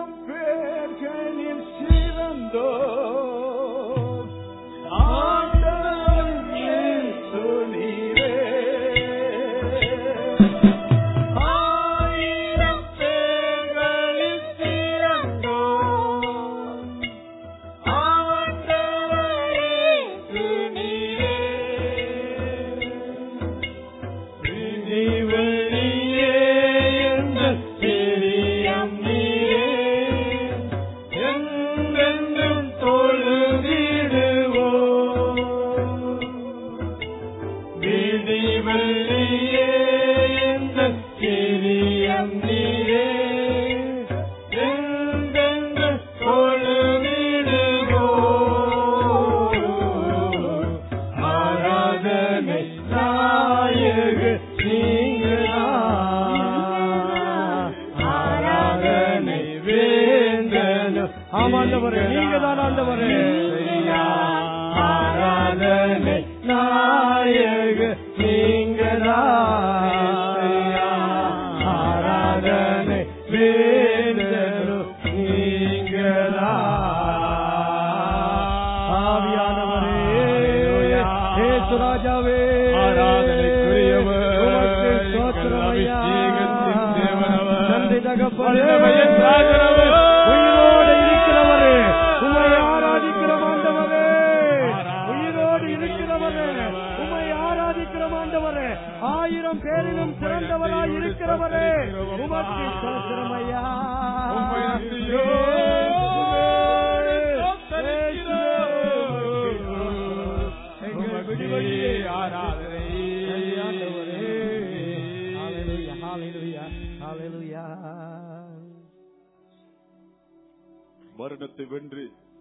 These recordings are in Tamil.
மரணத்தை வென்று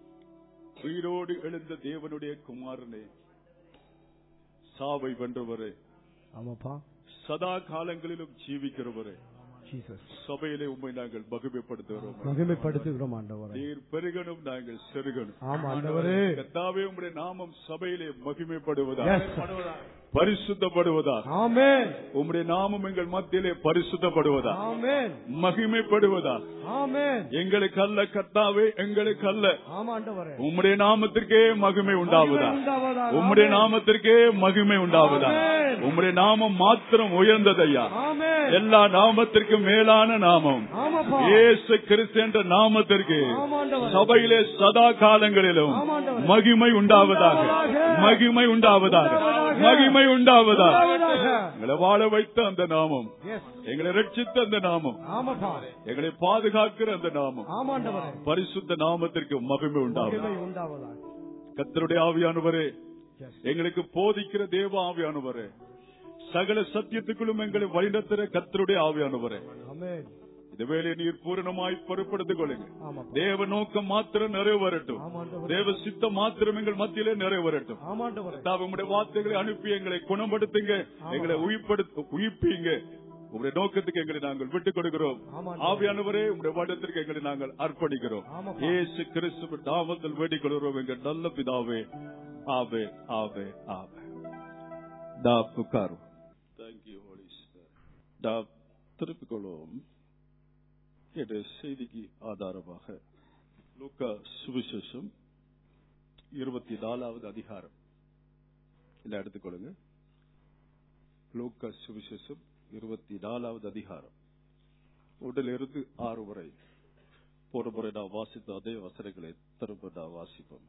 உயிரோடு எழுந்த தேவனுடைய குமாரனே, சாவை வென்றவரே, சதா காலங்களிலும் ஜீவிக்கிறவரே, சபையிலே உண்மை நாங்கள் மகிமைப்படுத்துகிறோம் ஆண்டவரே. நீர் பெருகணும், நாங்கள் செருகணும். கர்த்தாவே, உம்முடைய நாமம் சபையிலே மகிமைப்படுவதாக, பரிசுத்தப்படுவதாக. ஆமென். உம்முடைய நாமம் எங்கள் மத்தியிலே பரிசுத்தப்படுவதாக, ஆமென், மகிமைப்படுவதாக. ஆமென். எங்களுக்கு அல்ல கர்த்தாவே, எங்களுக்கு அல்ல. ஆமாண்டவரே, உம்முடைய நாமத்திற்கே மகிமை உண்டாவதாக, உம்முடைய நாமத்திற்கே மகிமை உண்டாவதாக. உம்முடைய நாமம் மாத்திரம் உயர்ந்ததையா, எல்லா நாமத்திற்கும் மேலான நாமம் இயேசு கிறிஸ்து என்ற நாமத்திற்கு சபையிலே சதா காலங்களிலும் மகிமை உண்டாவதாக, மகிமை உண்டாவதாக, மகிமை உண்டாவதாக. எங்களை வாழ வைத்த அந்த நாமம், எங்களை ரட்சித்த அந்த நாமம், எங்களை பாதுகாக்கிற அந்த நாமம், பரிசுத்த நாமத்திற்கு மகிமை உண்டாவதாக. கர்த்தருடைய ஆவியானவரே, எங்களுக்கு போதிக்கிற தேவ ஆவியானவரே, சகல சத்தியத்துக்குள்ளும் எங்களை வழிநடத்துகிற கர்த்தருடைய ஆவியானவரே, இந்த வேலையை நீர் பூரணமாய் பொறுப்படுத்திக் கொள்ளுங்க. தேவ நோக்கம் மாத்திரம் நிறைவேறட்டும், தேவ சித்தம் மாத்திரம் எங்கள் மத்தியிலே நிறைவேறட்டும். உங்களுடைய வார்த்தைகளை அனுப்பி எங்களை குணப்படுத்துங்க, எங்களை உயிர்ப்பீங்க. உங்களுடைய நோக்கத்துக்கு எங்களை நாங்கள் விட்டுக் கொடுக்கிறோம். ஆவியானவரே, உங்களுடைய வாட்டத்திற்கு எங்களை நாங்கள் அர்ப்பணிக்கிறோம். இயேசு கிறிஸ்து நாமத்தில் வேண்டிக் கொள்கிறோம் எங்கள் நல்ல பிதாவே. ஆவே, ஆவே, ஆவே. திருப்பிக் கொள்வோம். செய்திக்கு ஆதாரமாக லூக்கா சுவிசேஷம் 24வது அதிகாரம் இதை எடுத்துக்கொள்ளுங்க. லூக்கா சுவிசேஷம் 24வது அதிகாரம் 1 to 6 வரை போன முறை நான் வாசித்த அதே வசனங்களை திரும்ப நான் வாசிப்போம்.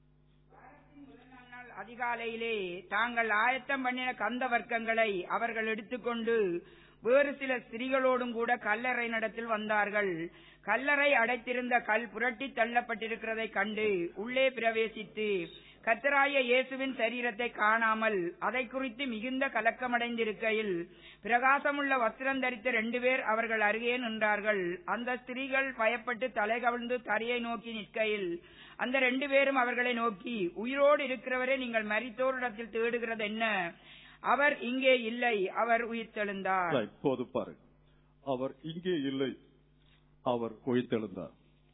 அதிகாலையிலே தாங்கள் ஆயத்தம் பண்ணின கந்த வர்க்கங்களை அவர்கள் எடுத்துக்கொண்டு வேறு சில ஸ்திரீகளோடும் கூட கல்லறை நடத்தில் வந்தார்கள். கல்லறை அடைத்திருந்த கல் புரட்டி தள்ளப்பட்டிருக்கிறதை கண்டு உள்ளே பிரவேசித்து கர்த்தராகிய இயேசுவின் சரீரத்தை காணாமல் அதை குறித்து மிகுந்த கலக்கமடைந்திருக்கையில் பிரகாசமுள்ள வஸ்திரம் தரித்த 2 பேர் அவர்கள் அருகே நின்றார்கள். அந்த ஸ்திரீகள் பயப்பட்டு தலை கவிழ்ந்து தரையை நோக்கி நிற்கையில் அந்த 2 பேரும் அவர்களை நோக்கி, உயிரோடு இருக்கிறவரே, நீங்கள் மரித்தோரிடத்தில் தேடுகிறது என்ன? அவர் இங்கே இல்லை, அவர் உயிர்த்தெழுந்தார். இப்போது பாருங்க, அவர் இங்கே இல்லை, அவர் உயிர்த்தெழுந்தார்.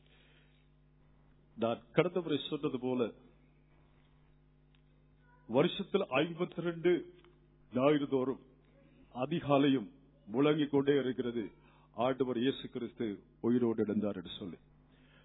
நான் கடந்த முறை சொன்னது போல வருஷத்தில் 52 ஞாயிறு தோறும் அதிகாலையும் முழங்கிக் கொண்டே இருக்கிறது, ஆண்டவர் இயேசு கிறிஸ்து உயிரோடு எழுந்தார் என்று சொல்லி.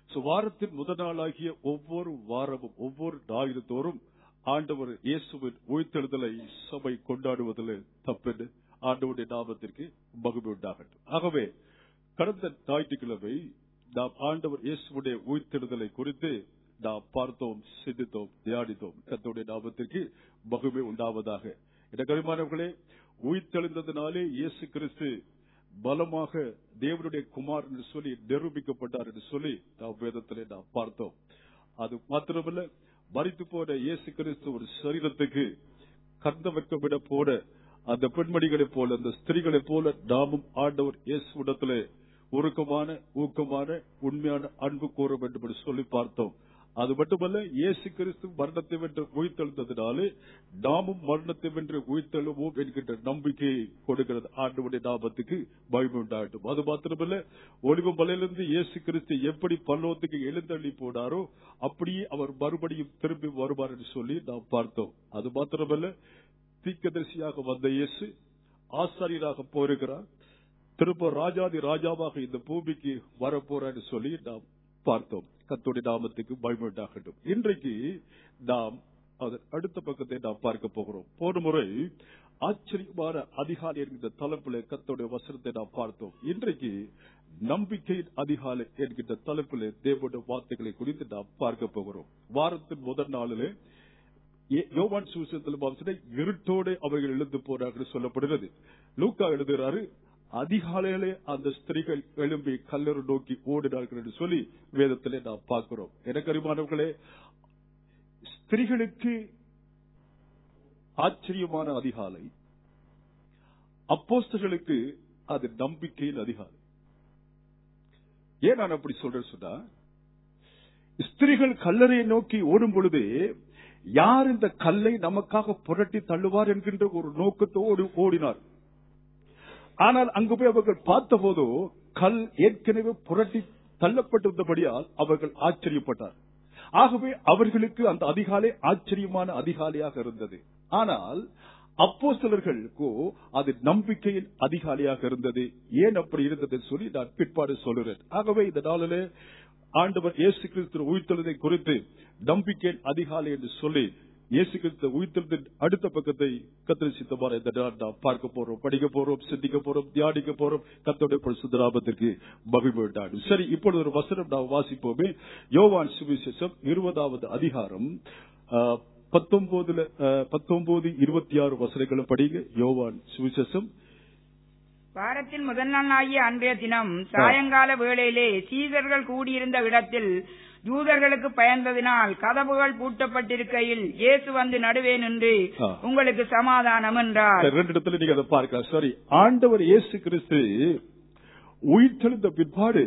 வாரத்தின் முதல் நாளாகிய ஒவ்வொரு வாரமும் ஒவ்வொரு ஞாயிறுதோறும் ஆண்டவர் இயேசுவின் உயிர்த்தெழுதலை சபை கொண்டாடுவதில் தப்பென்று ஆண்டவருடைய நாமத்திற்கு மகிமை உண்டாகட்டும். ஆகவே கடந்த ஞாயிற்றுக்கிழமை நாம் ஆண்டவர் இயேசுவுடைய உயிர்த்தெழுதலை குறித்து நாம் பார்த்தோம், சிந்தித்தோம், தியானித்தோம். கர்த்தருடைய நாமத்திற்கு மகிமை உண்டாவதாக. கரிமானவர்களே, உயிர்த்தெழுந்ததினாலே இயேசு கிறிஸ்து பலமாக தேவனுடைய குமார் என்று சொல்லி நிரூபிக்கப்பட்டார் என்று சொல்லி நாம் வேதத்திலே நாம் பார்த்தோம். அது மாத்திரமல்ல, மரித்து போன இயேசு கிறிஸ்து ஒரு சரீரத்துக்கு கர்த்தவர்க்கமிட போட அந்த பெண்மணிகளைப் போல அந்த ஸ்திரீகளைப் போல நாமும் ஆண்டவர் இயேசுவிடத்திலே உருக்கமான ஊக்கமான உண்மையான அன்பு கூற வேண்டும் என்று சொல்லி பார்த்தோம். அது மட்டுமல்ல, இயேசு கிறிஸ்து மரணத்தை வென்று உயிர்த்தெழுந்ததினாலே நாமும் மரணத்தை வென்று உயிர்த்தெழுவோம் என்கின்ற நம்பிக்கையை கொடுக்கிறது. ஆண்டவருடைய நாமத்துக்கு மகிமை உண்டாகட்டும். அது மாத்திரமல்ல, ஒலிவ மலையிலிருந்து இயேசு கிறிஸ்து எப்படி பரலோகத்துக்கு எழுந்தள்ளி போனாரோ அப்படியே அவர் மறுபடியும் திரும்பி வருவார் என்று சொல்லி நாம் பார்த்தோம். அது மாத்திரமல்ல, தீர்க்கதரிசியாக வந்த இயேசு ஆசாரியராக போயிருக்கிறார், திரும்ப ராஜாதி ராஜாவாக இந்த பூமிக்கு வரப்போறார் சொல்லி நாம் பார்த்தோம். கர்த்தருடைய நாமத்துக்கு மகிமை உண்டாகட்டும். இன்றைக்கு நாம் அதன் அடுத்த பக்கத்தை நாம் பார்க்க போகிறோம். போன முறை ஆச்சரியமான அதிகாலை என்கின்ற தலைப்பில் கர்த்தருடைய வசனத்தை நாம் பார்த்தோம். இன்றைக்கு நம்பிக்கையின் அதிகாலை என்கின்ற தலைப்பில் தேவனுடைய வார்த்தைகளை குறித்து நாம் பார்க்க போகிறோம். வாரத்தின் முதல் நாளிலே யோவான் சுவிசேஷத்தில் இருட்டோடு அவர்கள் எழுந்து போறார்கள் சொல்லப்படுகிறது. லூக்கா எழுதுகிறாரு, அதிகாலையிலே அந்த ஸ்திரீகள் எழும்பி கல்லறை நோக்கி ஓடினார்கள் என்று சொல்லி வேதத்திலே நாம் பார்க்கிறோம். எனக்கு அறிவானவர்களே, ஸ்திரீகளுக்கு ஆச்சரியமான அதிகாலை, அப்போஸ்தலர்களுக்கு அது நம்பிக்கையின் அதிகாலை. ஏன் நான் அப்படி சொல்றேன் சொன்னா, ஸ்திரீகள் கல்லறையை நோக்கி ஓடும் பொழுது யார் இந்த கல்லை நமக்காக புரட்டி தள்ளுவார் என்கின்ற ஒரு நோக்கத்தோடு ஓடினார். ஆனால் அங்கு போய் அவர்கள் பார்த்த போதோ கல் ஏற்கனவே புரட்டி தள்ளப்பட்டிருந்தபடியால் அவர்கள் ஆச்சரியப்பட்டார். ஆகவே அவர்களுக்கு அந்த அதிகாலை ஆச்சரியமான அதிகாலையாக இருந்தது. ஆனால் அப்போஸ்தலர்களுக்கோ அது நம்பிக்கையின் அதிகாலையாக இருந்தது. ஏன் அப்படி இருந்தது சொல்லி நான் பிற்பாடு சொல்லுறேன். ஆகவே இந்த நாளிலே ஆண்டவர் இயேசு கிறிஸ்து உயிர்த்தெழுதலை குறித்து நம்பிக்கையின் அதிகாலை என்று சொல்லி இயேசு கிறிஸ்து உயிர்த்தெழுதலின் அடுத்த பக்கத்தை கர்த்தர் சித்தமான இந்த நாள் நாம் பார்க்க போறோம், படிக்க போறோம், சிந்திக்க போறோம், தியானிக்க போறோம். கர்த்தருடைய பரிசுத்த நாமத்திற்கு மகிமை உண்டாகட்டும். சரி, இப்பொழுது ஒரு வசனம் நாம் வாசிப்போமே. யோவான் சுவிசேஷம் 20வது அதிகாரம் 19-26 வசனங்களும் படிங்க. யோவான் சுவிசேஷம். வாரத்தின் முதல் நாளாகிய அன்றைய தினம் சாயங்கால வேளையிலே சீடர்கள் கூடியிருந்த இடத்தில் யூதர்களுக்கு பயந்ததினால் கதவுகள் பூட்டப்பட்டிருக்கையில் இயேசு வந்து நடுவே நின்று உங்களுக்கு சமாதானம் என்றார். ரெண்டு இடத்துல நீங்க அதை பார்க்கலாம். சரி, ஆண்டவர் இயேசு கிறிஸ்து உயிர்த்தெழுந்த பிற்பாடு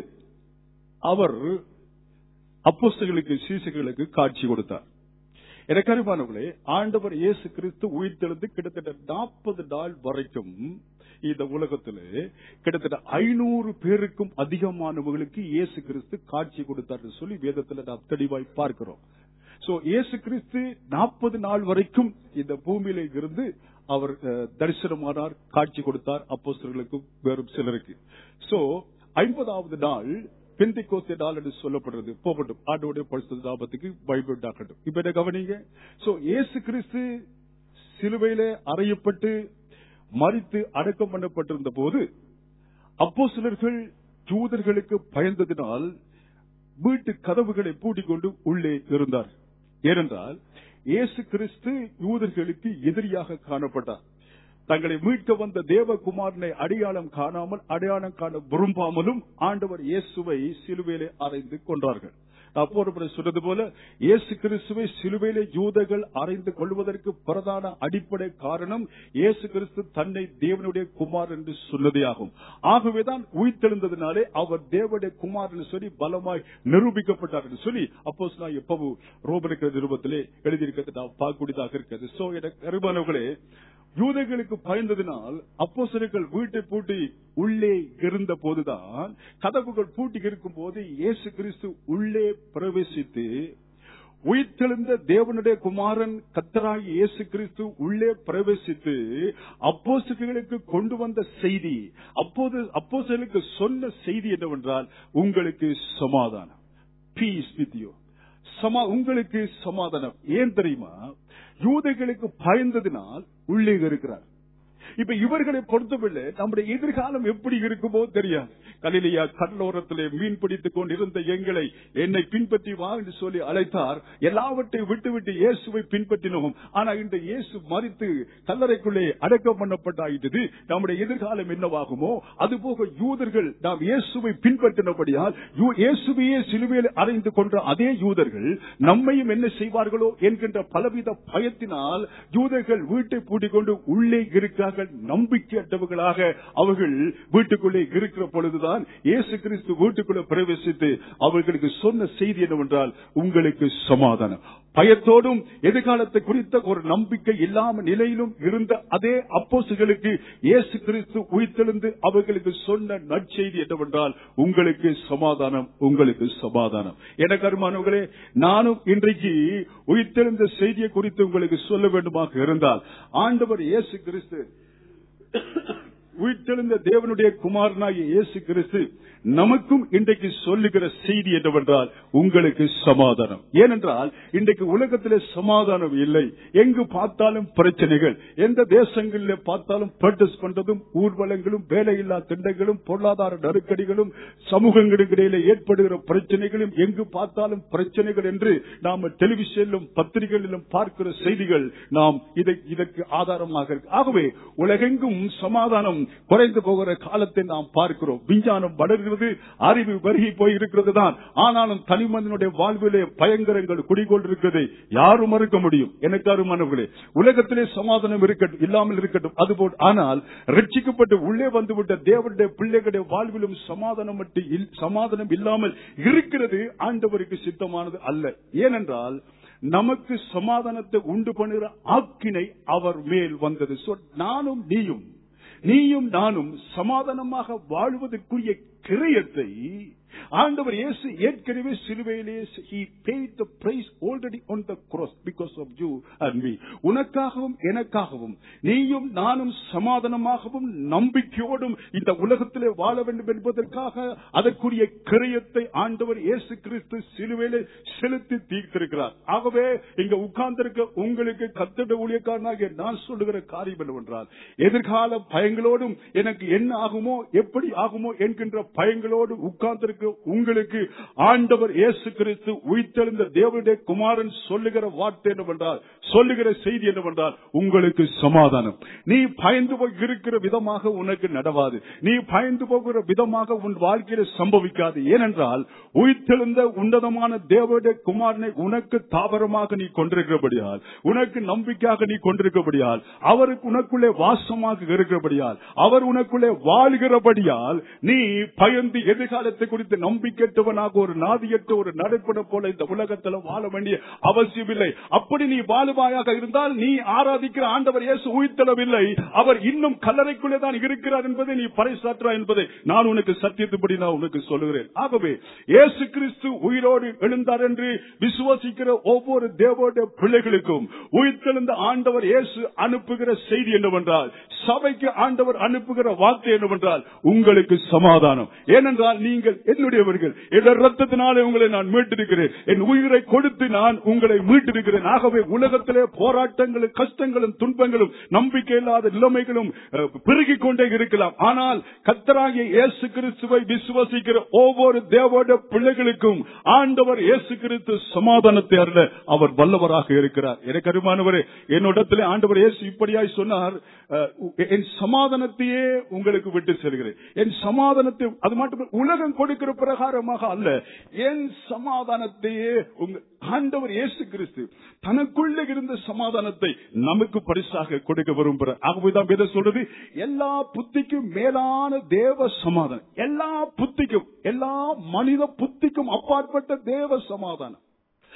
அவர் அப்போஸ்தலர்களுக்கு சீசர்களுக்கு காட்சி கொடுத்தார். எனக்கு அருமையானவர்களே, ஆண்டவர் இயேசு கிறிஸ்து உயிர்த்தெழுந்து கிட்டத்தட்ட 40 நாள் வரைக்கும் இந்த உலகத்திலே கிட்டத்தட்ட 500 பேருக்கும் அதிகமானவர்களுக்கு இயேசு கிறிஸ்து காட்சி கொடுத்தார் சொல்லி வேதத்தில் நாம் தெளிவாய் பார்க்கிறோம். சோ இயேசு கிறிஸ்து 40 நாள் வரைக்கும் இந்த பூமியில இருந்து அவர் தரிசனமானார், காட்சி கொடுத்தார் அப்போஸ்தலர்களுக்கும் வேறும் சிலருக்கு. சோ 50வது நாள் பெந்தெக்கோஸ்தே நாள் என்று சொல்லப்படுறது. போகட்டும், ஆண்டவருடைய பரிசுத்த நாமத்துக்கு மகிமை உண்டாகட்டும். இப்ப என்ன கவனிங்க. சோ இயேசு கிறிஸ்து சிலுவையிலே அறையப்பட்டு மரித்து அடக்கம் பண்ணப்பட்டிருந்த போது அப்போஸ்தலர்கள் யூதர்களுக்கு பயந்ததினால் வீட்டு கதவுகளை பூட்டிக் கொண்டு உள்ளே இருந்தார். ஏனென்றால் இயேசு கிறிஸ்து யூதர்களுக்கு எதிரியாக காணப்பட்டார். தங்களை மீட்க வந்த தேவகுமாரனை அடையாளம் காணாமல், அடையாளம் காண விரும்பாமலும் ஆண்டவர் இயேசுவை சிலுவையிலே அறைந்து கொண்டார்கள். அப்போது சொன்னது போல இயேசு கிறிஸ்துவை சிலுவையிலே யூதர்கள் அறைந்து கொள்வதற்கு பிரதான அடிப்படை காரணம் இயேசு கிறிஸ்து தன்னை தேவனுடைய குமார் என்று சொன்னதே ஆகும். ஆகவேதான் உயிர்த்தெழுந்ததினாலே அவர் தேவனுடைய குமார் என்று சொல்லி பலமாய் நிரூபிக்கப்பட்டார் என்று சொல்லி அப்போஸ்தலனாகிய பவுல் ரோமருக்கு நிருபத்திலே எழுதியிருக்கிறது நாம் பார்க்கக்கூடியதாக இருக்கிறது. சோ எனக்கு அருமையானவர்களே, யூதர்களுக்கு பயந்ததினால் அப்போஸ்தலர்கள் வீட்டை பூட்டி உள்ளே இருந்த போதுதான், கதவுகள் பூட்டி இருக்கும் போது இயேசு கிறிஸ்து உள்ளே பிரவேசித்து உயிர்த்தெழுந்த தேவனுடைய குமாரன் கர்த்தராகிய இயேசு கிறிஸ்து உள்ளே பிரவேசித்து அப்போஸ்தலர்களுக்கு கொண்டு வந்த செய்தி, அப்போஸ்தலர்களுக்கு சொன்ன செய்தி என்னவென்றால் உங்களுக்கு சமாதானம், peace with you. உங்களுக்கு சமாதானம். ஏன் தெரியுமா? யூதர்களுக்கு பயந்ததினால் உள்ளே இருக்கிறார். இப்ப இவர்களை பொறுத்தவரை நம்முடைய எதிர்காலம் எப்படி இருக்குமோ தெரியாது. கலிலேயா கடலோரத்திலே மீன் பிடித்துக் கொண்டிருந்த எங்களை என்னை பின்பற்றி வா என்று சொல்லி அழைத்தார். எல்லாவற்றையும் விட்டுவிட்டு இயேசுவை பின்பற்றினோம். ஆனா இந்த இயேசு மரித்து கல்லறைக்குள்ளே அடக்கம் பண்ணப்பட்டாயிட்டது. நம்முடைய எதிர்காலம் என்னவாகுமோ? அதுபோக யூதர்கள் நாம் இயேசுவை பின்பற்றினபடியால் இயேசுவையே சிலுவையில் அறைந்து கொன்ற அதே யூதர்கள் நம்மையும் என்ன செய்வார்களோ என்கின்ற பலவித பயத்தினால் யூதர்கள் வீட்டை பூட்டிக் கொண்டு உள்ளே இருக்கிறார்கள். நம்பிக்கையற்றவர்களாக அவர்கள் வீட்டுக்குள்ளே இருக்கிற பொழுதுதான் இயேசு கிறிஸ்து வீட்டுக்குள்ளே பிரவேசித்து அவர்களுக்கு சொன்ன செய்தி என்னவென்றால், உங்களுக்கு சமாதானம். பயத்தோடும் எதிர்காலத்தை குறித்த ஒரு நம்பிக்கை இல்லாம நிலையிலும் இருந்த அதே அப்போஸ்தலர்களுக்கு இயேசு கிறிஸ்து உயிர்த்தெழுந்து அவர்களுக்கு சொன்ன நற்செய்தி என்னவென்றால், உங்களுக்கு சமாதானம், உங்களுக்கு சமாதானம். எனக்கு அருமானவர்களே, நானும் இன்றைக்கு உயிர்த்தெழுந்த செய்தியை குறித்து உங்களுக்கு சொல்ல வேண்டுமாக இருந்தால், ஆண்டவர் இயேசு கிறிஸ்து உயிர்த்தெழுந்த தேவனுடைய குமாரனாகிய இயேசு கிறிஸ்து நமக்கும் இன்றைக்கு சொல்லுகிற செய்தி என்னவென்றால், உங்களுக்கு சமாதானம். ஏனென்றால் இன்றைக்கு உலகத்திலே சமாதானம் இல்லை. எங்கு பார்த்தாலும் பிரச்சனைகள். எந்த தேசங்களில் பார்த்தாலும் ப்ரொடெஸ்ட் பண்றதும், ஊர்வலங்களும், வேலையில்லா திண்டங்களும், பொருளாதார நெருக்கடிகளும், சமூகங்களுக்கு இடையிலே ஏற்படுகிற பிரச்சனைகளும், எங்கு பார்த்தாலும் பிரச்சனைகள் என்று நாம் டெலிவிஷனிலும் பத்திரிகைகளிலும் பார்க்கிற செய்திகள் நாம் இதற்கு ஆதாரமாக இருக்கு. ஆகவே உலகெங்கும் சமாதானம் குறைந்து போகிற காலத்தை நாம் பார்க்கிறோம். விஞ்ஞானம் வளர்கிறது, அறிவு வருகி போய் இருக்கிறது தான். ஆனாலும் தனி மனிதனுடைய வாழ்விலே பயங்கரங்கள் குடிகொண்டிருக்கிறது. யாரும் மறுக்க முடியும். எனக்கு அருமானவர்களே, உலகத்திலே சமாதானம் இருக்கட்டும், இல்லாமல் இருக்கட்டும், அதுபோல் ஆனால் ரட்சிக்கப்பட்டு உள்ளே வந்துவிட்ட தேவனுடைய பிள்ளைகளுடைய வாழ்விலும் சமாதானம் இல்லாமல் இருக்கிறது ஆண்டவருக்கு சித்தமானது அல்ல. ஏனென்றால் நமக்கு சமாதானத்தை உண்டு பண்ணுகிற ஆக்கினை அவர் மேல் வந்தது. நீயும் நானும் சமாதானமாக வாழ்வதற்குரிய கிரயத்தை ஆண்டவர் இயேசு ஏற்கனவே சிலுவையிலே he paid the price already on the cross because of you and me. உனக்காகவும் எனக்காகவும் நீயும் நானும் சமாதானமாகவும் நம்பிக்கையோடும் இந்த உலகத்திலே வாழ வேண்டும் என்பதற்காக அதற்குரிய கிரயத்தை ஆண்டவர் இயேசு கிறிஸ்து சிலுவையிலே செலுத்தி தீர்த்திருக்கிறார். ஆகவே இங்க உட்கார்ந்திருக்க உங்களுக்கு கர்த்தருடைய ஊழியக்காரனாகிய நான் சொல்லுகிற காரியம் என்னவென்றால், எதிர்கால பயங்களோடும் எனக்கு என்ன ஆகுமோ எப்படி ஆகுமோ என்கின்ற பயங்களோடு உட்கார்ந்திருக்க உங்களுக்கு ஆண்டவர் இயேசு கிறிஸ்து உயிர்த்தெழுந்த தேவனுடைய குமாரன் சொல்லுகிற வார்த்தை என்னவென்றால், சொல்லுகிற செய்தி என்னவென்றால், உங்களுக்கு சமாதானம். நீ பயந்து போய் இருக்கிற விதமாக உனக்கு நடவாது. நீ பயந்து போகிற விதமாக உன் வாழ்க்கையில சம்பவிக்காது. ஏனென்றால் உயிர்த்தெழுந்த உன்னதமான தேவனுடைய குமாரனை உனக்கு தாவரமாக நீ கொண்டிருக்கிறபடியால், உனக்கு நம்பிக்கையாக நீ கொண்டிருக்கிறபடியால், அவருக்கு உனக்குள்ளே வாசமாக இருக்கிறபடியால், அவர் உனக்குள்ளே வாழ்கிறபடியால் நீ பயந்து எதிர்காலத்தை குறித்து நம்பிக்கையற்றவனாக ஒரு நாதியற்ற ஒரு நடைபெற போல இந்த உலகத்தில் வாழ வேண்டிய அவசியம் இல்லை. அப்படி நீ வாழுவாயாக இருந்தால் நீ ஆராதிக்கிற ஆண்டவர் இயேசு உயிர்த்தெழவில்லை, அவர் இன்னும் கல்லறைக்குள்ளே தான் இருக்கிறார் என்பதை நீ பறைசாற்றா என்பதை நான் உனக்கு சத்தியத்துப்படி நான் உனக்கு சொல்லுகிறேன். ஆகவே இயேசு கிறிஸ்து உயிரோடு எழுந்தார் என்று விசுவாசிக்கிற ஒவ்வொரு தேவனுடைய பிள்ளைகளுக்கும் உயிர்த்தெழுந்த ஆண்டவர் இயேசு அனுப்புகிற செய்தி என்னவென்றால், சபைக்கு ஆண்டவர் அனுப்புகிற வார்த்தை என்னவென்றால், உங்களுக்கு சமாதானம். ஏனென்றால் நீங்கள் என்னுடையவர்கள், என் ரத்தத்தினாலே உங்களை நான் மீட்டிருக்கிறேன், என் உயிரை கொடுத்து நான் உங்களை மீட்டிருக்கிறேன். ஆகவே உலகத்திலே போராட்டங்களும் கஷ்டங்களும் துன்பங்களும் நம்பிக்கை இல்லாத நிலைமைகளும் பெருகிக் கொண்டே இருக்கலாம். ஆனால் கர்த்தராகிய இயேசு கிறிஸ்துவை விசுவாசிக்கிற ஒவ்வொரு தேவனுடைய பிள்ளைகளுக்கும் ஆண்டவர் இயேசு கிறிஸ்து சமாதானத்தை அருள அவர் வல்லவராக இருக்கிறார். எனக்கு அருமானவரே, என்னிடத்திலே ஆண்டவர் இயேசு இப்படியாய் சொன்னார், என் சமாதானத்தையே உங்களுக்கு விட்டு செல்கிறேன். என் சமாதானத்தை அது மட்டும் உலகம் கொடுக்கிற பிரகாரமாக அல்ல, என் சமாதானத்தையே ஆண்டவர் இயேசு கிறிஸ்து தனக்குள்ள இருந்த சமாதானத்தை நமக்கு பரிசாக கொடுக்க விரும்புகிறார். ஆகவேதான் வேதம் சொல்றது, எல்லா புத்திக்கும் மேலான தேவ சமாதானம், எல்லா புத்திக்கும், எல்லா மனித புத்திக்கும் அப்பாற்பட்ட தேவ சமாதானம்.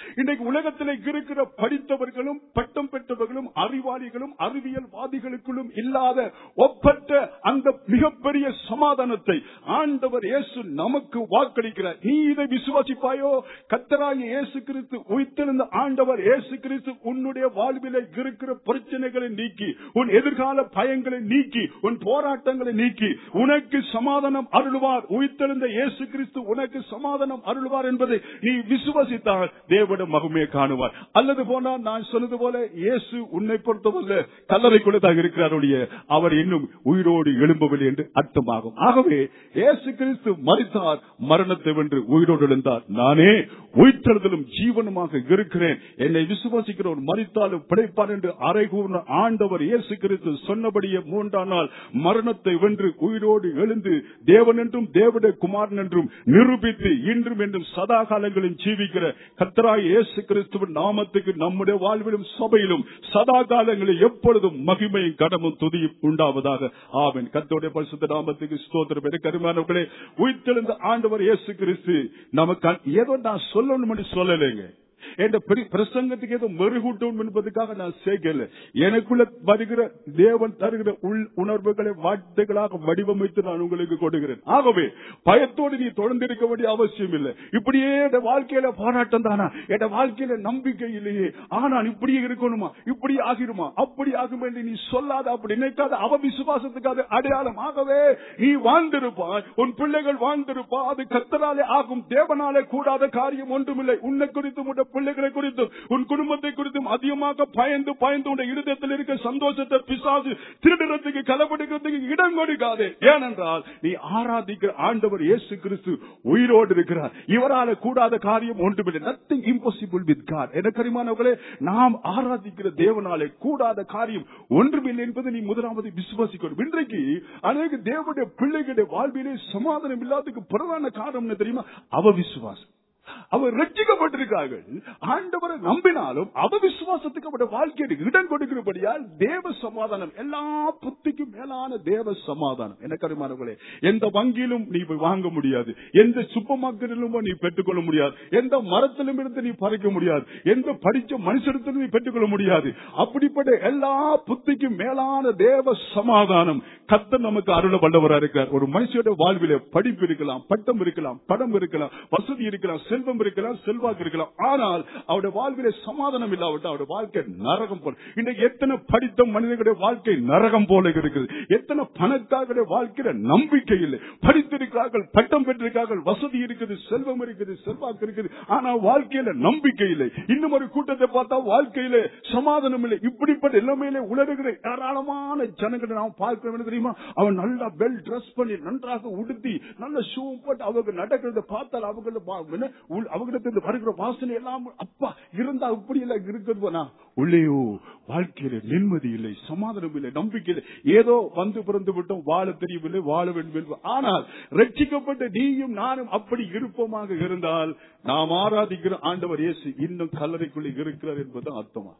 இன்றைக்கு உலகத்தில் இருக்கிற படித்தவர்களும் பட்டம் பெற்றவர்களும் அறிவாளிகளும் அறிவியல்வாதிகளுக்குள்ளும் இல்லாத ஒப்பற்ற அந்த மிகப்பெரிய சமாதானத்தை ஆண்டவர் இயேசு நமக்கு வாக்களிக்கிறார். நீ இதை விசுவாசிப்பாயோ? கர்த்தராகிய இயேசு கிறிஸ்து உயிர்த்தெழுந்த ஆண்டவர் இயேசு கிறிஸ்து உன்னுடைய வாழ்வில் இருக்கிற பிரச்சனைகளை நீக்கி, உன் எதிர்கால பயங்களை நீக்கி, உன் போராட்டங்களை நீக்கி உனக்கு சமாதானம் அருள்வார். உயிர்த்தெழுந்த இயேசு கிறிஸ்து உனக்கு சமாதானம் அருள்வார் என்பதை நீ விசுவாசித்தால் தேவனுடைய மகிமையை காணுவார். அல்லது போனால் நான் சொன்னது போல இயேசு உன்னை பொறுத்தவரை கல்லறைக்குள்ளதாக இருக்கிறார், அவர் இன்னும் உயிரோடு எழும்பவில்லை என்று அர்த்தமாகும். ஆகவே இயேசு கிறிஸ்து மரித்தார், மரணத்தை வென்று உயிரோடு எழுந்தார். நானே உயிர்த்தெழுதலும் ஜீவனுமாக இருக்கிறேன், என்னை விசுவாசிக்கிறவர் மரித்தாலும் பிழைப்பார் என்று அறைகூர்ந்த ஆண்டவர் இயேசு கிறிஸ்து சொன்னபடியே 3ஆம் நாள் மரணத்தை வென்று உயிரோடு எழுந்து தேவன் என்றும் தேவனுடைய குமாரன் என்றும் நிரூபித்து இன்றும் என்றும் சதா காலங்களில் ஜீவிக்கிற கர்த்தராகிய இயேசு கிறிஸ்துவின் நாமத்துக்கு நம்முடைய வாழ்விலும் சபையிலும் சதா காலங்களில் எப்பொழுதும் மகிமையும் கடமும் துதியும் உண்டாவதாக. ஆமென். கர்த்தருடைய பரிசுத்த நாமத்துக்கு ஸ்தோத்திரம். கருமானவர்களே, உயிர்த்தெழுந்த ஆண்டவர் இயேசு கிறிஸ்து நமக்கு ஏதோ நான் சொல்லணும் என்று சொல்லலைங்க. என்ற பிரசங்கத்துக்கு ஏதோ மெருகூட்டும் என்பதற்காக நான் சேர்க்கல. எனக்குள்ள வருகிற தேவன் தருகிற உள் உணர்வுகளை வார்த்தைகளாக வடிவமைத்து நான் உங்களுக்கு கொடுக்கிறேன். ஆகவே பயத்தோடு நீ தொடர்ந்து இருக்க வேண்டிய அவசியம் இல்லை. இப்படியே என் வாழ்க்கையில போராட்டம் தானா, என் வாழ்க்கையில நம்பிக்கை இல்லையே, ஆனால் இப்படியே இருக்கணுமா, இப்படி ஆகிருமா, அப்படி ஆகும் என்று நீ சொல்லாத, அப்படி நினைக்காத. அவ விசுவாசத்துக்காக அடையாளம். ஆகவே நீ வாழ்ந்திருப்பாய், உன் பிள்ளைகள் வாழ்ந்திருப்பா. அது கர்த்தராலே ஆகும், தேவனாலே கூடாத காரியம் ஒன்றுமில்லை. உன்னை குறித்து பிள்ளைகளை குறித்தும் உன் குடும்பத்தை குறித்தும் அதிகமாக பயந்து உன் இருதயத்தில் இருக்க சந்தோஷத்தை பிசாசு திருடுறதுக்கு கலப்படுகிறதுக்கு இடம் கொடுக்காதே. ஏனென்றால் நீ ஆராதிக்கிற ஆண்டவர் இயேசு கிறிஸ்து உயிரோடு இருக்கிறார். இவரால் கூடாத காரியம் ஒன்றுமில்லை. Nothing impossible with God. எனக்கரிமானவர்களே, நாம் ஆராதிக்கிற தேவனாலே கூடாத காரியம் ஒன்றுமில்லை என்பதை நீ முதலாவது விசுவாசிக்கணும். இன்றைக்கு அநேக தேவனுடைய பிள்ளைகளுடைய வாழ்விலே சமாதானம் இல்லாததுக்கு பிரதான காரணம் என்ன தெரியுமா? அவ விசுவாசம். அவர் ரட்சிக்கப்பட்டிருக்கார்கள், ஆண்டவரை நம்பினாலும் அவ விசுவாசத்துக்கு அவருடைய வாழ்க்கையை இடம் கொடுக்கிறபடியால் தேவ சமாதானம், எல்லா புத்திக்கும் மேலான தேவ சமாதானம். எனக்கு அருமையானவர்களே, எந்த வங்கியிலும் நீ வாங்க முடியாது, எந்த சூப்பர் மார்க்கெட்டிலும் நீ பெற்றுக்கொள்ள முடியாது, எந்த மரத்திலும் இருந்து நீ பறிக்க முடியாது, எந்த படிச்ச மனுஷத்திலும் நீ பெற்றுக்கொள்ள முடியாது. அப்படிப்பட்ட எல்லா புத்திக்கும் மேலான தேவ சமாதானம் கர்த்தர் நமக்கு அருள வல்லவராக இருக்கிறார். ஒரு மனுஷனுடைய வாழ்விலே படிப்பு இருக்கலாம், பட்டம் இருக்கலாம், படம் இருக்கலாம், வசதி இருக்கலாம், செல்வம் இருக்கலாம், செல்வாக்கு இருக்கலாம். ஆனால் அவருடைய வாழ்விலே சமாதானம் இல்லாவிட்டால் அவருடைய வாழ்க்கை நரகம் போல. இன்றைக்கு எத்தனை படித்த மனிதர்களுடைய வாழ்க்கை நரகம் போல இருக்குது. எத்தனை பணக்காரர்களுடைய வாழ்க்கையில நம்பிக்கை இல்லை. படித்திருக்கிறார்கள், பட்டம் பெற்றிருக்கிறார்கள், வசதி இருக்குது, செல்வம் இருக்குது, செல்வாக்கு இருக்குது, ஆனால் வாழ்க்கையில நம்பிக்கை இல்லை. இன்னும் ஒரு கூட்டத்தை பார்த்தா வாழ்க்கையில சமாதானம் இல்லை. இப்படிப்பட்ட எல்லாமே உலகிற ஏராளமான ஜனங்களை நாம் பார்க்கிறோம். தெரியுமா? அவன் நல்லா வெல் ட்ரெஸ் பண்ணி நன்றாக உடுத்தி நல்ல ஷூ போட்டு அவங்க நடக்கிறத பார்த்தால் அவங்களிடத்திலிருந்து வருகிற வாசனை எல்லாம் அப்பா இருந்தா இப்படி எல்லாம் இருக்கிறது. உள்ளேயோ வாழ்க்கையில நிம்மதி இல்லை, சமாதானம் இல்லை, நம்பிக்கை இல்லை. ஏதோ வந்து பிறந்து விட்டோம், வாழ தெரியவில்லை, வாழ வேண்டும். ஆனால் ரட்சிக்கப்பட்ட நீயும் நானும் அப்படி இருப்போமாக இருந்தால் நாம் ஆராதிக்கிற ஆண்டவர் இயேசு இன்னும் கல்லறைக்குள்ளே இருக்கிறார் என்பது அர்த்தமா?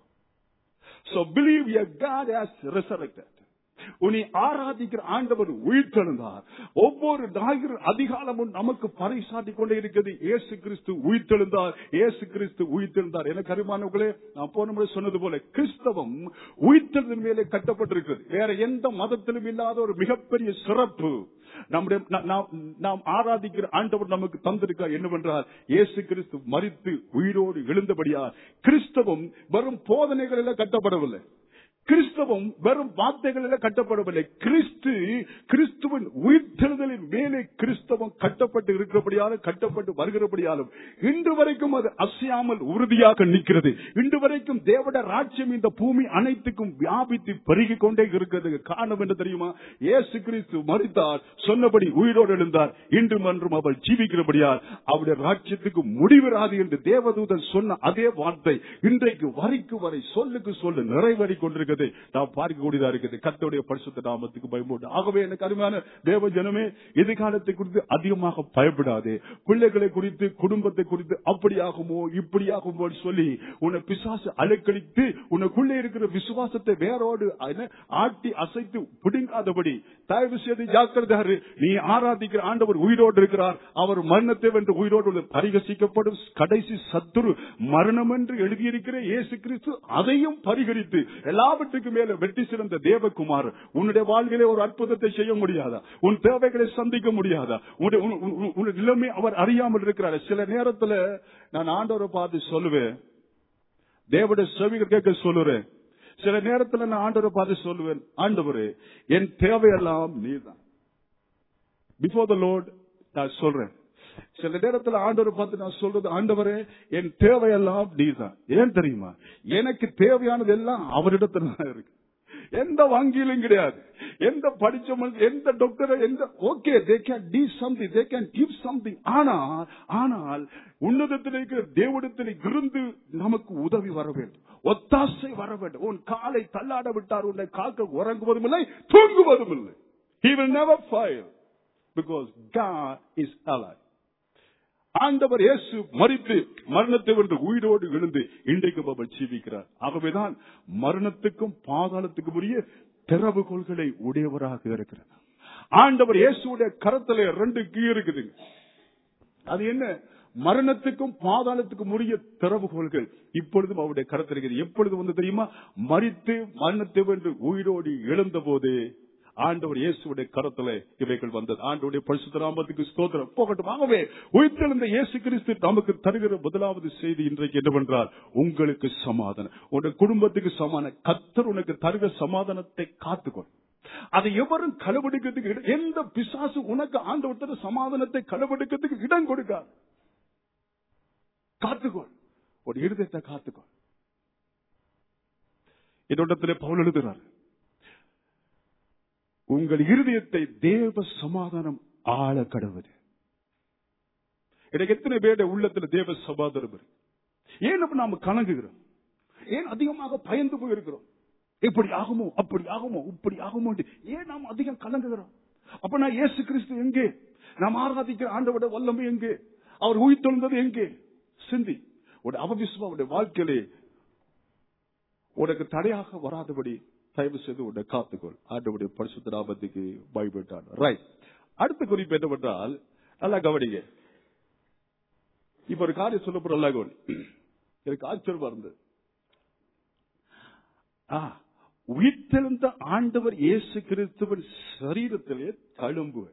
So believe your God has resurrected. உன்னை ஆராதிக்கிற ஆண்டவர் உயிர்த்தெழுந்தார். ஒவ்வொரு ஞாயிறு அதிகாலமும் நமக்கு பறைசாட்டிக் கொண்டே இருக்கிறது. இயேசு கிறிஸ்து உயிர்த்தெழுந்தார், இயேசு கிறிஸ்து உயிர்த்தெழுந்தார். எனக்கு அருமையானவர்களே, நான் போன முறை சொன்னது போல கிறிஸ்தவம் உயிர்த்தெழுதலின் மேலே கட்டப்பட்டிருக்கிறது. வேற எந்த மதத்திலும் இல்லாத ஒரு மிகப்பெரிய சிறப்பு நாம் ஆராதிக்கிற ஆண்டவர் நமக்கு தந்திருக்கார். என்னவென்றால் இயேசு கிறிஸ்து மரித்து உயிரோடு எழுந்தபடியார். கிறிஸ்தவம் வெறும் போதனைகளில் கட்டப்படவில்லை, கிறிஸ்தவம் வெறும் வார்த்தைகளில் கட்டப்படவில்லை. கிறிஸ்துவின் உயிர்த்தெழுதலின் மேலே கிறிஸ்தவம் கட்டப்பட்டு இருக்கிறபடியாலும் கட்டப்பட்டு வருகிறபடியாலும் இன்று வரைக்கும் அது அசையாமல் உறுதியாக நிற்கிறது. இன்று வரைக்கும் தேவட ராஜ்யம் இந்த பூமி அனைத்துக்கும் வியாபித்து பெருகிக் கொண்டே இருக்கிறது. காரணம் என்ன தெரியுமா? இயேசு கிறிஸ்து மரித்தார், சொன்னபடி உயிரோடு எழுந்தார், இன்றும் அன்றும் அவர் ஜீவிக்கிறபடியால் அவருடைய ராஜ்யத்துக்கு முடிவிராது என்று தேவதூதன் சொன்ன அதே வார்த்தை இன்றைக்கு வரைக்கு வரை சொல்லுக்கு சொல்லு நிறைவேறிக் கொண்டிருக்கிறது. இருக்கிறதை நாம் பார்க்கக்கூடியதா இருக்குது. கர்த்தருடைய பரிசுத்த நாமத்துக்கு பயப்படு. ஆகவே எனக்கு அருமையான தேவ ஜனமே, எதிர்காலத்தை குறித்து அதிகமாக பயப்படாதே. பிள்ளைகளை குறித்து, குடும்பத்தை குறித்து அப்படியாகுமோ இப்படியாகுமோ சொல்லி உன்னை பிசாசு அலைக்கழித்து உனக்குள்ளே இருக்கிற விசுவாசத்தை வேரோடு ஆட்டி அசைத்து பிடுங்காதபடி தயவு செய்து ஜாக்கிரதையாரு. நீ ஆராதிக்கிற ஆண்டவர் உயிரோடு இருக்கிறார். அவர் மரணத்தை வென்று உயிரோடு பரிகசிக்கப்படும் கடைசி சத்துரு மரணம் என்று எழுதியிருக்கிற இயேசு கிறிஸ்து அதையும் பரிகரித்து எல்லாவற்றுக்கும் மேல வெற்றி சிறந்த தேவகுமார் உன்னுடைய வாழ்விலே ஒரு அற்புதத்தை செய்ய முடியாதா? உன் தேவைகளை சந்திக்க முடியாதா? உன் நிலைமை அவர் அறியாமல் இருக்கிறார். சில நேரத்தில் நான் ஆண்டவரை பார்த்து சொல்லுவேன், தேவனுடைய செவிகள் கேட்க சொல்லுறேன். சில நேரத்தில் நான் ஆண்டவரை பார்த்து சொல்லுவேன், ஆண்டவரே என் தேவையெல்லாம் நீதான். பிஃபோர் த லார்ட் நான் சொல்றேன். சில நேரத்தில் ஆண்டவரை பார்த்து நான் சொல்றது, ஆண்டவரே என் தேவையெல்லாம் நீதான். ஏன் தெரியுமா? எனக்கு தேவையானது எல்லாம் அவரிடத்துல தான் இருக்கு. எந்த வங்கியிலும் கிடையாது, எந்த படிச்ச எந்த டாக்டர், எந்த okay they can do something, they can give something. ஆனால் உன்னதத்தில் இருக்கிற தேவனிடத்தில் இருந்து நமக்கு உதவி வர வேண்டும், ஒத்தாசை வர வேண்டும். உன் காலை தள்ளாட விட்டார், உன்னை காக்க உறங்குவதும் இல்லை, தூங்குவதும் இல்லை. He will never fail because God is alive. ஆண்டவர் இயேசு மரித்து மரணத்தை வென்று உயிரோடு எழுந்து இன்றைக்கும் அவர் ஜீவிக்கிறார். ஆகவேதான் மரணத்துக்கும் பாதாளத்துக்கும் உரிய திறவுகோல்களை உடையவராக இருக்கிறார். ஆண்டவர் இயேசுடைய கரத்திலே 2 கீ இருக்குது. அது என்ன? மரணத்துக்கும் பாதாளத்துக்கும் உரிய திறவுகோல்கள் இப்பொழுதும் அவருடைய கரத்தில் இருக்குது. எப்பொழுது வந்து தெரியுமா? மரித்து மரணத்தை வென்று உயிரோடு எழுந்த போது ஆண்டவர் இயேசுடைய கரத்திலே இவைகள் வந்தது. ஆண்டவருடைய பரிசுத்த நாமத்துக்கு ஸ்தோத்திரம் போகட்டும். ஆகவே உயிர்த்தெழுந்த இயேசு கிறிஸ்து நமக்கு தருகிற முதலாவது செய்தி இன்றைக்கு என்னவென்றால், உங்களுக்கு சமாதானம், உன்னுடைய குடும்பத்துக்கு சமாதானம். கர்த்தர் உனக்கு தருகிற சமாதானத்தை காத்துக்கொள். அதை எவரும் களவெடுக்கிறதுக்கு, எந்த பிசாசு உனக்கு ஆண்டவர் சமாதானத்தை களவெடுக்கிறதுக்கு இடம் கொடுக்காது. காத்துக்கொள், ஒரு இருதயத்தை காத்துக்கொள். என்னிடத்திலே பவுல் எழுதுகிறார், உங்கள் இருதயத்தை தேவ சமாதானம் ஆள கடவுது. எனக்கு எத்தனை பேருடைய உள்ளத்துல தேவ சமாதானம் இருக்கு? ஏன் நாம கலங்குகிறோம்? ஏன் அதிகமாக பயந்து போயிருக்கிறோம்? எப்படி ஆகுமோ அப்படி ஆகுமோ இப்படி ஆகுமோ ஏன் நாம் அதிகம் கலங்குகிறோம்? அப்ப நான் இயேசு கிறிஸ்து எங்கே? நாம் ஆராதிக்கிற ஆண்டவருடைய வல்லமை எங்கே? அவர் உயிர்த்தெழுந்தது எங்கே? சிந்தி ஒரு அவவிசுவாவுடைய வாழ்க்கையிலே உனக்கு தடையாக வராதபடி தயவு செய்து உன்னை காத்துக்கொள். ஆண்டவருடைய பரிசுத்த நாமத்துக்கு பயப்பட்டான். ரைட். அடுத்த குறிப்பு என்னவென்றால், நல்லா கவனிங்க. இப்ப ஒரு காரியம் சொல்ல போற, நல்லா கவனி. எனக்கு ஆச்சரியமா இருந்தது. உயிர்த்தெழுந்த ஆண்டவர் இயேசு கிறிஸ்துவின் சரீரத்திலே தழும்பு.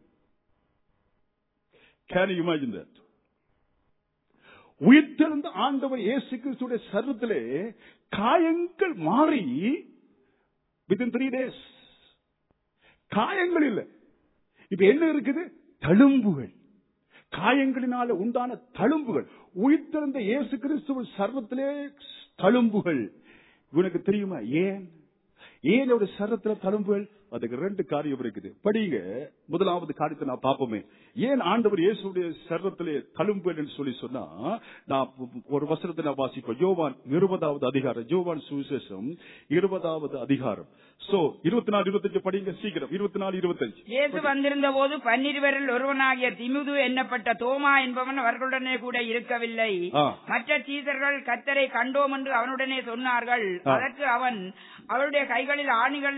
Can you imagine that? உயிர்த்தெழுந்த ஆண்டவர் இயேசு கிறிஸ்துடைய சரீரத்திலே காயங்கள் மாறி within 3 days. காயங்கள் இல்லை, இப்ப என்ன இருக்குது? தழும்புகள். காயங்களினால உண்டான தழும்புகள். உயிர்த்தெழுந்த இயேசு கிறிஸ்துவின் சரீரத்திலே தழும்புகள். உனக்கு தெரியுமா ஏன்? ஏன் ஒரு சரீரத்தில தழும்புகள்? அதுக்கு 2 காரியம் இருக்குது. படிங்க. முதலாவது காரியத்தை நான் பார்ப்போமே. ஏன் ஆண்டவர் இயேசுடைய சரீரத்திலே தழும்புகள் என்று சொல்லி சொன்னா, நான் ஒரு வசனத்தை நான் வாசிப்போம். யோவான் 20வது அதிகாரம், யோவான் சுவிசேஷம் 20வது அதிகாரம். 24, 25 படிங்க சீக்கிரம். 24, 25. இயேசு வந்திருந்த போது 12 ஒருவனாகிய திமுது எண்ணப்பட்ட தோமா என்பவன் அவர்களுடனே கூட இருக்கவில்லை. மற்ற சீசர்கள் கர்த்தரை கண்டோம் என்று அவனுடனே சொன்னார்கள். அதற்கு அவன், அவருடைய கைகளில்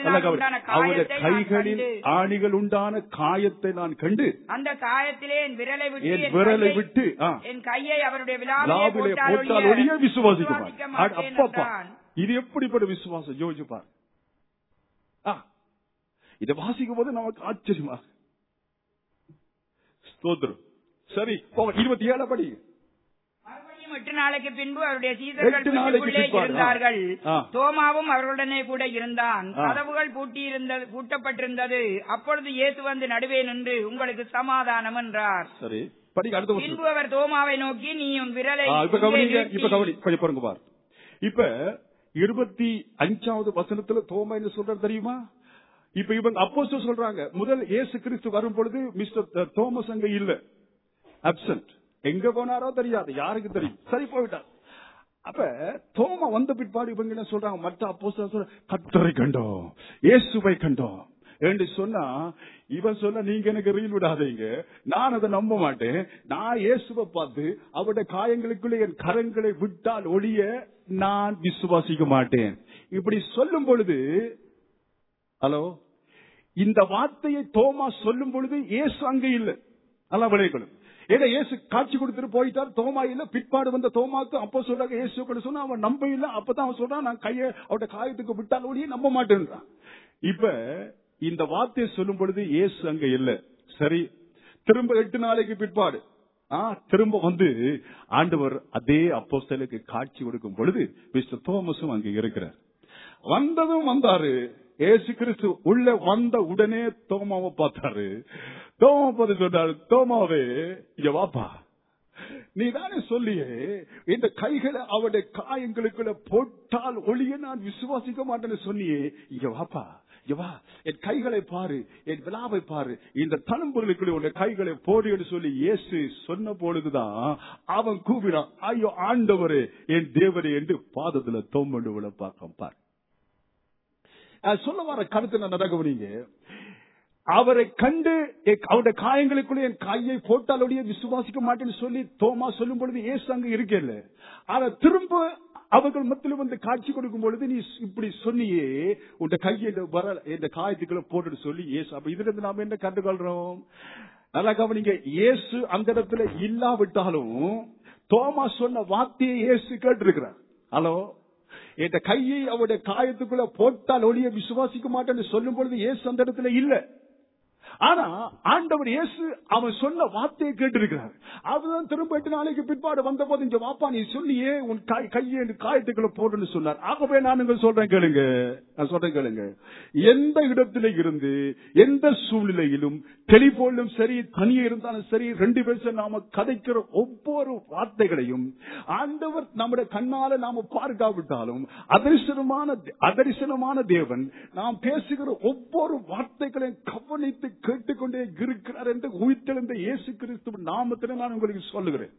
ஆணிகள் உண்டான காயத்தை நான் கண்டு அந்த காயத்திலே என் விரலை விட்டு என் கையை அவருடைய விலாவிலே போட்டால் ஒழிய விசுவாசிக்க மாட்டேன். இது எப்படிப்பட்ட விசுவாசம் யோசிச்சு பாரு. இதை வாசிக்கும் போது நமக்கு ஆச்சரியமா. ஸ்தோத்திரம். சரி, 27 படி. 8 நாளைக்கு பின்பு அவருடைய சீசர்கள் இருந்தார்கள். தோமாவும் அவர்களுடனே கூட இருந்தான். கதவுகள் பூட்டப்பட்டிருந்தது. அப்பொழுது இயேசு வந்து நடுவே நின்று, உங்களுக்கு சமாதானம் என்றார். சரி, பின்பு அவர் தோமாவை நோக்கி, நீ உன் விரலை பாருங்க பாரு. இப்ப 25வது வசனத்துல தோமா என்ன சொல்றாரு தெரியுமா? இப்ப இவங்க அப்போஸ்தலர் சொல்றாங்க, முதல் இயேசு கிறிஸ்து வரும் பொழுது மிஸ்டர் தோமஸ் அங்க இல்ல, அப்சென்ட். எங்க போனாரோ தெரியாது, யாருக்கு தெரியும். சரி, போயிட்டார். அப்ப தோமா வந்த பிற்பாடு இவங்க என்ன சொல்றாங்க, மற்ற அப்போஸ்தலர் சொல்ற கர்த்தரை கண்டோம், இயேசுவை கண்டோம் என்று சொன்னா, இவன் சொன்ன நீங்க எனக்கு ரீல் விடாதீங்க, நான் அதை நம்ப மாட்டேன், நான் இயேசுவை பார்த்து அவருடைய காயங்களுக்குள்ள என் கரங்களை விட்டால் ஒழிய நான் விசுவாசிக்க மாட்டேன். இப்படி சொல்லும் பொழுது, ஹலோ, இந்த வார்த்தையை தோமா சொல்லும் பொழுது இயேசு அங்க இல்லை. நல்லா விளையாடணும். ஏன்னா இயேசு காட்சி கொடுத்துட்டு போயிட்டார், தோமா இல்ல. பிற்பாடு வந்த தோமாக்கு அப்போ சொல்றாங்க இயேசு சொன்னா அவன் நம்ப இல்ல. அப்பதான் அவன் சொல்றான் நான் கையை அவருடைய காயத்துக்கு விட்டால் ஒழிய நம்ப மாட்டேன்றான். இப்ப இந்த வார்த்தையை சொல்லும் பொழுது இயேசு அங்க இல்ல. சரி, திரும்ப 8 நாளைக்கு பிற்பாடு திரும்ப வந்து ஆண்டவர் அதே அப்போஸ்தலருக்கு காட்சி கொடுக்கும் பொழுது மிஸ்டர் தோமஸும் அங்க இருக்கிறார். வந்ததும் வந்தாரு. இயேசு கிறிஸ்து உள்ள வந்த உடனே தோமாவை பார்த்தாரு. தோமா பார்த்து சொன்னாரு, தோமாவே இங்க வாப்பா, நீ தானே சொல்லியே இந்த கைகளை அவருடைய காயங்களுக்குள்ள போட்டால் ஒளிய நான் விசுவாசிக்க மாட்டேன்னு சொன்னியே, இங்க வாப்பா, என் கைகளை பாரு, என் விழாவை பாரு, இந்த தழும்புகளுக்குள்ள உள்ள கைகளை போடு என்று சொல்லி இயேசு சொன்ன பொழுதுதான் அவன் கூப்பிடான், ஐயோ ஆண்டவரே என் தேவரே என்று பாதத்துல தோம்பண்டு விழ பார்க்க பாரு. சொல்ல வர கருத்து நான் நடக்கவீங்க. அவரை கண்டு அவருடைய காயங்களுக்குள்ள என் கையை போட்டாலுடைய விசுவாசிக்க மாட்டேன்னு சொல்லி தோமா சொல்லும் பொழுது இயேசு அங்க இருக்கல. ஆனா திரும்ப அவர்கள் மத்தியில் வந்து காட்சி கொடுக்கும் பொழுது நீ இப்படி சொன்னியே, உன் கையை இந்த காயத்துக்குள்ள போட்டு சொல்லி இயேசு. அப்ப இதுல இருந்து நாம என்ன கண்டுகொள்றோம்? நல்லா கவனிங்க. இயேசு அந்த இடத்துல இல்லாவிட்டாலும் தோமா சொன்ன வார்த்தையை இயேசு கேட்டிருக்கிறார். ஹலோ, இந்த கையை அவருடைய காயத்துக்குள்ள போட்டால் ஒளிய விசுவாசிக்க மாட்டேன்னு சொல்லும் பொழுது இயேசு அந்த இடத்துல இல்ல. ஆனா ஆண்டவர் இயேசு அவன் சொன்ன வார்த்தையை கேட்டிருக்கிறார். அவர்தான் திரும்ப 8 நாளைக்கு பிற்பாடு வந்த போது இங்க வாப்பா நீ சொல்லியே உன் கையை காயத்துக்குள்ள போடுன்னு சொன்னார். ஆகவே நான் சொல்றேன் கேளுங்க, எந்த இடத்துல இருந்து எந்த சூழ்நிலையிலும் டெலிபோனிலும் சரி, தனியே இருந்தாலும் சரி, 2 பேரும் நாம கதைக்கிற ஒவ்வொரு வார்த்தைகளையும் ஆண்டவர் நம்முடைய கண்ணால நாம பார்க்காவிட்டாலும் அதரிசனமான தேவன் நாம் பேசுகிற ஒவ்வொரு வார்த்தைகளையும் கவனித்து கேட்டுக்கொண்டே இருக்கிறார் என்று உயிர்த்தெழுந்த இயேசு கிறிஸ்துவின் நாமத்தில் நான் உங்களுக்கு சொல்லுகிறேன்.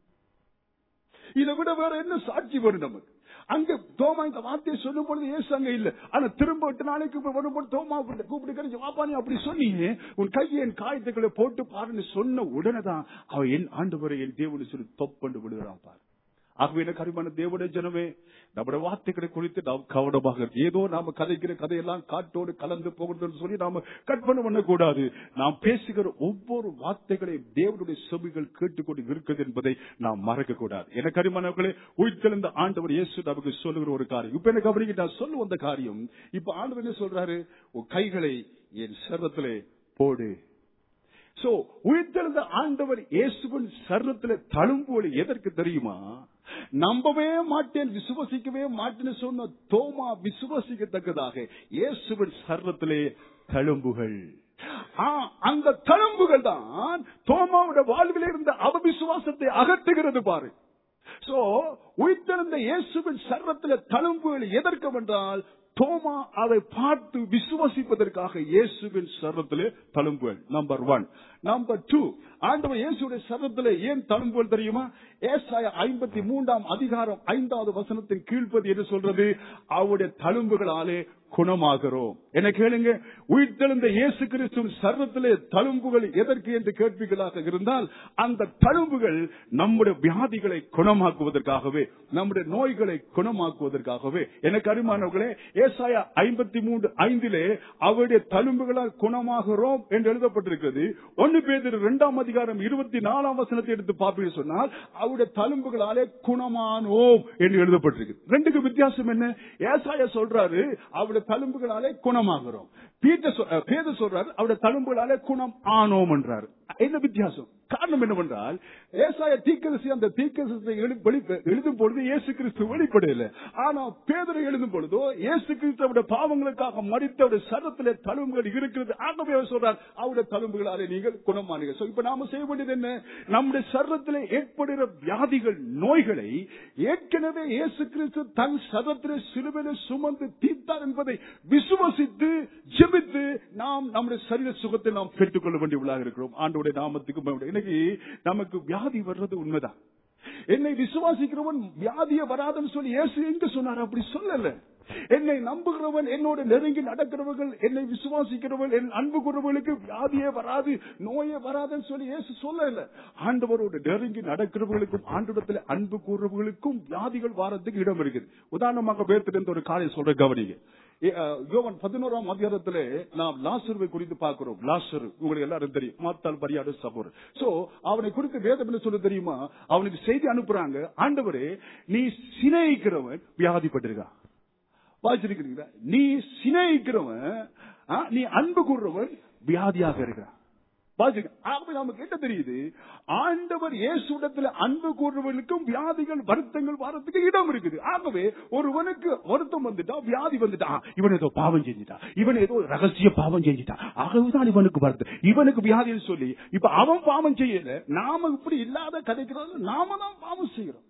இதை விட வேற என்ன சாட்சி வரும் நமக்கு? அங்க தோமா இந்த வார்த்தையை சொல்லும் பொழுது இயேசு அங்க இல்ல. ஆனா திரும்ப 8 நாளைக்கு வரும்போது தோமா கூப்பிட்டு வாப்பா நீ அப்படி சொன்னீங்க, உன் கையை என் காயத்துக்களை போட்டு பாருன்னு சொன்ன உடனே தான் அவன் என் ஆண்டவரை என் தேவனு சொல்லி தொப்பண்டு விடுகிறான் பாரு. ஆகவே என்ன கரிமான தேவனுடைய ஜனமே, நம்முடைய வார்த்தைகளை குறித்து நாம் கவனமாக, ஏதோ நாம கதைக்கிற கதையெல்லாம் காட்டோடு கலந்து போகிறதுன்னு சொல்லி நாம கற்பனை பண்ணக்கூடாது. நாம் பேசுகிற ஒவ்வொரு வார்த்தைகளையும் தேவனுடைய செவிகள் கேட்டுக்கொண்டு இருக்கிறது என்பதை நாம் மறக்க கூடாது. என கரிமானவர்களே, உயிர்த்தெழுந்த ஆண்டவர் இயேசு நமக்கு சொல்லுகிற ஒரு காரியம். இப்ப என்ன கவனிக்க நான் சொல்ல வந்த காரியம், இப்ப ஆண்டவர் என்ன சொல்றாரு, உன் கைகளை என் சர்வத்திலே போடு. உயிர்த்தெழுந்த ஆண்டவர் இயேசுவின் சர்வத்திலே தழும்புகள் எதற்கு தெரியுமா? நம்பவே மாட்டேன், விசுவசிக்கவே மாட்டேன்னு சொன்ன தோமா விசுவசிக்கத்தக்கதாக இயேசுவின் சர்வத்திலே தழும்புகள். அந்த தழும்புகள் தான் தோமாவுடைய வாழ்வில் இருந்த அவவிசுவாசத்தை அகற்றுகிறது பாரு. உயிர்த்தெழுந்த இயேசுவின் சர்வத்திலே தழும்புகள் எதற்கு என்றால் தோமா அதை பார்த்து விசுவாசிப்பதற்காக இயேசுவின் சர்வத்திலே தழும்புகள். நம்பர் 1. நம்பர் 2, ஆண்டவர் இயேசுடைய சர்வத்திலே ஏன் தழும்புகள் தெரியுமா? ஏசாயா 53 அதிகாரம் 5வது வசனத்தின் கீழ்ப்பதி என்று சொல்றது, அவருடைய தழும்புகளாலே குணமாகிறோம். என்ன கேளுங்க, உயிர்த்தெழுந்த இயேசு கிறிஸ்துவின் சர்வத்திலே தழும்புகள் எதற்கு என்று கேட்பீர்களாக இருந்தால், அந்த தழும்புகள் நம்முடைய வியாதிகளை குணமாக்குவதற்காகவே, நம்முடைய நோய்களை குணமாக்குவதற்காகவே. எனக்கு அருமானவர்களே, ஏசாயா 53:5 அவருடைய தழும்புகளால் குணமாகிறோம் என்று எழுதப்பட்டிருக்கிறது. 1 பேதுரு 2 அதிகாரம் 24 வசனத்தை எடுத்து பார்ப்பீங்க சொன்னால் அவருடைய தழும்புகளாலே குணமானோம் என்று எழுதப்பட்டிருக்கு. ரெண்டுக்கு வித்தியாசம் என்ன? ஏசாயா சொல்றாரு அவருடைய தழும்புகளாலே குணமாகிறோம், பேதுரு சொல்றாரு அவருடைய தழும்புகளாலே குணம் ஆனோம் என்றார். என்ன வித்தியாசம்? காரணம் என்னவென்றால், ஏசாயா தீர்க்கதரிசி அந்த தீர்க்கதரிசனத்தை எழுதும் பொழுது இயேசு கிறிஸ்து வெளிப்படையில, ஆனா பேதுரு எழுதும் பொழுதோ இயேசு கிறிஸ்துவோட பாவங்களுக்காக மரித்தவருடைய சரத்திலே தழும்புகள் இருக்கிறது. ஆகவே சொல்றார் அவருடைய தழும்புகளாலே நீங்கள் குணமானீர்கள். இப்ப நாம செய்ய வேண்டியது என்ன? நம்முடைய சரத்திலே ஏற்படுகிற வியாதிகள், நோய்களை ஏற்கனவே இயேசு கிறிஸ்து தன் சரத்திலே சிலுவையிலே சுமந்து தீர்த்தார் என்பதை விசுவசித்து ஜெபித்து நாம் நம்முடைய சரீர சுகத்தை நாம் பெற்றுக்கொள்ள வேண்டியவர்களாக இருக்கிறோம். ஆண்டவருடைய நாமத்துக்கு இன்னைக்கு நமக்கு வியாதி வர்றது உண்மைதான். என்னை விசுவாசிக்கிறவன் வியாதியே வராதுன்னு சொல்லி இயேசு எங்க சொன்னார்? அப்படி சொல்லல. என்னை நம்புகிறவன், என்னோட நெருங்கி நடக்கிறவர்கள், என்னை விசுவாசிக்கிறவன், என் அன்பு கூறவர்களுக்கு வியாதியே வராது, நோயே வராதுன்னு சொல்லி இயேசு சொல்லல. ஆண்டவரோட நெருங்கி நடக்கிறவர்களுக்கும் ஆண்டவரத்தில் அன்பு கூறவர்களுக்கும் வியாதிகள் வாரத்துக்கு இடம் இருக்குது. உதாரணமாக பேர்த்திலிருந்து ஒரு காரியம் சொல்ற கவனிங்க. யோவான் 11ஆம் அதிகாரத்திலே நாம் லாசருவை குறித்து பார்க்கிறோம். லாசரு உங்களுக்கு எல்லாரும் தெரியும், மாத்தால் பரியாத சகோதரர். சோ அவனை குறித்து வேதம் என்ன சொல்ல தெரியுமா? அவனுக்கு செய்தி அனுப்புறாங்க, ஆண்டவரே நீ சிநேகிக்கிறவன் வியாதிப்பட்டிருக்கான். வாசிச்சிருக்கிறீங்களா? நீ சிநேகிக்கிறவன், நீ அன்பு கூறுறவன் வியாதியாக இருக்கிறான். நமக்கு என்ன தெரியுது? ஆண்டவர் இயேசுவிடத்தில் அன்பு கூறுவர்களுக்கும் வியாதிகள் வருத்தங்கள் வாரத்துக்கு இடம் இருக்குது. ஆகவே ஒருவனுக்கு வருத்தம் வந்துட்டா, வியாதி வந்துட்டா, இவன் ஏதோ பாவம் செஞ்சுட்டா, இவன் ஏதோ ரகசிய பாவம் செஞ்சுட்டா, ஆகவேதான் இவனுக்கு வருத்தம், இவனுக்கு வியாதின்னு சொல்லி இப்ப அவன் பாவம் செய்யல, நாம இப்படி இல்லாத கதைக்கிறது, நாம தான் பாவம் செய்யறோம்.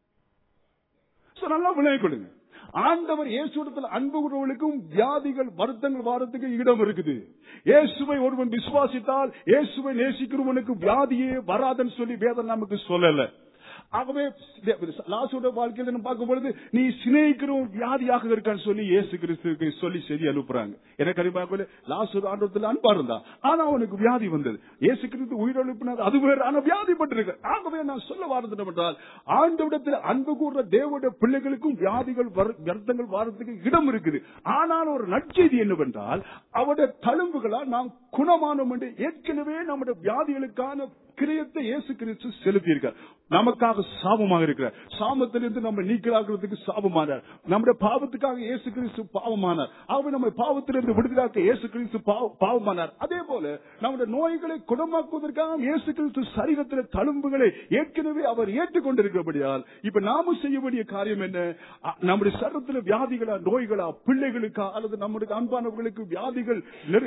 நல்லா விளைய கொடுங்க. ஆண்டவர் இயேசுவிடத்தில் அன்பு கூறுவர்களுக்கும் வியாதிகள் வருத்தங்கள் வாரத்துக்கு இடம் இருக்குது. இயேசுவை ஒருவன் விசுவாசித்தால், இயேசுவை நேசிக்கிறவனுக்கு வியாதியே வராதுன்னு சொல்லி வேதம் நமக்கு சொல்லல. ஆகவே லாசருடைய வாழ்க்கையில் பார்க்கும் பொழுது நீ சிநேகிக்கிறவன் வியாதியாக இருக்கான்னு சொல்லி இயேசு கிறிஸ்துவுக்கு சொல்லி செய்தி அனுப்புறாங்க. எனக்கு அறிவாக லாசரு ஆண்டவரத்தில் அன்பா இருந்தா, ஆனா அவனுக்கு வியாதி வந்தது. இயேசு கிறிஸ்து உயிரிழப்பினார், அது வேறு, ஆனா வியாதிப்பட்டிருக்கு. ஆகவே நான் சொல்ல வாரது என்றால், ஆண்டவரிடத்தில் அன்பு கூறுற தேவனுடைய பிள்ளைகளுக்கும் வியாதிகள் வருத்தங்கள் வாரத்துக்கு இடம் இருக்குது. ஆனால் ஒரு நற்செய்தி என்னவென்றால், அவருடைய தழும்புகளால் நாம் குணமானோம் என்று ஏற்கனவே நம்முடைய வியாதிகளுக்கான கிரியத்தை இயேசு கிறிஸ்து செலுத்தியிருக்கார். நமக்காக சாபமாக இருக்கிறார். சாபத்திலிருந்து நம்ம நீக்கலாகிறதுக்கு சாபமானார். நம்முடைய பாவத்துக்காக இயேசு கிறிஸ்து பாவமானார். ஆகவே நம்ம பாவத்திலிருந்து விடுதலாக்க இயேசு கிறிஸ்து பாவமானார். அதே போல நம்முடைய நோய்களை குணமாக்குவதற்காக இயேசு கிறிஸ்து சரீரத்தில் தழும்புகளை ஏற்கனவே அவர் ஏற்றுக்கொண்டிருக்கிறபடியால் இப்ப நாம செய்ய வேண்டிய காரியம் என்ன? நம்முடைய சரீரத்தில் வியாதிகளா, நோய்களா, பிள்ளைகளுக்கா அல்லது நம்முடைய அன்பானவர்களுக்கு வியாதிகள்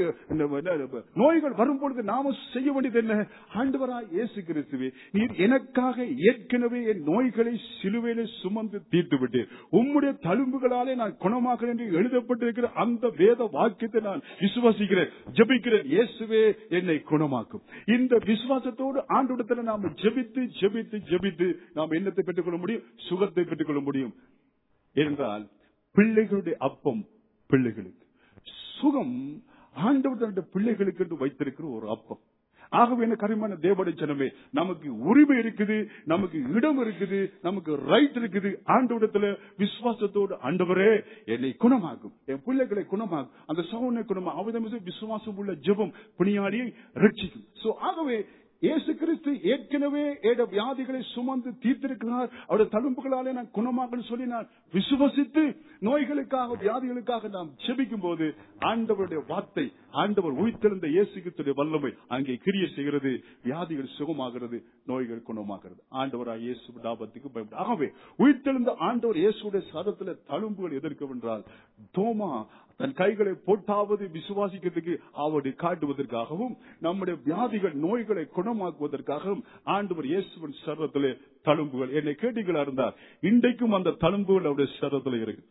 நோய்கள் வரும்பொழுது நாம செய்ய வேண்டியது என்ன? ஆண்டவராய் இயேசு கிறிஸ்துவே, நீர் எனக்காக ஏற்கனவே என் நோய்களை சிலுவையிலே சுமந்து தீர்த்து விட்டு உம்முடைய தழும்புகளாலே நான் குணமாகிறேன் என்று எழுதப்பட்டிருக்கிற அந்த வேத வாக்கியத்தை நான் விசுவாசிக்கிறேன், ஜெபிக்கிறேன். இயேசுவே என்னை குணமாக்கும். இந்த விசுவாசத்தோடு ஆண்டவரிடத்தில் நாம் ஜெபித்து ஜெபித்து ஜெபித்து நாம் என்னத்தை பெற்றுக்கொள்ள முடியும்? சுகத்தை பெற்றுக்கொள்ள முடியும். என்றால் பிள்ளைகளுடைய அப்பம் பிள்ளைகளுக்கு, சுகம் ஆண்டவருடைய பிள்ளைகளுக்கு என்று வைத்திருக்கிற ஒரு அப்பம். ஆகவே என்ன கரிமான தேவனுடைய ஜனமே, நமக்கு உரிமை இருக்குது, நமக்கு இடம் இருக்குது, நமக்கு ரைட் இருக்குது. ஆண்டவரிடத்துல விசுவாசத்தோடு, ஆண்டவரே என்னை குணமாக்கும், என் பிள்ளைகளை குணமாக்கும், அந்த சகோதரனை குணமாக்கும். அவதம் விசுவாசம் உள்ள ஜெபம் பிணியாடியை ரட்சிக்கும். சோ ஆகவே இயேசு கிறிஸ்து ஏற்கனவே ஏட வியாதிகளை சுமந்து தீர்த்திருக்கிறார். அவருடைய தழும்புகளாலே நான் குணமாகன்னு சொல்லி நான் விசுவசித்து நோய்களுக்காக, வியாதிகளுக்காக நாம் ஜெபிக்கும் போது ஆண்டவருடைய வார்த்தை, ஆண்டவர் உயிர்த்தெழுந்த இயேசு கிறிஸ்துவின் வல்லமை அங்கே கிரியை செய்கிறது. வியாதிகள் சுகமாகிறது, நோய்கள் குணமாகிறது. ஆண்டவராய் இயேசு நாமத்துக்கு பயப்பட. ஆகவே உயிர்த்தெழுந்த ஆண்டவர் இயேசுடைய சரத்துல தழும்புகள் எதற்கென்றால், தோமா தன் கைகளை போட்டாவது விசுவாசிக்கிறதுக்கு அவரை காட்டுவதற்காகவும், நம்முடைய வியாதிகள் நோய்களை குணமாக்குவதற்காகவும் ஆண்டவர் இயேசுவின் சரத்திலே தழும்புகள். என்னை கேட்டீங்களா இருந்தால் இன்றைக்கும் அந்த தழும்புகள் அவருடைய சரத்துல இருக்கு.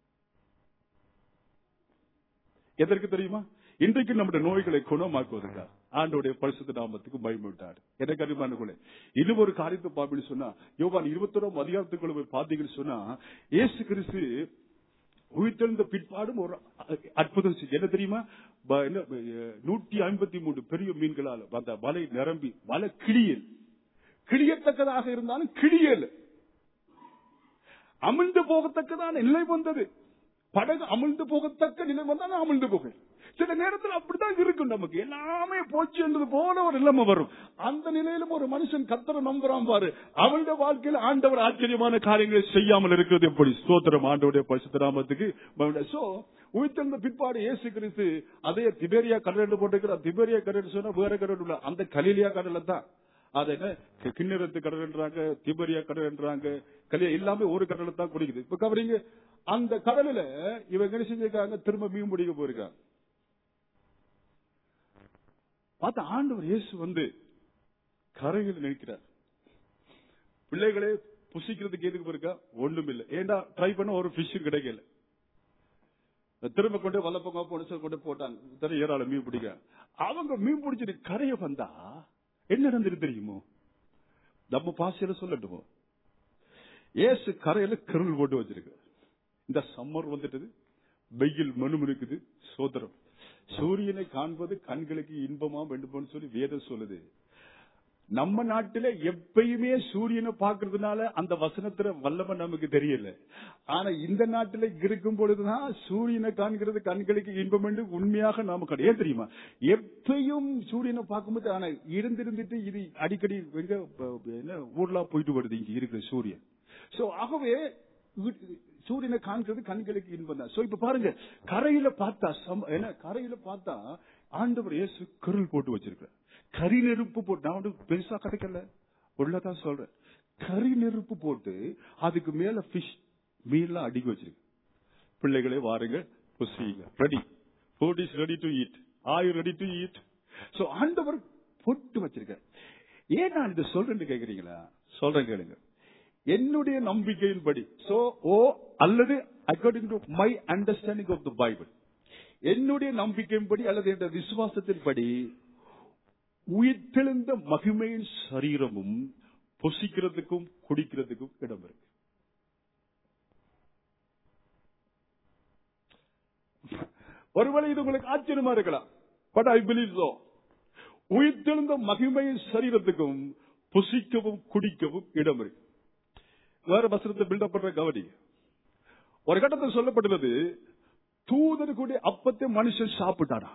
எதற்கு தெரியுமா? இன்றைக்கு நம்முடைய நோய்களை குணமாக்குவதற்காக ஆண்டவருடைய பரிசுத்த நாமத்துக்கு பயமிட்டார். எனக்கு அறிவானுக்குள்ளே இன்னும் ஒரு காரியத்தை பார்ப்பீங்க சொன்னா, யோவான் 21ஆம் அதிகாரத்துக்குள்ள போய் பார்த்தீங்கன்னு சொன்னா, இயேசு கிறிஸ்து உயிர்த்தெழுந்த பிற்பாடும் ஒரு அற்புதம் செஞ்சு. என்ன தெரியுமா? 153 பெரிய மீன்களால் வந்த வலை நிரம்பி, வலை கிழியத்தக்கதாக இருந்தாலும் கிழியல், அமிழ்ந்து போகத்தக்கதான நிலை வந்தது. படகு அமிழ்ந்து போகத்தக்க நிலை வந்தாலும் அமிழ்ந்து போக. சில நேரத்தில் அப்படித்தான் இருக்கும். நமக்கு எல்லாமே போச்சு என்றது போல ஒரு நிலைமை வரும். அந்த நிலையிலும் ஒரு மனுஷன் கர்த்தரை நம்புறான் பாரு, அவனுடைய வாழ்க்கையில் ஆண்டவர் ஆச்சரியமான காரியங்களை செய்யாமல் இருக்கிறது எப்படி? ஸ்தோத்திரம் ஆண்டவருடைய பரிசுத்த நாமத்துக்கு. சோ உயிர்த்தெழுந்த பிற்பாடு இயேசு கிறிஸ்து அதே திபேரியா கடல் போட்டிருக்கிற, திபேரியா கடல் சொன்னா வேற கடல் இல்ல, அந்த கலிலியா கடல்ல தான். அது என்ன கிண்ணறத்து கடல் என்றாங்க, திபேரியா கடல் என்றாங்க, எல்லாமே ஒரு கடலை தான் குடிக்குது. இப்ப கவரிங்க, அந்த கடலில இவங்க என்ன செஞ்சிருக்காங்க? திரும்ப மீன் பிடிக்க போயிருக்காங்க. பார்த்த ஆண்டவர் இயேசு வந்து கரையில் நிற்கிறார். பிள்ளைகளே புசிக்கிறதுக்கு எதுக்கு போயிருக்கா? ஒண்ணும் இல்லை. ஏண்டா ட்ரை பண்ண ஒரு பிஷ் கிடைக்கல. திரும்ப கொண்டு வல்லப்பங்க கொண்டு போட்டாங்க, ஏராளம் மீன் பிடிக்க. அவங்க மீன் பிடிச்சிட்டு கரையை வந்தா என்ன நடந்துட்டு தெரியுமோ? நம்ம பாசையில சொல்லட்டுமோ? இயேசு கரையில கிருள் போட்டு வச்சிருக்கு. இந்த சம்மர் வந்துட்டது, வெயில் மனுமனுக்குது. சோதரம், சூரியனை காண்பது கண்களுக்கு இன்பமா வேண்டும்னு சொல்லி வேதம் சொல்லுது. நம்ம நாட்டில எப்பயுமே சூரியனை பாக்குறதுனால அந்த வசனத்துல வல்லமை நமக்கு தெரியல. ஆனா இந்த நாட்டில இருக்கும் பொழுதுதான் சூரியனை காண்கிறது கண்களுக்கு இன்பம் என்று உண்மையாக நாம ஏன் தெரியுமா? எப்பயும் சூரியனை பார்க்கும்போது ஆனா இருந்துட்டு இது அடிக்கடி ஊர்லா போயிட்டு வருது இங்க இருக்கிற சூரியன். சோ ஆகவே சூரியனை காண்கிறது கண்களுக்கு இன்பம் தான். சோ இப்ப பாருங்க, கரையில பார்த்தா ஆண்டவர் இயேசு கருள் போட்டு வச்சிருக்க. கரி நெருப்பு போட்டு, நான் பெருசா கிடைக்கல உள்ளதான் சொல்றேன், கரி நெருப்பு போட்டு அதுக்கு மேல பிஷ் மீன்லாம் அடுக்கி வச்சிருக்கு. பிள்ளைகளே வாருங்க, புசியுங்க, ready, food is ready to eat, are you ready to eat? So ஆண்டவர் போட்டு வச்சிருக்க. ஏன் நான் இதை சொல்றேன்னு கேக்குறீங்களா? சொல்றேன் கேளுங்க. என்னுடைய நம்பிக்கையின்படி, சோ அல்லது according to my understanding of the Bible, என்னுடைய நம்பிக்கையின்படி அல்லது என்ற விசுவாசத்தின்படி உயிர்த்தெழுந்த மகிமையின் சரீரமும் புசிக்கிறதுக்கும் குடிக்கிறதுக்கும் இடம் இருக்கு. ஒருவேளை இது உங்களுக்கு ஆச்சரியமா இருக்கலாம், பட் ஐ பிலீவ் சோ. உயிர்த்தெழுந்த மகிமையின் சரீரத்துக்கும் புசிக்கவும் குடிக்கவும் இடம் இருக்கு. வேற வசனத்தை பில்டப் பண்ற கவனி. ஒரு கட்டத்தில் சொல்லப்பட்டுள்ளது, தூதர்களுடைய அப்பத்தை மனுஷன் சாப்பிட்டானா.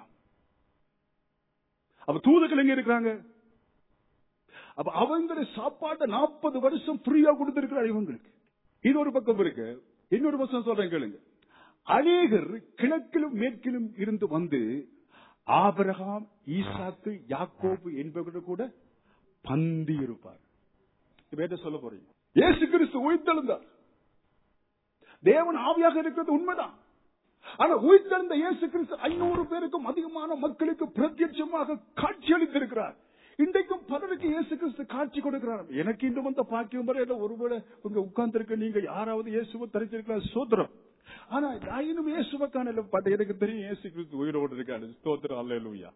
அப்ப தூதர்கள் எங்க இருக்கிறாங்க? அப்ப அவங்களுடைய சாப்பாட்டை 40 வருஷம் ஃப்ரீயா கொடுத்திருக்கிறார் இவங்களுக்கு. இது ஒரு பக்கம் இருக்கு. இன்னொரு பக்கம் சொல்றேன் கேளுங்க. அநேகர் கிழக்கிலும் மேற்கிலும் இருந்து வந்து ஆபிரகாம், ஈசாக்கு, யாக்கோபு என்பவர்கள் கூட பந்தி இருப்பார். வேற சொல்ல போறீங்க, இயேசு கிறிஸ்து உயிர்த்தெழுந்தார். தேவன் ஆவியாக இருக்கிறது உண்மைதான். ஆனா உயிர்த்தெழுந்த இயேசு கிறிஸ்து 500 பேருக்கும் அதிகமான மக்களுக்கு பிரத்யட்சமாக காட்சி அளித்திருக்கிறார். இன்றைக்கும் பலருக்கு இயேசு கிறிஸ்து காட்சி கொடுக்கிறார். எனக்கு இந்த வந்த பாக்கியம் வரை ஒருவேளை உங்க உட்கார்ந்து இருக்க நீங்க யாராவது இயேசுவை தரிச்சிருக்கலாம், சோத்திரம். ஆனா இன்னும் இயேசுவை காணல, பட் எனக்கு தெரியும் இயேசு கிறிஸ்து உயிரோடு இருக்காரு. ஸ்தோத்திரம், அல்லேலூயா.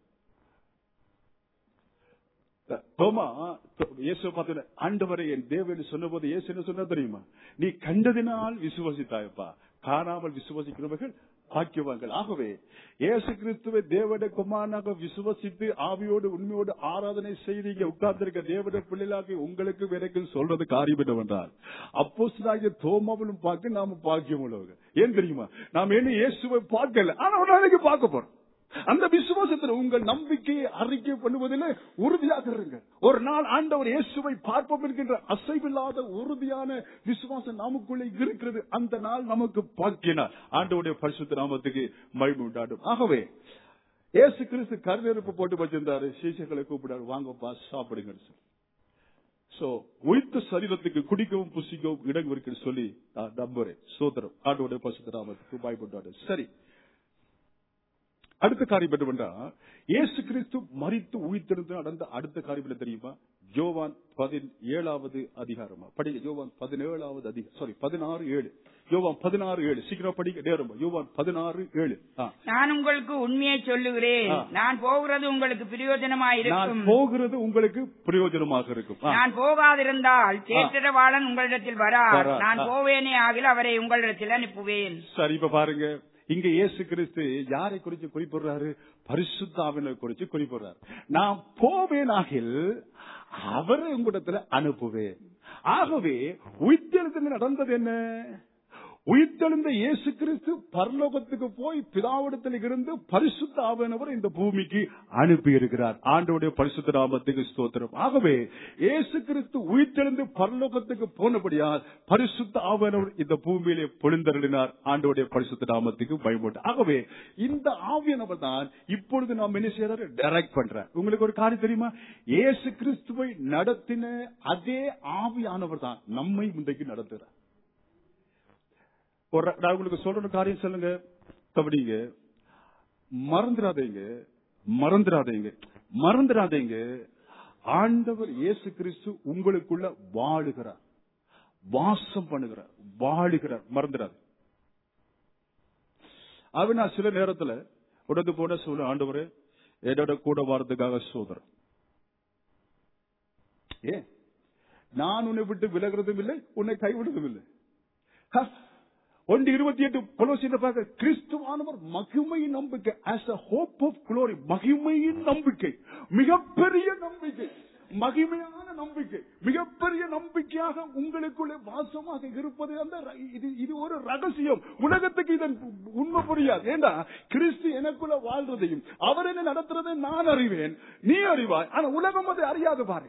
தோமா இயேசு பார்த்து ஆண்டவரை என் தேவன் சொன்ன போது இயேசு என்ன சொன்னா தெரியுமா? நீ கண்டதினால் விசுவாசித்தாயப்பா, காணாமல் விசுவாசிக்கிறவர்கள் பாக்கியவான்கள். ஆகவே இயேசு கிறிஸ்துவை தேவனுடைய குமாரனாக விசுவாசித்து ஆவியோடு உண்மையோடு ஆராதனை செய்து இங்க உட்கார்ந்திருக்க தேவனுடைய பிள்ளைகளாக உங்களுக்கு வரைக்கும் சொல்றது காரியம் என்னவென்றால், அப்போஸ்தலனாகிய தோமாவிலும் பார்க்க நாம பாக்கியம் உள்ளவர்கள். ஏன் தெரியுமா? நாம் என்ன இயேசுவை பார்க்கல, ஆனா ஒரு நாளைக்கு பார்க்க போறோம். அந்த விசுவாசத்தில் உங்கள் நம்பிக்கையை அறிக்கை பண்ணுவதில் உறுதியாக இருங்கள். ஒரு நாள் ஆண்டவர் இயேசுவை பார்ப்போம் என்கின்ற அசைவில்லாத உறுதியான விசுவாசம் நமக்குள்ளே இருக்கிறது. அந்த நாள் நமக்கு பாக்கியனார். ஆண்டவருடைய பரிசுத்த நாமத்துக்கு மகிமை உண்டாடும். ஆகவே இயேசு கிறிஸ்து கருநெருப்பு போட்டு வச்சிருந்தாரு. சீசர்களை கூப்பிடாரு, வாங்கப்பா சாப்பிடுங்க. சோ உயிர்த்த சரீரத்துக்கு குடிக்கவும் புசிக்கவும் இடம் இருக்குன்னு சொல்லி நம்புறேன். சோதரம், ஆண்டவருடைய பரிசுத்த நாமத்துக்கு மகிமை உண்டாடும். சரி, அடுத்த காரியம் என்னவென்றா, இயேசு கிறிஸ்து மரித்து உயிர்த்தெழுந்து நடந்த அடுத்த காரியம் என்ன தெரியுமா? யோவான் 17வது அதிகாரமா படிங்க. யோவான் 17வது அதிகாரம், 16:7. யோவான் 16:7 சீக்கிரம் படிக்க நேரம். யோவான் 16:7. நான் உங்களுக்கு உண்மையை சொல்லுகிறேன், நான் போகிறது உங்களுக்கு பிரயோஜனமாயிருக்கும். போகிறது உங்களுக்கு பிரயோஜனமாக இருக்கும். நான் போகாதிருந்தால் தேற்றரவாளன் உங்களிடத்தில் வரார். நான் போவேனே ஆகில் அவரை உங்களிடத்தில் அனுப்புவேன். சரி, இப்ப பாருங்க, இங்க இயேசு கிறிஸ்து யாரை குறித்து குறிப்பிடுறாரு? பரிசுத்த ஆவியானவரை குறித்து குறிப்பிடுறாரு. நான் போவேனாகில் அவரை உங்களிடத்துல அனுப்புவேன். ஆகவே உயிர்த்தெழுதல் நடந்தது என்ன? உயிர்த்தெழுந்த இயேசு கிறிஸ்து பரலோகத்துக்கு போய் பிதாவிடத்தில் இருந்து பரிசுத்த ஆவியானவர் இந்த பூமிக்கு அனுப்பி இருக்கிறார். ஆண்டவருடைய பரிசுத்த நாமத்துக்கு ஸ்தோத்திரம். ஆகவே இயேசு கிறிஸ்து உயிர்த்தெழுந்து பரலோகத்துக்கு போனபடியால் பரிசுத்த ஆவியானவர் இந்த பூமியிலே பொழிந்தருளினார். ஆண்டவருடைய பரிசுத்த நாமத்துக்கு பயன்பட்டு. ஆகவே இந்த ஆவியானவர் தான் இப்பொழுது நாம் என்ன செய்யறாரு? டைரக்ட் பண்றார். உங்களுக்கு ஒரு காரியம் தெரியுமா? இயேசு கிறிஸ்துவை நடத்தின அதே ஆவியானவர் தான் நம்மை இன்றைக்கு நடத்துகிறார். நான் உங்களுக்கு சொல்ற காரியம் சொல்லுங்க, கவனிங்க, மறந்துடாதீங்க. ஆண்டவர் இயேசு கிறிஸ்து உங்களுக்குள்ள வாழுகிறார், வாசம் பண்ணுகிறார், வாழுகிறார். மறந்துடாது. அவன் நான் சில நேரத்துல உடந்து போன சொல்ல, ஆண்டவரே என்னோட கூட வாரத்துக்காக சோதரம். நான் உன்னை விட்டு விலகிறதும் இல்லை, உன்னை கைவிடுவதும் இல்லை. 1:28 கொலோசியர் பார்க்க, கிறிஸ்துவானவர் மகிமையின் நம்பிக்கை, as a hope of glory, மகிமையின் நம்பிக்கை, மிகப்பெரிய நம்பிக்கை, மகிமையான நம்பிக்கை, மிகப்பெரிய நம்பிக்கையாக உங்களுக்குள்ளே வாசமாக இருப்பது. அந்த இது ஒரு ரகசியம். உலகத்துக்கு இதன் உண்மை புரியாது. ஏண்டா கிறிஸ்து எனக்குள்ள வாழ்றதையும் அவர் என்ன நடத்துறதையும் நான் அறிவேன், நீ அறிவாய். ஆனா உலகம் அதை அறியாது. பாரு,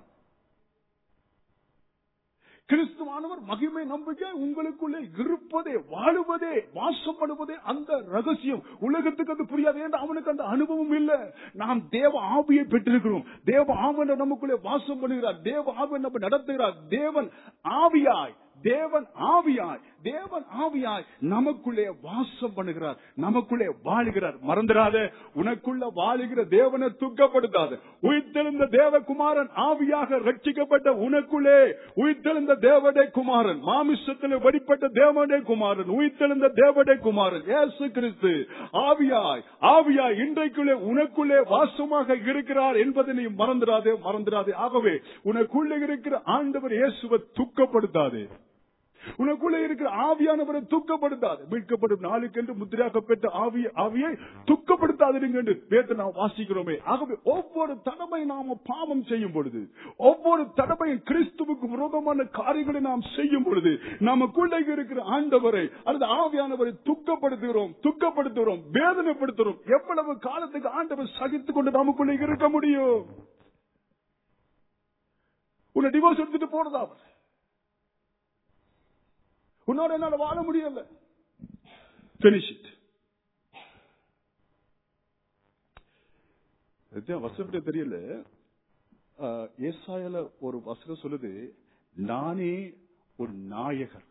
கிறிஸ்துவானவர் மகிமை நம்பிக்கை உங்களுக்குள்ளே இருப்பதே, வாழுவதே, வாசப்படுவதே அந்த ரகசியம். உலகத்துக்கு அது புரியாது. ஏன்னா அவனுக்கு அந்த அனுபவம் இல்லை. நாம் தேவ ஆவியை பெற்றிருக்கிறோம். தேவ ஆவியை நமக்குள்ளே வாசம் பண்ணுகிறார். தேவ ஆவியை நம்ம நடத்துகிறார். தேவன் ஆவியாய், தேவன் ஆவியாய், தேவன் ஆவியாய் நமக்குள்ளே வாசம் பண்ணுகிறார், நமக்குள்ளே வாழுகிறார். மறந்துடாத, உனக்குள்ள வாழுகிற தேவனை துக்கப்படுத்தாது. உயிர்த்தெழுந்த தேவகுமாரன் ஆவியாக ரட்சிக்கப்பட்ட உனக்குள்ளே உயிர்த்தெழுந்த தேவனுடைய குமாரன், மாமிசத்தில் வெளிப்பட்ட தேவனுடைய குமாரன், உயிர்த்தெழுந்த தேவனுடைய குமாரன் இயேசு கிறிஸ்து ஆவியாய், ஆவியாய் இன்றைக்குள்ளே உனக்குள்ளே வாசமாக இருக்கிறார் என்பதை நீ மறந்துடாதே, மறந்துடாதே. ஆகவே உனக்குள்ளே இருக்கிற ஆண்டவர் இயேசுவை துக்கப்படுத்தாதே, உனக்குள்ளே இருக்கிற ஆவியானவரை துக்கப்படுத்தாது. மீட்கப்படும் நாளுக்கென்று முத்திரையாக்கப்பட்ட ஆவியை துக்கப்படுத்தாதீங்க என்று வேதத்தை நாம் வாசிக்கிறோமே. ஆகவே ஒவ்வொரு தடவை நாம பாவம் செய்யும் பொழுது, ஒவ்வொரு தடவையும் கிறிஸ்துவுக்கு விரோதமான காரியங்களை நாம் செய்யும் பொழுது, நமக்குள்ளே இருக்கிற ஆண்டவரை அல்லது ஆவியானவரை துக்கப்படுத்துகிறோம், வேதனைப்படுத்துகிறோம். எவ்வளவு காலத்துக்கு ஆண்டவர் சகித்துக் கொண்டு நமக்குள்ளே இருக்க முடியும்? உன்னை டிவோர்ஸ் எடுத்துட்டு போறதா? உன்னோட என்னால வாழ முடியல. Finish it. வசனப்படி தெரியல, ஏசாயால ஒரு வசனம் சொல்லுது, நானே ஒரு நாயகர்.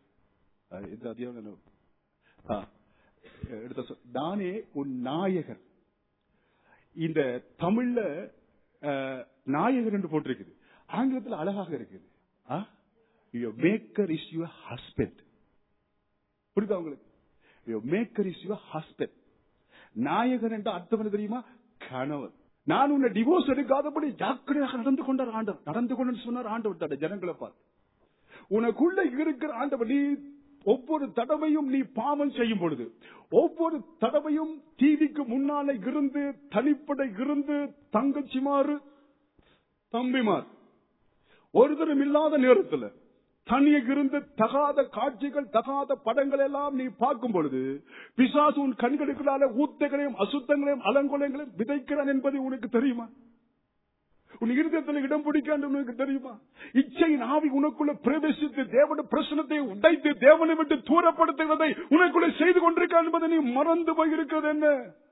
நானே ஒரு நாயகர். இந்த தமிழ்ல நாயகர் என்று போட்டிருக்குது, ஆங்கிலத்தில் அழகாக இருக்குது. Your maker is your husband. புரியுதா உங்களுக்கு? Your maker is your husband. நாயகர் என்ற அர்த்தம் தெரியுமா? கணவன். நான் உன்னை டிவோர்ஸ் எடுக்காதபடி ஜாக்கிரதையாக நடந்து கொண்டார் ஆண்டவர். நடந்து கொண்டு சொன்னார் ஆண்டவர் ஜனங்களை பார்த்து. உனக்குள்ள இருக்கிற ஆண்டவர், நீ ஒவ்வொரு தடவையும் நீ பாவம் செய்யும் பொழுது, ஒவ்வொரு தடவையும் டிவிக்கு முன்னாலே இருந்து, தனிப்படை இருந்து, தங்கச்சிமாறு தம்பிமார் ஒருத்தரும் இல்லாத நேரத்தில் தனியே இருந்து தகாத காட்சிகள், தகாத படங்கள் எல்லாம் நீ பார்க்கும் பொழுது, பிசாசு உன் கண்களுக்குள்ளால ஊத்தைகளையும் அசுத்தங்களையும் அலங்கோலங்களையும் விதைக்கிறான் என்பது உனக்கு தெரியுமா? உன் இருதயத்தில் இடம் பிடிக்காது உனக்கு தெரியுமா? இச்சையின் ஆவி உனக்குள்ள பிரவேசித்து தேவனுடைய பிரசனத்தை உடைத்து தேவனை விட்டு தூரப்படுத்துகிறதை உனக்குள்ள செய்து கொண்டிருக்க என்பதை நீ மறந்து போயிருக்கிறது என்ன?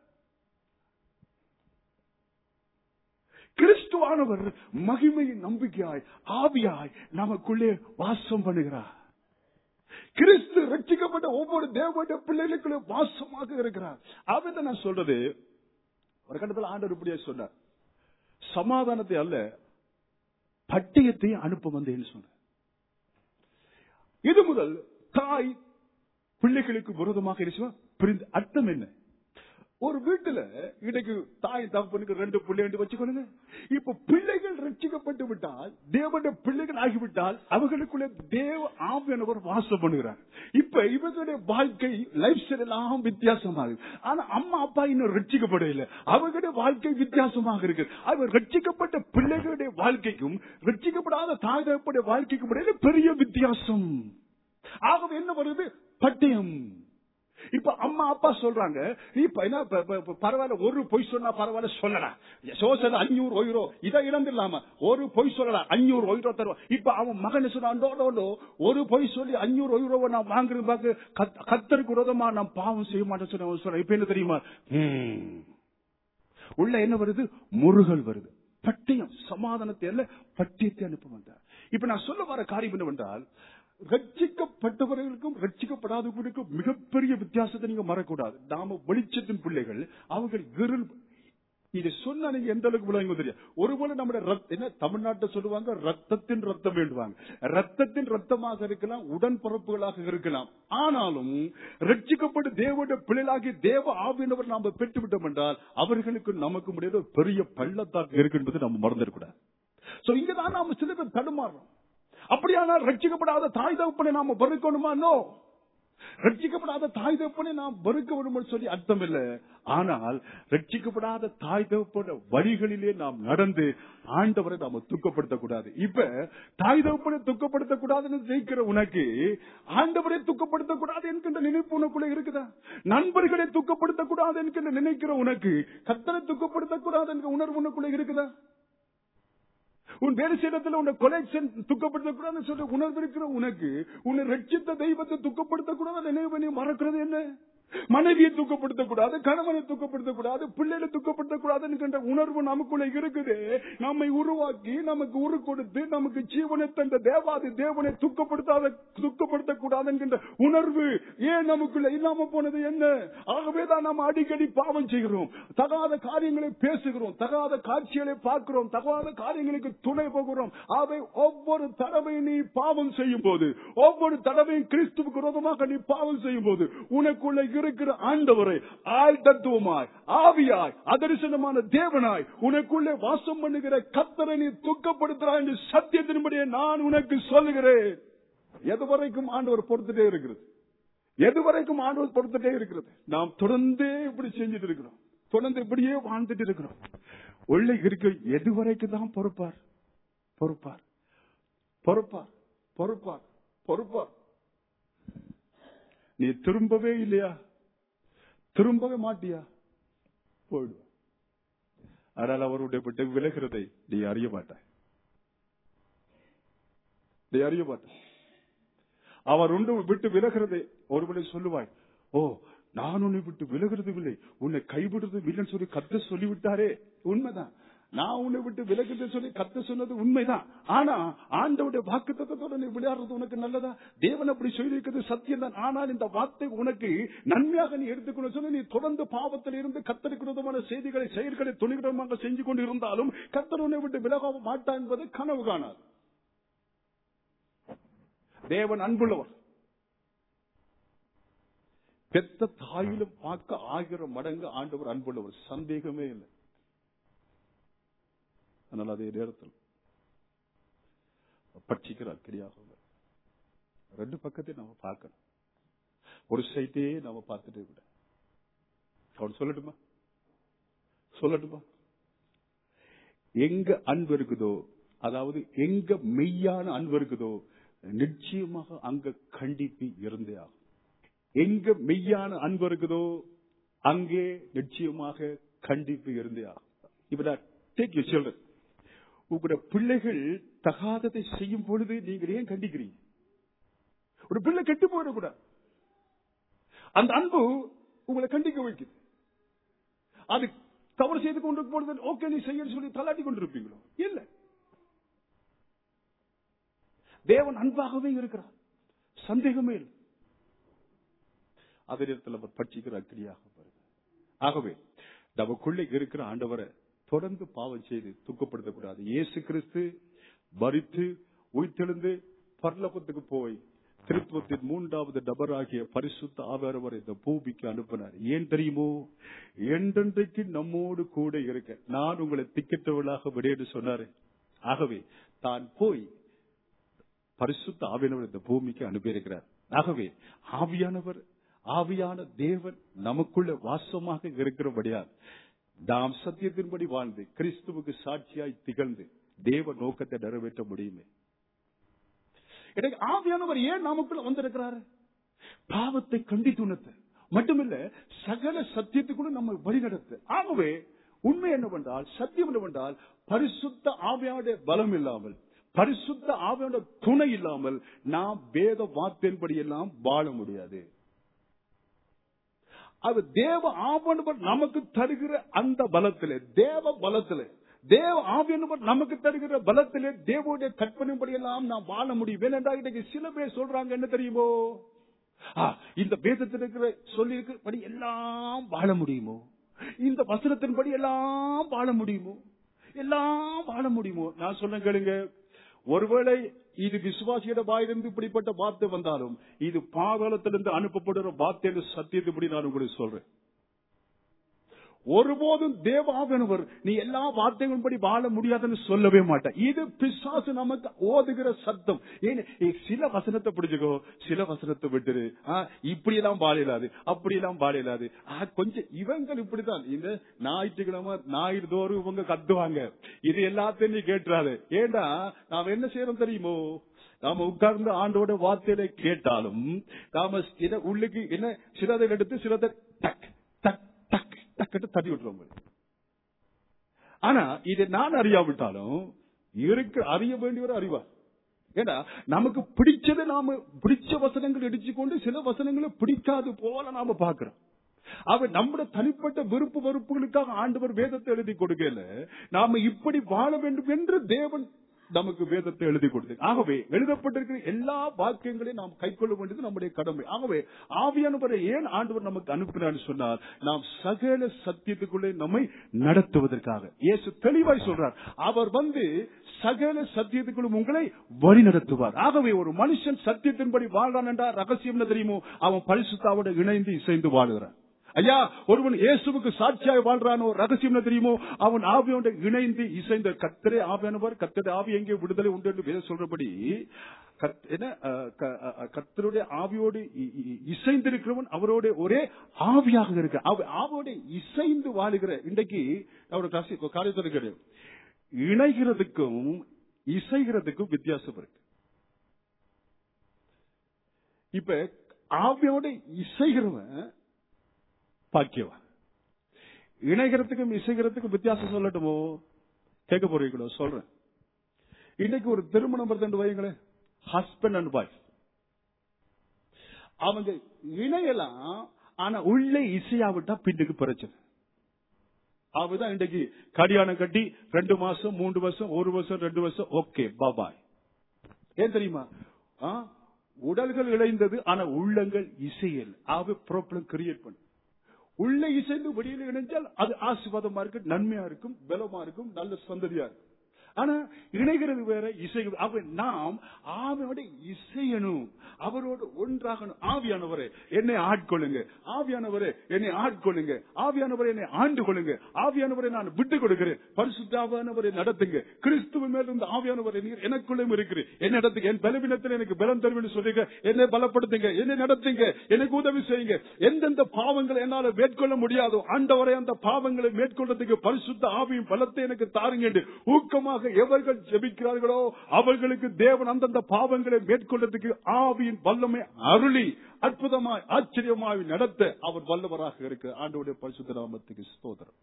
கிறிஸ்துவானவர் மகிமையின் நம்பிக்கையாய், ஆவியாய் நமக்குள்ளே வாசம் பண்ணுகிறார். கிறிஸ்து ரட்சிக்கப்பட்ட ஒவ்வொரு தேவனுடைய பிள்ளைகளுக்குள்ளே வாசமாக இருக்கிறார். அவன் நான் சொல்றது, ஒரு கட்டத்தில் ஆண்டவர் இப்படியே சொன்னார், சமாதானத்தை அல்ல பட்டயத்தை அனுப்ப வந்தேன்னு சொன்னார். இது முதல் தாய் பிள்ளைகளுக்கு விரோதமாக பிரிந்து அர்த்தம் என்ன? ஒரு வீட்டுல இன்னைக்கு தாய் தகப்பனுக்கு 2 பிள்ளை வச்சுக்கொள்ளுங்க. இப்ப பிள்ளைகள் ரட்சிக்கப்பட்டு விட்டால், தேவனுடைய பிள்ளைகள் ஆகிவிட்டால், அவர்களுக்குள்ளே தேவ ஆவியானவர் வாசம் பண்ணுகிறார். இப்ப இவர்களுடைய வாழ்க்கை லைஃப் ஸ்டைல் எல்லாம் வித்தியாசமாக. ஆனா அம்மா அப்பா இன்னும் ரட்சிக்கப்படவில்லை, அவர்களுடைய வாழ்க்கை வித்தியாசமாக இருக்கு. அவர் ரட்சிக்கப்பட்ட பிள்ளைகளுடைய வாழ்க்கைக்கும் ரட்சிக்கப்படாத தாய் தகப்பனுடைய வாழ்க்கைக்கும் இடையில பெரிய வித்தியாசம். ஆகவே என்ன வருது? பட்டயம். இப்ப அம்மா அப்பா சொல்றாங்க, நீ பரவாயில்ல, ஒரு பொய் சொன்னா பரவாயில்ல, சொல்லலாம், 500 €, இதை இழந்துடலாமா, ஒரு பொய் சொல்லலாம், 500 € தருவா. இப்ப அவன் மகன் சொன்னான், ஒரு பொய் சொல்லி 500 € நான் வாங்குறது கர்த்தருக்கு விரோதமா நான் பாவம் செய்ய மாட்டேன்னு சொல்ல. இப்ப என்ன தெரியுமா? உள்ள என்ன வருது? முருகல் வருது. பட்டயம். சமாதானத்தை அல்ல பட்டயத்தை அனுப்ப வந்தார். இப்ப நான் சொல்ல வர காரியம் என்னவென்றால், ரட்சிக்கப்பட்டவர்களுக்கும் ரட்சிக்கப்படாதவர்களுக்கும் மிகப்பெரிய வித்தியாசத்தை நீங்க மறக்கூடாது. நாம வெளிச்சத்தின் பிள்ளைகள், அவர்கள் இருள். இதை சொன்னா நீங்க எந்த அளவுக்கு விளங்க தெரியும். ஒருவேளை நம்முடைய என்ன தமிழ்நாட்டை சொல்லுவாங்க, ரத்தத்தின் ரத்தம் வேண்டுவாங்க. ரத்தத்தின் ரத்தமாக இருக்கலாம், உடன்பரப்புகளாக இருக்கலாம். ஆனாலும் ரட்சிக்கப்பட்டு தேவனுடைய பிள்ளைகளாகி தேவ ஆவியினவர் நாம பெற்றுவிட்டோம் என்றால், அவர்களுக்கு நமக்கு முடியாத பெரிய பள்ளத்தாக்கு இருக்கு என்பதை நம்ம மறந்துடக்கூடாது. இங்கதான் நாம சில பேர் தடுமாறுறோம். அப்படியானால் ரட்சிக்கப்படாத தாய் தகப்பனை நாம வெறுக்கணுமா? நோ. ரட்சிக்கப்படாத தாய் தகப்பனை நாம் வெறுக்க வேண்டும் சொல்லி அர்த்தம் இல்லை. ஆனால் ரட்சிக்கப்படாத தாய் தகப்பன வழிகளிலே நாம் நடந்து ஆண்டவரை நாம துக்கப்படுத்தக்கூடாது. இப்ப தாய் தகப்பனை துக்கப்படுத்தக்கூடாதுன்னு ஜெயிக்கிற உனக்கு ஆண்டவரை துக்கப்படுத்தக்கூடாது என்கின்ற நினைப்பு உனக்குள்ள இருக்குதா? நண்பர்களை துக்கப்படுத்தக்கூடாது என்கின்ற நினைக்கிற உனக்கு கர்த்தரை துக்கப்படுத்தக்கூடாது என்கிற உணர்வு உனக்குள்ள இருக்குதா? உன் வேறு இடத்துல உன்னை கொலெக்ஷன் துக்கப்படுத்தக்கூடாது சொல்ற உணர்வு இருக்கிற உனக்கு உன்னை ரட்சித்த தெய்வத்தை துக்கப்படுத்தக்கூடாது நினைவு நீ மறக்கிறது என்ன? மனைவியை துக்கப்படுத்தக்கூடாது, கணவனை துக்கப்படுத்தக்கூடாது, பிள்ளைகளை துக்கப்படுத்தக்கூடாது என்கின்ற உணர்வு நமக்குள்ள இருக்குது. நம்மை உருவாக்கி நமக்கு உரு கொடுத்து நமக்கு ஜீவனை தந்த தேவாதி தேவனை துக்கப்படுத்தக்கூடாது என்கின்ற உணர்வு ஏன் நமக்குள்ள இல்லாம போனது என்ன? ஆகவேதான் நாம் அடிக்கடி பாவம் செய்கிறோம், தகாத காரியங்களை பேசுகிறோம், தகாத காட்சிகளை பார்க்கிறோம், தகாத காரியங்களுக்கு துணை போகிறோம். அவை ஒவ்வொரு தடவையும் நீ பாவம் செய்யும் போது, ஒவ்வொரு தடவையும் கிறிஸ்துவுக்கு விரோதமாக நீ பாவம் செய்யும் போது உனக்குள்ள இருக்கிற ஆண்டவரை ஆள் தத்துவமாய் ஆவியாய் அதரிசனமான தேவனாய் உனக்குள்ளே வாசம் பண்ணுகிற கர்த்தரை நீ துக்கப்படுத்துறாய் என்று சத்தியத்தின்படியே நான் உனக்கு சொல்லுகிறேன். எதுவரைக்கும் ஆண்டவர் பொறுத்துட்டே இருக்கிறது, எதுவரைக்கும் ஆண்டவர் பொறுத்துட்டே இருக்கிறது. நாம் தொடர்ந்தே இப்படி செஞ்சுட்டு இருக்கிறோம், தொடர்ந்து இப்படியே வாழ்ந்துட்டு இருக்கிறோம். உள்ளே இருக்க எதுவரைக்கும் தான் பொறுப்பார் பொறுப்பார் பொறுப்பார் பொறுப்பார் பொறுப்பார். நீ திரும்பவே இல்லையா, திரும்பவே மாட்டியா, போயிடுவ. ஆனால் அவருடைய விட்டு விலகிறதை நீ அறிய மாட்டாய், நீ அறிய மாட்டாய். அவர் ஒன்று விட்டு விலகிறதை ஒருவனை சொல்லுவாய், ஓ நான் உன்னை விட்டு விலகிறது இல்லை, உன்னை கைவிடுறது இல்லைன்னு சொல்லி கர்த்தர் சொல்லிவிட்டாரே. உண்மைதான், நான் உன்னை விட்டு விலகுது சொல்லி கர்த்தர் சொன்னது உண்மைதான். ஆனா ஆண்டவருடைய வாக்குத்தத்தத்தோட நீ விளையாடுறது உனக்கு நல்லதா? தேவன் அப்படி சொல்லி இருக்கிறது சத்தியம் தான். ஆனால் இந்த வார்த்தை உனக்கு நன்மையாக நீ எடுத்துக்கணும் சொல்லி நீ தொடர்ந்து பாவத்தில் இருந்து கர்த்தருக்கு விரோதமான செய்திகளை செயல்களை துணிகரமாக செஞ்சு கொண்டு இருந்தாலும் கர்த்தர் உன்னை விட்டு விலக மாட்டான் என்பது கனவு காணாது. தேவன் அன்புள்ளவர். பெத்த தாயிலும் பார்க்க 1000 மடங்கு ஆண்டவர் அன்புள்ளவர், சந்தேகமே இல்லை. ஆனால் அதே நேரத்தில் பட்சிக்கிறார் கிடையாது. ரெண்டு பக்கத்தையும் நாம பார்க்கணும், ஒரு சைட்டே நாம பார்த்துட்டே விட. அவர் சொல்லட்டுமா சொல்லட்டுமா எங்க அன்பு இருக்குதோ, அதாவது எங்க மெய்யான அன்பு இருக்குதோ நிச்சயமாக அங்க கண்டிப்பு இருந்தே ஆகும். எங்க மெய்யான அன்பு இருக்குதோ அங்கே நிச்சயமாக கண்டிப்பு இருந்தே ஆகும். இப்ப டேக் யூர் சில்ட்ரன். உங்களுடைய பிள்ளைகள் தகாததை செய்யும் பொழுது நீங்கள் ஏன் கண்டிக்கிறீங்க? ஒரு பிள்ளை கெட்டு போயிடக்கூடாது, அந்த அன்பு உங்களை கண்டிக்க வைக்குது. அது தவறு செய்து கொண்டிருக்கும் பொழுது ஓகே நீ செய்ய சொல்லி தள்ளாட்டி கொண்டிருப்பீங்களோ? இல்ல, தேவன் அன்பாகவே இருக்கிறார், சந்தேகமே இல்லை. அதே நேரத்தில் அவர் பட்சிக்கிற அக்கினியாக வருது. ஆகவே நமக்குள்ளே இருக்கிற ஆண்டவரை தொடர்ந்து பாவம் செய்து துக்கப்படுத்தக்கூடாது. இயேசு கிறிஸ்து மரித்து உயிர்த்தெழுந்து பரலோகத்துக்கு போய் திருத்துவத்தின் 3வது நபராகிய பரிசுத்த ஆவியானவரை இந்த பூமிக்கு அனுப்பினார். ஏன் தெரியுமோ? என்றென்றைக்கு நம்மோடு கூட இருக்க நான் உங்களை திக்கற்றவர்களாக விட சொன்னாரு. ஆகவே தான் போய் பரிசுத்த ஆவியானவர் இந்த பூமிக்கு அனுப்பியிருக்கிறார். ஆகவே ஆவியான தேவன் நமக்குள்ள வாசமாக இருக்கிறபடியால் நாம் சத்தியத்தின்படி வாழ்ந்து கிறிஸ்துவுக்கு சாட்சியாய் திகழ்ந்து தேவ நோக்கத்தை நிறைவேற்ற முடியுமே. எனக்கு ஆவியானவர் ஏன் நமக்குள்ள வந்திருக்கிறாரு? பாவத்தை கண்டித்துணர்த்த மட்டுமில்ல, சகல சத்தியத்துக்குள்ள நம்ம வழிநடத்த. ஆகவே உண்மை என்னவென்றால், சத்தியம் என்னவென்றால், பரிசுத்த ஆவியானுடைய பலம் இல்லாமல், பரிசுத்த ஆவியானுடைய துணை இல்லாமல் நாம் வேத வார்த்தையின்படி எல்லாம் வாழ முடியாது. அது தேவ ஆவியானவர் நமக்கு தருகிற அந்த பலத்திலே, தேவ பலத்திலே, தேவ ஆவியானவர் நமக்கு தருகிற பலத்திலே தேவனுடைய கற்பனைப்படி எல்லாம் நாம் வாழ முடியும். ஏனென்றால் இன்னைக்கு சில பேர் சொல்றாங்க என்ன தெரியுமோ, இந்த வேதத்தில் இருக்கிற சொல்லி இருக்கிறபடி எல்லாம் வாழ முடியுமோ, இந்த வசனத்தின்படி எல்லாம் வாழ முடியுமோ, எல்லாம் வாழ முடியுமோ? நான் சொல்ல கேளுங்க, ஒருவேளை இது விசுவாசியோட வாயிலிருந்து இப்படிப்பட்ட வார்த்தை வந்தாலும் இது பாதாளத்திலிருந்து அனுப்பப்படுற வார்த்தை என்று சத்தியத்தைப்படி நான் உங்களுக்கு சொல்றேன். ஒருபோதும் தேவாவியானவர் நீ எல்லா வார்த்தைகளும் படி வாழ முடியாதுன்னு சொல்லவே மாட்டார். இது பிசாசு நமக்கு ஓதுகிற சத்தம். சில வசனத்தை பிடிச்சுக்கோ, சில வசனத்தை விட்டுரு, இப்படி எல்லாம் வாழலாது, அப்படி எல்லாம் வாழலாது. கொஞ்சம் இவங்க இப்படித்தான். இந்த ஞாயிற்றுக்கிழமை ஞாயிறு தோறும் இவங்க கத்துவாங்க. இது எல்லாத்தையும் நீ கேட்டுறாது. ஏண்டா நாம் என்ன செய்யறோம் தெரியுமோ? நாம உட்கார்ந்து ஆண்டோட வார்த்தையில கேட்டாலும் நாம உள்ளுக்கு என்ன சிலதை எடுத்து சிலதை டக் டக் டக் டக்கு தட்டி விட்டுருவோம். ஆனா இதை நான் அறியாவிட்டாலும் அறிய வேண்டியவர் அறிவார். ஏன்னா நமக்கு பிடிச்சதை நாம பிடிச்ச வசனங்கள் அடிச்சுக்கொண்டு சில வசனங்களை பிடிக்காது போல நாம பாக்குறோம். அவர் நம்முடைய தனிப்பட்ட விருப்பு வெறுப்புகளுக்காக ஆண்டவர் வேதத்தை எழுதி கொடுக்கல. நாம இப்படி வாழ வேண்டும் என்று தேவன் நமக்கு வேதத்தை எழுதி கொடுத்து. ஆகவே எழுதப்பட்டிருக்கிற எல்லா வாக்கியங்களையும் நாம் கைக்கொள்ள வேண்டியது நம்முடைய கடமை. ஆகவே ஆவியானவரை ஏன் ஆண்டவர் நமக்கு அனுப்பினார் சொன்னால், நாம் சகல சத்தியத்துக்குள்ளே நம்மை நடத்துவதற்காக. இயேசு தெளிவாய் சொல்றார், அவர் சகல சத்தியத்துக்குள்ளும் உங்களை வழி நடத்துவார். ஆகவே ஒரு மனுஷன் சத்தியத்தின்படி வாழ்றான் என்றால் ரகசியம் என்ன தெரியுமோ? அவன் பரிசுத்தாவோடு இணைந்து இசைந்து வாழுகிறான். ஐயா, ஒருவன் இயேசுவுக்கு சாட்சியாக வாழ்றானோ ரகசியம் தெரியுமோ? அவன் ஆவியோடு இணைந்து இசைந்த கர்த்தரே ஆவியானவர். கர்த்தருடைய ஆவி எங்கே விடுதலை உண்டு என்று வேதம் சொல்றபடி கர்த்தருடைய ஆவியோடு இசைந்திருக்கிறவன் அவரோட ஒரே ஆவியாக இருக்க. ஆவியோடு இசைந்து வாழுகிற இன்றைக்கு காரியத்தில் கிடையாது. இணைகிறதுக்கும் இசைகிறதுக்கும் வித்தியாசம் இருக்கு. இப்ப ஆவியோடு இசைகிறவன் பாக்கியவா. இணைகிறதுக்கும் இசைகிறதுக்கும் வித்தியாசம் சொல்லட்டுமோ? கேட்க போறீங்களோ? சொல்றேன். இன்னைக்கு ஒரு திருமணம் வருது வைங்களேன், ஹஸ்பண்ட் அண்ட் வைஃப். அவங்க இணையலாம், ஆனா உள்ளே இசையாவிட்டா பின்னுக்கு பிரச்சனை. அவதான் இன்றைக்கு கல்யாணம் கட்டி 2 மாசம் 3 வருஷம் 1 வருஷம் 2 வருஷம் ஓகே பாபாய். ஏன் தெரியுமா? உடல்கள் இணைந்தது, ஆனா உள்ளங்கள் இசையல். ஆக ப்ராப்ளம் கிரியேட் பண்ணு. உள்ள இசைந்து வெளியில் இணைஞ்சால் அது ஆசீர்வாதமா இருக்கு, நன்மையா இருக்கும், பலமா இருக்கும், நல்ல சந்ததியா இருக்கும். ஆனா இணைகிறது வேற, இசை. நாம் ஆவியோட இசையணும், அவரோடு ஒன்றாகணும். ஆவியானவரே என்னை ஆட்கொள்ளுங்க, ஆவியானவரே என்னை ஆட்கொள்ளுங்க, ஆவியானவரை என்னை ஆண்டு கொள்ளுங்க, ஆவியானவரை நான் விட்டு கொடுக்கிறேன், பரிசுத்தாவியானவரை நடத்துங்க. கிறிஸ்துவ மேல் இருந்த ஆவியானவரை நீர் எனக்குள்ளும் இருக்கிறேன், என்ன நடத்துங்க, என் பலவீனத்தில் எனக்கு பலம் தருவேன்னு சொல்லுங்க, என்னை பலப்படுத்துங்க, என்னை நடத்துங்க, எனக்கு உதவி செய்யுங்க. எந்தெந்த பாவங்களை என்னால மேற்கொள்ள முடியாதோ ஆண்டவரை அந்த பாவங்களை மேற்கொள்றதுக்கு பரிசுத்த ஆவியும் பலத்தை எனக்கு தாருங்க என்று ஊக்கமாக எவர்கள் ஜெபிக்கிறார்களோ அவர்களுக்கு தேவன் அந்தந்த பாவங்களை மேற்கொள்றதுக்கு ஆவியின் வல்லமை அருளி அற்புதமாய் ஆச்சரியமாய் நடத்த அவர் வல்லவராக இருக்கிற ஆண்டவருடைய பரிசுத்த நாமத்துக்கு ஸ்தோத்திரம்.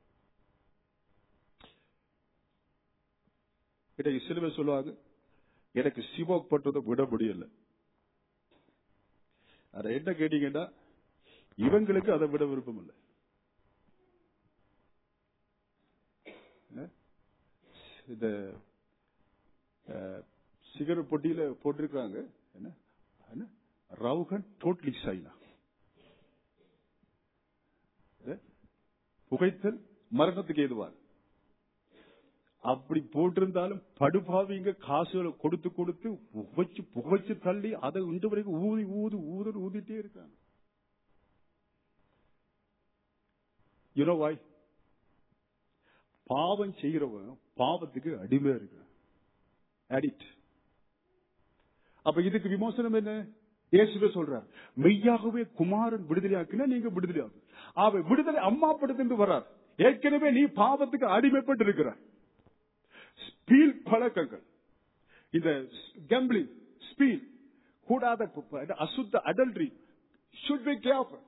இன்றைக்கு சில பேர் சொல்லுவாங்க, எனக்கு சிவோக் பண்றதை விட முடியல. அதை என்ன கேட்டீங்கன்னா, இவங்களுக்கு அதை விட விருப்பம் இல்லை. இந்த சிகரெட் பொட்டியில போட்டிருக்காங்க, என்ன ரவுகன் டோட்டலி சைனா, புகைத்தல் மரணத்துக்கு ஏதுவார். அப்படி போட்டிருந்தாலும் படுபாவிங்க காசுகளை கொடுத்து கொடுத்து புகைச்சு தள்ளி அதை இன்று வரைக்கும் ஊதிட்டே இருக்காங்க. You know why? பாவம் செய்கிறவன் பாவத்துக்கு அடிமையா இருக்கு, அடிக்ட். அப்ப இதுக்கு விமோசனம் என்ன? இயேசுவே சொல்றார், மெய்யாகவே குமாரன் விடுதலையாக்கினா நீங்க விடுதலையாகும். அவ விடுதலை அம்மா படுத்து வர்றார். ஏற்கனவே நீ பாவத்துக்கு அடிமைப்பட்டு இருக்கிறார். ஸ்பீல் பழக்கங்கள், இந்த கேம்பிளிங், ஸ்பீல் கூடாத அசுத்த அடல்ட்ரி, should be careful.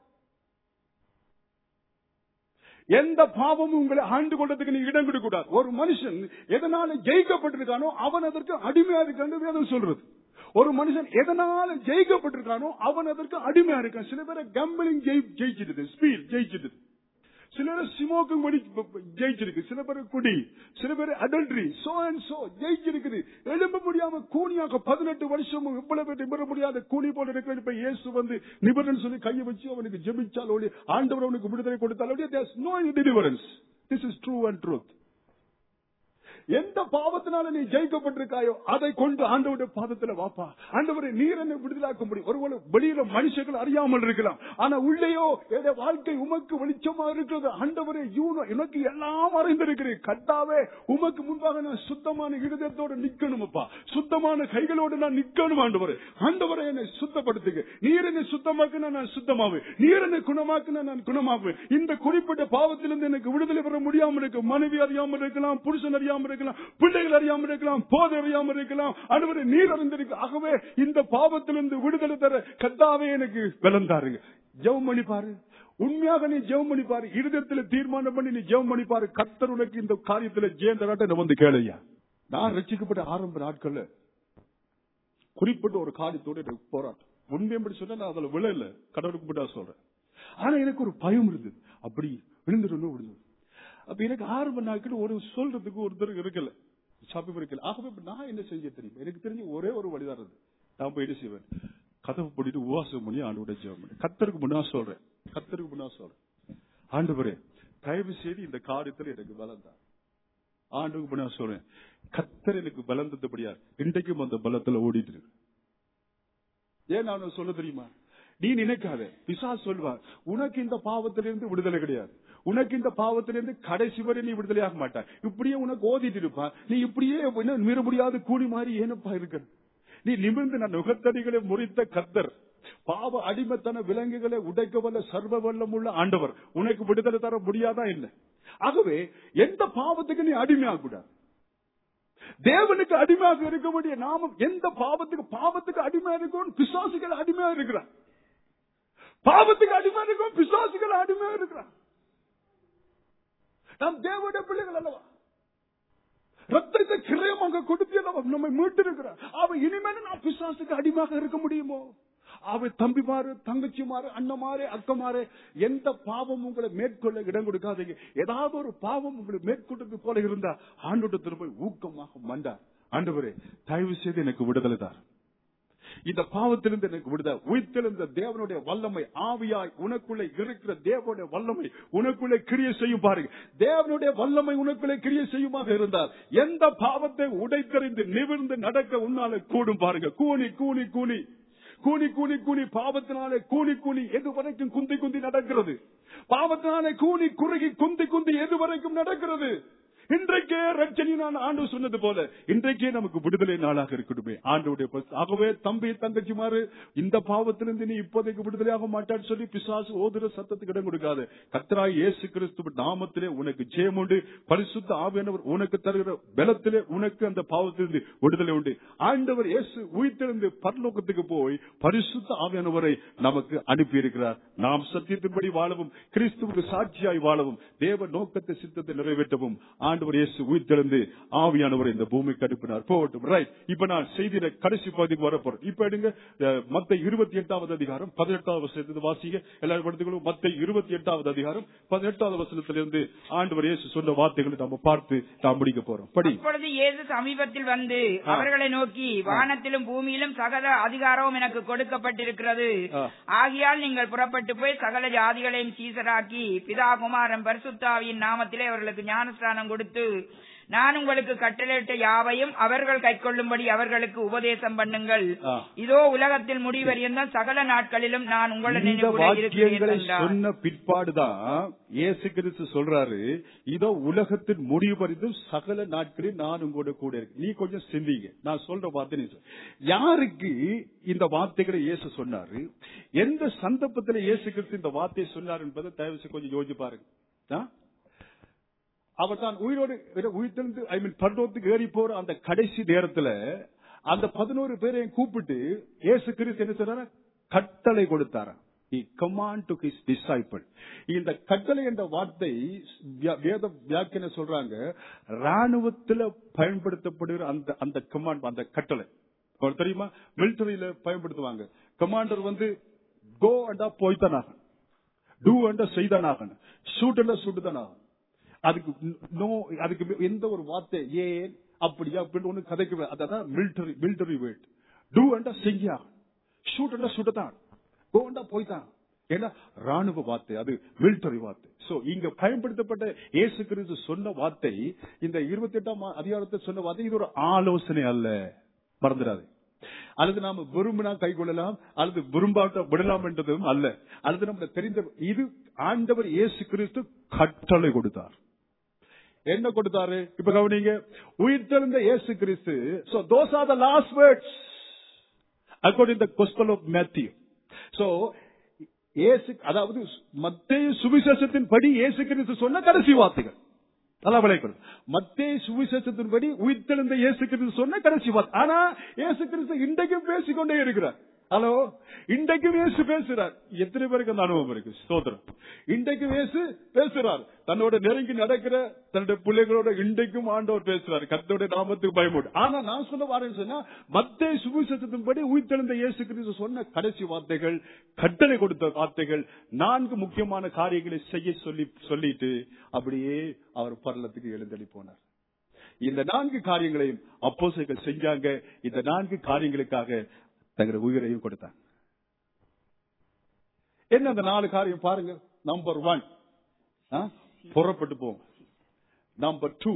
எந்த பாவமும் உங்களை ஆண்டு கொண்டதுக்கு நீங்க இடம் கொடுக்க கூடாது. ஒரு மனுஷன் எதனால ஜெயிக்கப்பட்டிருக்கானோ அவன் அதற்கு அடிமையா இருக்கான்னு வேதம் சொல்றது. ஒரு மனுஷன் எதனால ஜெயிக்கப்பட்டிருக்கானோ அவன் அதற்கு அடிமையா இருக்கான். சில பேரை கேம்பிளிங் ஜெயிச்சிடுது, ஸ்பீட் ஜெயிச்சிடுது, சில பேர் ஸ்மோக்கிங் ஜெயிச்சிருக்கு, சில பேர் குடி, சில பேர் அடல்ட்ரி, சோ அண்ட் சோ ஜெயிச்சிருக்குது. எழும்ப முடியாம கூனியாக 18 வருஷமும் இவ்வளவு பேர் நிபர முடியாத கூனி போல இருக்கிற. இப்ப இயேசு நிபரன் சொல்லி கையை வச்சு அவனுக்கு ஜெபிச்சால் ஒளி ஆண்டவர் அவனுக்கு விடுதலை கொடுத்தால் ஒளி, there is no deliverance. This is true and truth. எந்த பாவத்தினால நீ ஜெயிக்கப்பட்டிருக்காயோ அதை கொண்டு ஆண்டவருடைய பாதத்துல வாப்பா. ஆண்டவரை நீர் என்னை விடுதலாக்க முடியும். ஒருவேளை வெளியில மனுஷர்கள் அறியாமல் இருக்கலாம், ஆனா உள்ளேயோ என் வாழ்க்கை உமக்கு வெளிச்சமா இருக்கிறது. ஆண்டவரே எனக்கு எல்லாம் அறிந்திருக்கிறேன். கர்த்தாவே உமக்கு முன்பாக நான் சுத்தமான இருதயத்தோடு நிக்கணும்ப்பா, சுத்தமான கைகளோடு நான் நிக்கணும். ஆண்டவரே ஆண்டவரை என்னை சுத்தப்படுத்துங்க. நீர் என்னை சுத்தமாக்குனா நான் சுத்தமாவேன், நீர் என்னை குணமாக்குனா நான் குணமாவேன். இந்த குறிப்பிட்ட பாவத்திலிருந்து எனக்கு விடுதலை பெற முடியாமல் இருக்கு. மனைவி அறியாமல் இருக்கலாம், புருஷன் அறியாமல் இருக்கலாம், பிள்ளைகள் அறியாமல் இருக்கலாம், போதை அறியாமல் இருக்கலாம். ஆண்டவரே நீர் அறிந்திருக்கு. ஆகவே இந்த பாவத்திலிருந்து விடுதலை தர கர்த்தாவே எனக்கு பலன் தாருங்க. ஜெபம் பண்ணி பாரு, உண்மையாக நீ ஜெபம் பண்ணி பாரு, இருதயத்தில் தீர்மானம் பண்ணி நீ ஜெபம் பண்ணி பாரு. கர்த்தர் உனக்கு இந்த காரியத்தில் ஜெயந்தராட்ட வந்து கேளையா. நான் ரட்சிக்கப்பட்ட ஆரம்ப நாட்கள்ல குறிப்பிட்ட ஒரு காரியத்தோடு எனக்கு போராட்டம். உண்மையை சொன்னா நான் அதுல விழல, கடவுளுக்கு மட்டும் சொல்றேன். ஆனா எனக்கு ஒரு பயம் இருந்தது, அப்படி விழுந்துடணும் விழுந்து. அப்ப எனக்கு ஆரம்ப நாட்கள் ஒரு சொல்றதுக்கு ஒருத்தர் இருக்கல, சாப்பிட்டு இருக்கல. ஆகவே நான் என்ன செய்ய தெரியும், எனக்கு தெரிஞ்ச ஒரே ஒரு வழிதான் இருந்து. நான் போய் என்ன செய்வேன், கதவு போட்டு உபவாசம் பண்ணி ஆண்டவருடைய ஜெபம் பண்ணி கர்த்தருக்கு முன்னா சொல்றேன். கர்த்தருக்கு முன்னா சொல்றேன், ஆண்டவரே தயவு செய்து இந்த காரியத்தில் எனக்கு பலம் தான். ஆண்டுக்கு முன்னா சொல்றேன், கர்த்தர் எனக்கு பலம் தந்தபடியா இன்றைக்கும் அந்த பலத்துல ஓடிட்டு இருக்கு. ஏன் நான் சொல்ல தெரியுமா, நீ நினைக்காத, பிசாசு சொல்வார் உனக்கு இந்த பாவத்திலிருந்து விடுதலை கிடையாது, உனக்கு இந்த பாவத்திலிருந்து கடைசி வரை நீ விடுதலையாக மாட்டாய், இப்படியே உனக்கு ஓதிட்டு இருப்பா, நீ இப்படியே மீற முடியாத கூலி மாதிரி ஏனப்பா இருக்க. நீ நிமிர்ந்து நான் நுகத்தடிகளை முறித்த கர்த்தர், பாவ அடிமைத்தன விலங்குகளை உடைக்க வல்ல சர்வ வல்லம் உள்ள ஆண்டவர், உனக்கு விடுதலை தர முடியாதா என்ன? ஆகவே எந்த பாவத்துக்கு நீ அடிமையாக கூடாது. தேவனுக்கு அடிமையாக இருக்க வேண்டிய நாமம் எந்த பாவத்துக்கு அடிமையா இருக்கும், பிசாசுகள் அடிமையா இருக்கிறான். பாவத்துக்கு அடிமையா இருக்கும், பிசாசுகள் அடிமையா இருக்கிறான். நாம் தேவனுடைய பிள்ளைகள் அல்லவா, ரத்தத்தை கிரயமாக கொடுத்து நம்மை மீட்டு இருக்கிறார். அவன் இனிமேல் நாம் பிசாசுக்கு அடிமையாக இருக்க முடியுமோ? அவன் தம்பிமாறு, தங்கச்சிமாறு, அண்ணமாறு, அக்கமாறு, எந்த பாவம் உங்களை மேற்கொள்ள இடம் கொடுக்காதீங்க. ஏதாவது ஒரு பாவம் உங்களை மேற்கொண்டது போல இருந்தா ஆண்டவரிடத்தில் போய் ஊக்கமாக மண்டார், ஆண்டவரே தயவு செய்து எனக்கு விடுதலை தார், இந்த பாவத்திலிருந்து எனக்கு விடுதலை. உயிர்த்தெழுந்த தேவனுடைய வல்லமை ஆவியாய் உனக்குள்ளே இருக்கிற தேவனுடைய வல்லமை உனக்குள்ளே கிரியை செய்யும். பாருங்க, தேவனுடைய வல்லமை உனக்குள்ளே கிரியை செய்யுமாக இருந்தால் எந்த பாவத்தை உடைத்தறிந்து நிமிர்ந்து நடக்க உன்னால கூடும். பாருங்க, கூனி கூனி கூனி கூனி கூனி கூனி பாவத்தினாலே கூனி கூனி எது வரைக்கும் குந்தி குந்தி நடக்கிறது, பாவத்தினாலே கூனி குறுகி குந்தி குந்தி எது வரைக்கும் நடக்கிறது. இன்றைக்கே ரட்சணி நான் ஆண்டு சொன்னது போல இன்றைக்கே நமக்கு விடுதலை நாளாக இருக்கணுமே ஆண்டவருடைய. ஆகவே தம்பி தங்கச்சிமாறு, இந்த பாவத்திலிருந்து நீ இப்போதைக்கு விடுதலையாக மாட்டான்னு சொல்லி பிசாசு ஓதுற சத்தத்துக்கு இடம் கொடுக்காது. கர்த்தராகிய இயேசு கிறிஸ்து நாமத்திலே உனக்கு ஜெயம் உண்டு. பரிசுத்த ஆவியானவர் உனக்கு தருகிற பலத்திலே உனக்கு அந்த பாவத்திலிருந்து விடுதலை உண்டு. ஆண்டவர் இயேசு உயிர்த்தெழுந்து பரலோகத்துக்கு போய் பரிசுத்த ஆவியானவரை நமக்கு அனுப்பி இருக்கிறார். நாம் சத்தியத்தின்படி வாழவும் கிறிஸ்துவுக்கு சாட்சியாய் வாழவும் தேவ நோக்கத்தை சித்தத்தை நிறைவேற்றவும் ஆண்டவர் இயேசு உயிர்த்தெழுந்து ஆவியானவரை இந்த பூமிக்கு அனுப்பினார். போகட்டும், ரைட். இப்ப நான் செய்தியில கடைசி பகுதிக்கு வரப்போறேன். இப்ப எடுங்க மத்தேயு 28வது அதிகாரம் 18வது வசனத்திலிருந்து வாசிங்க. எல்லாரும் எடுத்துக்கொள்ளும். மத்தேயு 28வது அதிகாரம் 18வது வசனத்திலிருந்து ஆண்டவர் இயேசு சொன்ன வார்த்தைகளை நம்ம பார்த்து நாம் முடிக்க போறோம். படி. அப்பொழுது இயேசு சமீபத்தில் வந்து அவர்களை நோக்கி, வானத்திலும் பூமியிலும் சகல அதிகாரமும் எனக்கு கொடுக்கப்பட்டிருக்கிறது. ஆகையால் நீங்கள் புறப்பட்டு போய் சகல ஜாதிகளையும் சீசராக்கி பிதா குமாரன் பரிசுத்த ஆவியின் நாமத்திலே அவர்களுக்கு ஞானஸ்நானம் கொடுத்து நான் உங்களுக்கு கட்டளையிட்ட யாவையும் அவர்கள் கைக்கொள்ளும்படி அவர்களுக்கு உபதேசம் பண்ணுங்கள். இதோ உலகத்தில் முடிவறிந்த சகல நாட்களிலும் நான் உங்களை சொன்ன பிற்பாடுதான் இயேசு கிறிஸ்து சொல்றாரு, இதோ உலகத்தின் முடிவறிந்தும் சகல நாட்களில் நான் உங்களோட கூட இருக்கு. நீ கொஞ்சம் சிந்திங்க, நான் சொல்ற வார்த்தை யாருக்கு இந்த வார்த்தைகளை இயேசு சொன்னாரு, எந்த சந்தர்ப்பத்தில் இயேசு கிறிஸ்து இந்த வார்த்தையை சொன்னார் என்பதை தயவு கொஞ்சம் யோசிச்சு பாருங்க. அவர் தான் உயிரோடு உயிர்த்தெழுந்து பரலோகத்துக்கு ஏறி போற அந்த கடைசி நேரத்துல அந்த 11 பேரையும் கூப்பிட்டு இயேசு கிறிஸ்து என்ன சொன்னார, கட்டளை கொடுத்தாரா. He command to his disciple. இந்த கட்டளை என்ற வார்த்தை வேத வியாக்கியானம் சொல்றாங்க, ராணுவத்தில் பயன்படுத்தப்படுகிற அந்த கமாண்ட், அந்த கட்டளை தெரியுமா, மிலிட்டரியில பயன்படுத்துவாங்க. கமாண்டர் வந்து கோ அண்டா போய்தானாக, டூ அண்டா செய்தானாக, ஷூட் அண்டா சுட்டுதானாக. அதுக்கு எந்த ஒரு வார்த்தை ஏன் அப்படியா அப்படின்னு ஒண்ணு கதைக்கு, அதான் மிலிட்டரி வேர்ட். டூ அண்டா செய்யா, ஷூட் அண்டா சுட்டதான், கோ அண்டா போய்தான். ஏன்னா ராணுவ வார்த்தை, அது மிலிட்டரி வார்த்தை. சோ இங்க பயன்படுத்தப்பட்ட இயேசு கிறிஸ்து சொன்ன வார்த்தை, இந்த 28ஆம் அதிகாரத்தில் சொன்ன வார்த்தை, இது ஒரு ஆலோசனை அல்ல, மறந்துடாது. அல்லது நாம விரும்பினா கை கொள்ளலாம், அல்லது விரும்பாட்ட விடலாம் என்றதும் அல்ல. அல்லது நம்ம தெரிந்த, இது ஆண்டவர் இயேசு கிறிஸ்து கட்டளை கொடுத்தார். என்ன கொடுத்தாரு? இப்ப கவனிங்க, உயிர்த்தெழுந்த இயேசு கிறிஸ்து. So those are the last words according to the Gospel of Matthew. So அதாவது மத்தேயு சுவிசேஷத்தின்படி இயேசு கிறிஸ்து சொன்ன கடைசி வார்த்தைகள். மத்தேயு சுவிசேஷத்தின்படி உயிர்த்தெழுந்த இயேசு கிறிஸ்து சொன்ன கடைசி வார்த்தை. ஆனா இயேசு கிறிஸ்து இன்றைக்கும் பேசிக்கொண்டே இருக்கிறார். ஹலோ, இன்றைக்கும் இயேசு பேசுறார். எத்தனை பேருக்கு அந்த அனுபவம் இருக்கு? ஸ்தோத்திரம். இன்றைக்கும் இயேசு பேசுறார். தன்னோட நெருங்கி நடக்கிற தன்னுடைய பிள்ளைகளோட இன்றைக்கும் ஆண்டவர் பேசுறாரு. கர்த்தருடைய நாமத்துக்கு பயமுடு. ஆனா நான் சொல்ல வரேன்னு சொன்னா, மத்தேயு சுவிசேஷத்தின்படி உயிர்த்தெழுந்த இயேசு கிறிஸ்து சொன்ன கடைசி வார்த்தைகள், கட்டளை கொடுத்த வார்த்தைகள், 4 முக்கியமான காரியங்களை செய்ய சொல்லிட்டு அப்படியே அவர் பரலத்துக்கு எழுந்தள்ளி போனார். இந்த 4 காரியங்களையும் அப்போஸ்தலர்கள் செஞ்சாங்க. இந்த 4 காரியங்களுக்காக தங்களுடைய உயிரையும் கொடுத்தாங்க. என்ன அந்த 4 காரியம் பாருங்க. நம்பர் 1, புறப்பட்டு போங்க. நம்பர் 2,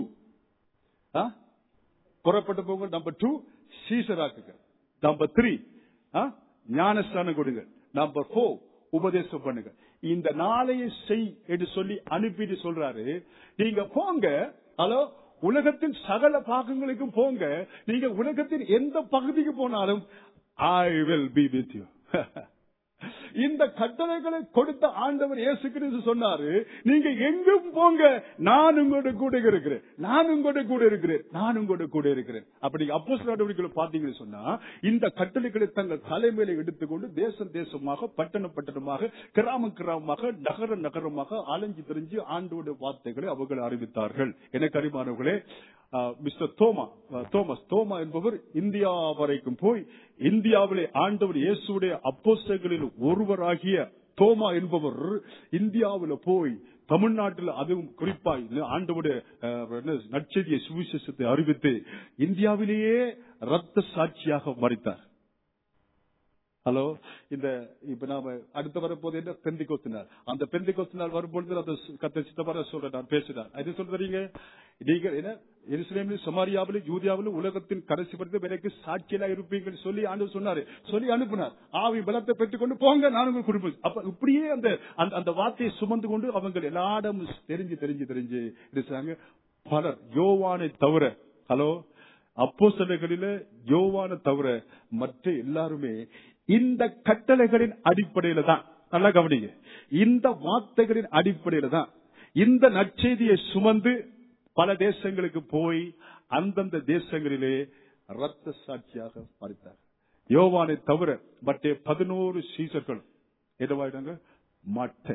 புறப்பட்டு போங்க. நம்பர் 2, சீஷராக்குங்க. நம்பர் 3, ஞானஸ்தானம் கொடுங்க. நம்பர் 4, உபதேசம் பண்ணுங்க. இந்த 4 செய் என்று சொல்லி அனுப்பிட்டு சொல்றாரு, நீங்க போங்க. ஹலோ, உலகத்தின் சகல பாகங்களுக்கும் போங்க. நீங்க உலகத்தின் எந்த பகுதிக்கு போனாலும் I will be with you. இந்த கட்டளைகளை கொடுத்த ஆண்டவர் இயேசு கிறிஸ்து சொன்னாரு, நீங்க எங்கும் போங்க, நான் உங்களோட கூட இருக்கிறேன், நான் உங்களோட கூட இருக்கிறேன், நான் உங்களோட கூட இருக்கிறேன். அப்படி அப்போஸ்தலர் நடவடிக்கைகளை பார்த்தீங்கன்னு சொன்னா, இந்த கட்டளைகளை தங்கள் தலைமையில எடுத்துக்கொண்டு தேசம் தேசமாக, பட்டணம் பட்டணமாக, கிராமம் கிராமமாக, நகர நகரமாக அலைஞ்சு திரிஞ்சு ஆண்டோட வார்த்தைகளை அவர்கள் அறிவித்தார்கள். எனக்கு அறிவானவர்களே, மிஸ்டர் தோமஸ் என்பவர் இந்தியா வரைக்கும் போய், இந்தியாவிலே ஆண்டவர் இயேசுடைய அப்போஸ்தலர்களில் ஒருவராகிய தோமா என்பவர் இந்தியாவில் போய் தமிழ்நாட்டில், அதுவும் குறிப்பாய் ஆண்டவருடைய நற்செய்தியை சுவிசேஷத்தை அறிவித்து இந்தியாவிலேயே இரத்த சாட்சியாக மரித்தார். ஹலோ, இந்த இப்ப நாம அடுத்த வரப்போது என்ன பெந்தைக்கோஸ்து நாள். அந்த பெந்தைக்கோஸ்து நாள் வரும்பொழுது அந்த கர்த்தர் சித்தமாக சொல்றார், பேசுறார். அது சொல்றீங்க, நீங்க என்ன எருசலேமிலும் சமாரியாவிலும் யூதியாவிலும் உலகத்தின் கடைசி வரைக்கும் எனக்கு சாட்சியெல்லாம் இருப்பீங்கன்னு சொல்லி ஆண்டவர் சொன்னாரு. சொல்லி அனுப்பினார். ஆவி பலத்தை பெற்றுக்கொண்டு போங்க, நான் உங்களுக்கு கொடுப்பேன். அப்ப இப்படியே அந்த வார்த்தையை சுமந்து கொண்டு அவங்க எல்லா இடமும் தெரிஞ்சு இருக்காங்க. பலர் யோவானை தவிர, ஹலோ, அப்போஸ்தலர்களிலே யோவானை தவிர மற்ற எல்லாருமே இந்த கட்டளைகளின் அடிப்படையில தான், நல்லா கவனிங்க, இந்த வார்த்தைகளின் அடிப்படையில தான் இந்த நற்செய்தியை சுமந்து பல தேசங்களுக்கு போய் அந்தந்த தேசங்களிலே இரத்த சாட்சியாக மரித்தார். யோவானை தவிர மற்ற 11 சீஷர்கள் என்னவாயிட்டாங்க? மற்ற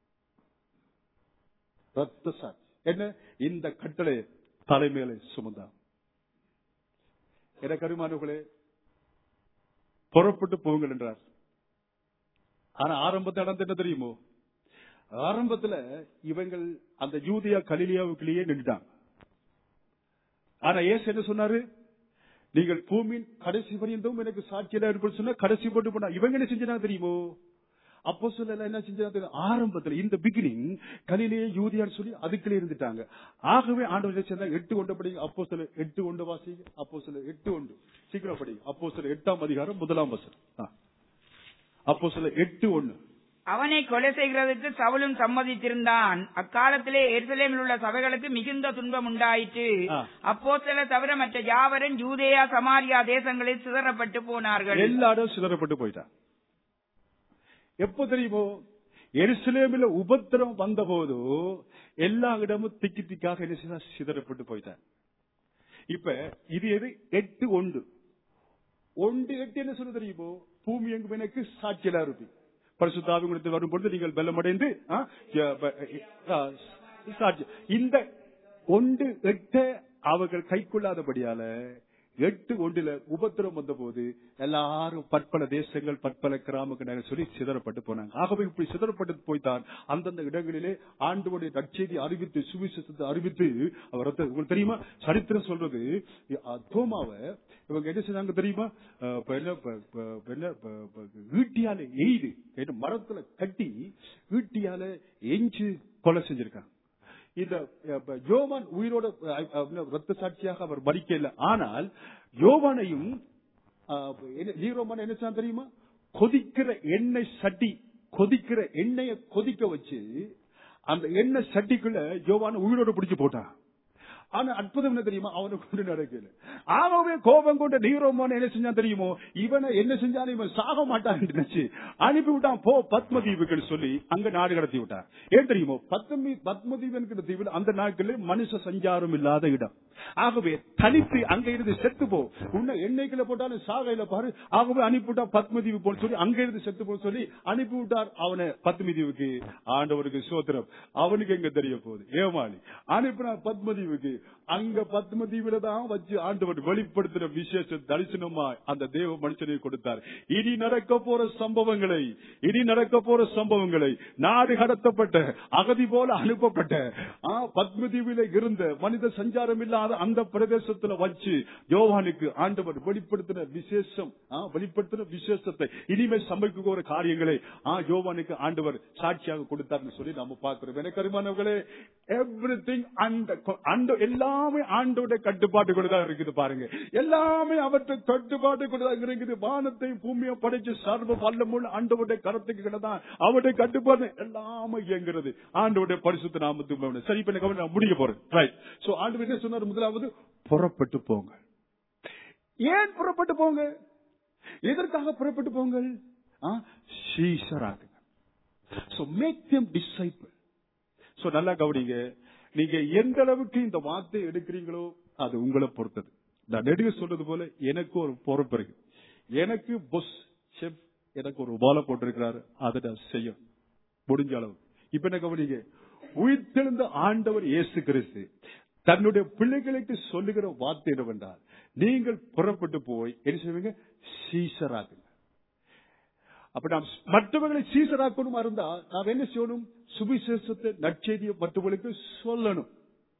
இரத்த சாட்சி என்ன? இந்த கட்டளை தலைமையில சுமந்தார். எனக்கு அருமானவர்களே, புறப்பட்டு போங்கள் என்றார். ஆனா ஆரம்பத்தில் நடந்த என்ன தெரியுமோ? ஆரம்பத்துல இவங்கள் அந்த யூதியா கலிலியாவுக்குள்ளேயே நின்றாங்க. ஆனா இயேசு என்ன சொன்னாரு? நீங்கள் பூமியின் கடைசி வரையும் எனக்கு சாட்சியா இருப்பது சொன்னா கடைசி போட்டு போனா இவங்க என்ன செஞ்சாங்க தெரியுமோ? அப்போஸ்தலர் என்ன செஞ்சாங்க? ஆரம்பத்துல இந்த பிகினிங் கலிலேயா யூதியான்னு சொல்லி அதுக்குள்ளே இருந்துட்டாங்க. ஆகவே ஆண்டவர் சொன்னார், 8 கொண்டு படிங்க. அப்போஸ்தலர் 8 கொண்டு வாசிங்க. அப்போஸ்தலர் 8 கொண்டு சீக்கிரம் படிங்க. அப்போஸ்தலர் 8ஆம் அதிகாரம் 1ஆம் வசனம். அப்போஸ்தலர் 8:1. அவனை கொலை செய்கிறதுக்கு சவுலும் சம்மதித்திருந்தான். அக்காலத்திலே எருசலேமில் உள்ள சபைகளுக்கு மிகுந்த துன்பம் உண்டாயிற்று. அப்போஸ்தலர் தவிர மற்ற யாவரும் யூதேயா சமாரியா தேசங்களில் சிதறப்பட்டு போனார்கள். எல்லாரும் சிதறப்பட்டு போயிட்டார். எப்போ தெரியுமோ? எருசலேமில் உபத்திரம் வந்த போது எல்லா இடமும் திக்கி திக்காக என்ன சிதறப்பட்டு போயிட்டார். இப்ப இது எது? 8:1. 1:8 என்ன சொல்ல தெரியுமோ? பூமி எங்கும் எனக்கு சாட்சியலா இருப்பி பரிசுத்த ஆவி உங்களுக்கு வரும்பொழுது நீங்கள் பலமடைந்து இந்த 1:8 அவர்கள் கைக்கொள்ளாதபடியால 8:1 உபத்திரம் வந்த போது எல்லாரும் பற்பல தேசங்கள் பற்பல கிராமங்கள் சொல்லி சிதறப்பட்டு போனாங்க. ஆகவே இப்படி சிதறப்பட்டு போய்தான் அந்தந்த இடங்களிலே ஆண்டவருடைய நற்செய்தி அறிவித்து சுவிசேஷத்தை அறிவித்து அவர் உங்களுக்கு தெரியுமா சரித்திரம் சொல்றது தோமாவை இவங்க என்ன செஞ்சாங்க தெரியுமா? ஈட்டியால எய்து மரத்துல கட்டி ஈட்டியால எஞ்சு கொலை செஞ்சிருக்காங்க. இந்த யோவான் உயிரோட ரத்த சாட்சியாக அவர் மரிக்கல. ஆனால் யோவானையும் என்ன தெரியுமா? கொதிக்கிற எண்ணெய் சட்டி, கொதிக்கிற எண்ணெயை கொதிக்க வச்சு அந்த எண்ணெய் சட்டிக்குள்ள யோவான உயிரோட பிடிச்சு போட்டான். ஆனா அற்புதம் என்ன தெரியுமா? அவனுக்கு கொண்டு நடக்கல. ஆகவே கோபம் கொண்ட நீரோமான என்ன செஞ்சான் தெரியுமோ? இவனை என்ன செஞ்சாலும் இவன் சாக மாட்டான் நினைச்சு அனுப்பி விட்டான். போ பத்மதீவுகள் சொல்லி அங்க நாடு கடத்தி விட்டான். ஏன் தெரியுமோ? பத்மதீவு என்கிற தீவில் அந்த நாட்களில் மனுஷ சஞ்சாரம் இல்லாத இடம். ஆகவே தனித்து அங்க இருந்து செத்து போ, உன்ன எண்ணெய்க்குள்ள போட்டாலும் சாகையில பாரு. ஆகவே அனுப்பிவிட்டா பத்மதீவு போன்னு சொல்லி அங்க இருந்து செத்து போன்னு சொல்லி அனுப்பிவிட்டார் அவனை பத்மதீவுக்கு. ஆண்டவருக்கு சோத்திரம். அவனுக்கு எங்க தெரிய போகுது? ஏமாளி அனுப்பினார் பத்மதீவுக்கு. அங்க பத்மதீவில தான் வச்சு ஆண்டவர் வெளிப்படுத்துற விசேஷ தரிசனமா அந்த தேவ மனுஷனை கொடுத்தார். இனி நடக்க போற சம்பவங்களை நாடு கடத்தப்பட்ட அகதி போல அனுப்பப்பட்ட பத்மதீவில இருந்த மனித சஞ்சாரம் இல்லாத அந்த பிரதேசத்துல வச்சு யோவானுக்கு ஆண்டவர் வெளிப்படுத்தின விசேஷத்தை இனிமேல் சமைக்க போற காரியங்களை யோவானுக்கு ஆண்டவர் சாட்சியாக கொடுத்தார்னு சொல்லி நாம பார்க்கிறோம். எனக்கு அருமானவர்களே, எவ்ரிதிங் எல்லாமே ஆண்டோட கட்டுப்பாட்டுக்குள்ள தான் இருக்குது. பாருங்க, எல்லாமே அவற்றை கட்டுப்பாட்டுக்குள்ள இருக்குது. வானத்தை பூமியை படைச்சு சர்வ வல்லமுள்ள ஆண்டோட கருத்துக்கு கிடதான் அவருடைய கட்டுப்பாடு எல்லாமே இயங்குறது. ஆண்டோட பரிசுத்த நாமத்துக்கு சரி. இப்ப நான் முடிய போறேன். ரைட். சோ ஆண்டவர் என்ன சொன்னார்? முதலாவது புறப்பட்டு போங்க. ஏன் புறப்பட்டு போங்க? எதற்காக புறப்பட்டு போங்க? சீஷராகுங்க. So make them disciple. So நல்லா கவனிங்க. நீங்க எந்த அளவுக்கு இந்த வார்த்தை எடுக்கிறீங்களோ அது உங்களை பொறுத்தது. நான் நெடுக சொல்றது போல எனக்கு ஒரு பொறுப்பு இருக்கு. எனக்கு பொஸ் செஃப் எனக்கு ஒரு வாழை போட்டிருக்கிறாரு. அதை நான் செய்ய முடிஞ்ச அளவு. இப்ப என்ன கவனிங்க. உயிர்த்தெழுந்த ஆண்டவர் இயேசு கிறிஸ்து தன்னுடைய பிள்ளைகளுக்கு சொல்லுகிற வார்த்தை என்னவென்றால், நீங்கள் புறப்பட்டு போய் என்ன செய்வீங்க? சீஷராகுங்க. அப்ப நாம் மற்றவர்களை சீஷராக்கணும் இருந்தா நாம் என்ன செய்யணும்? சுவிசேஷத்தை நற்செய்தியை மற்றவர்களுக்கு சொல்லணும்.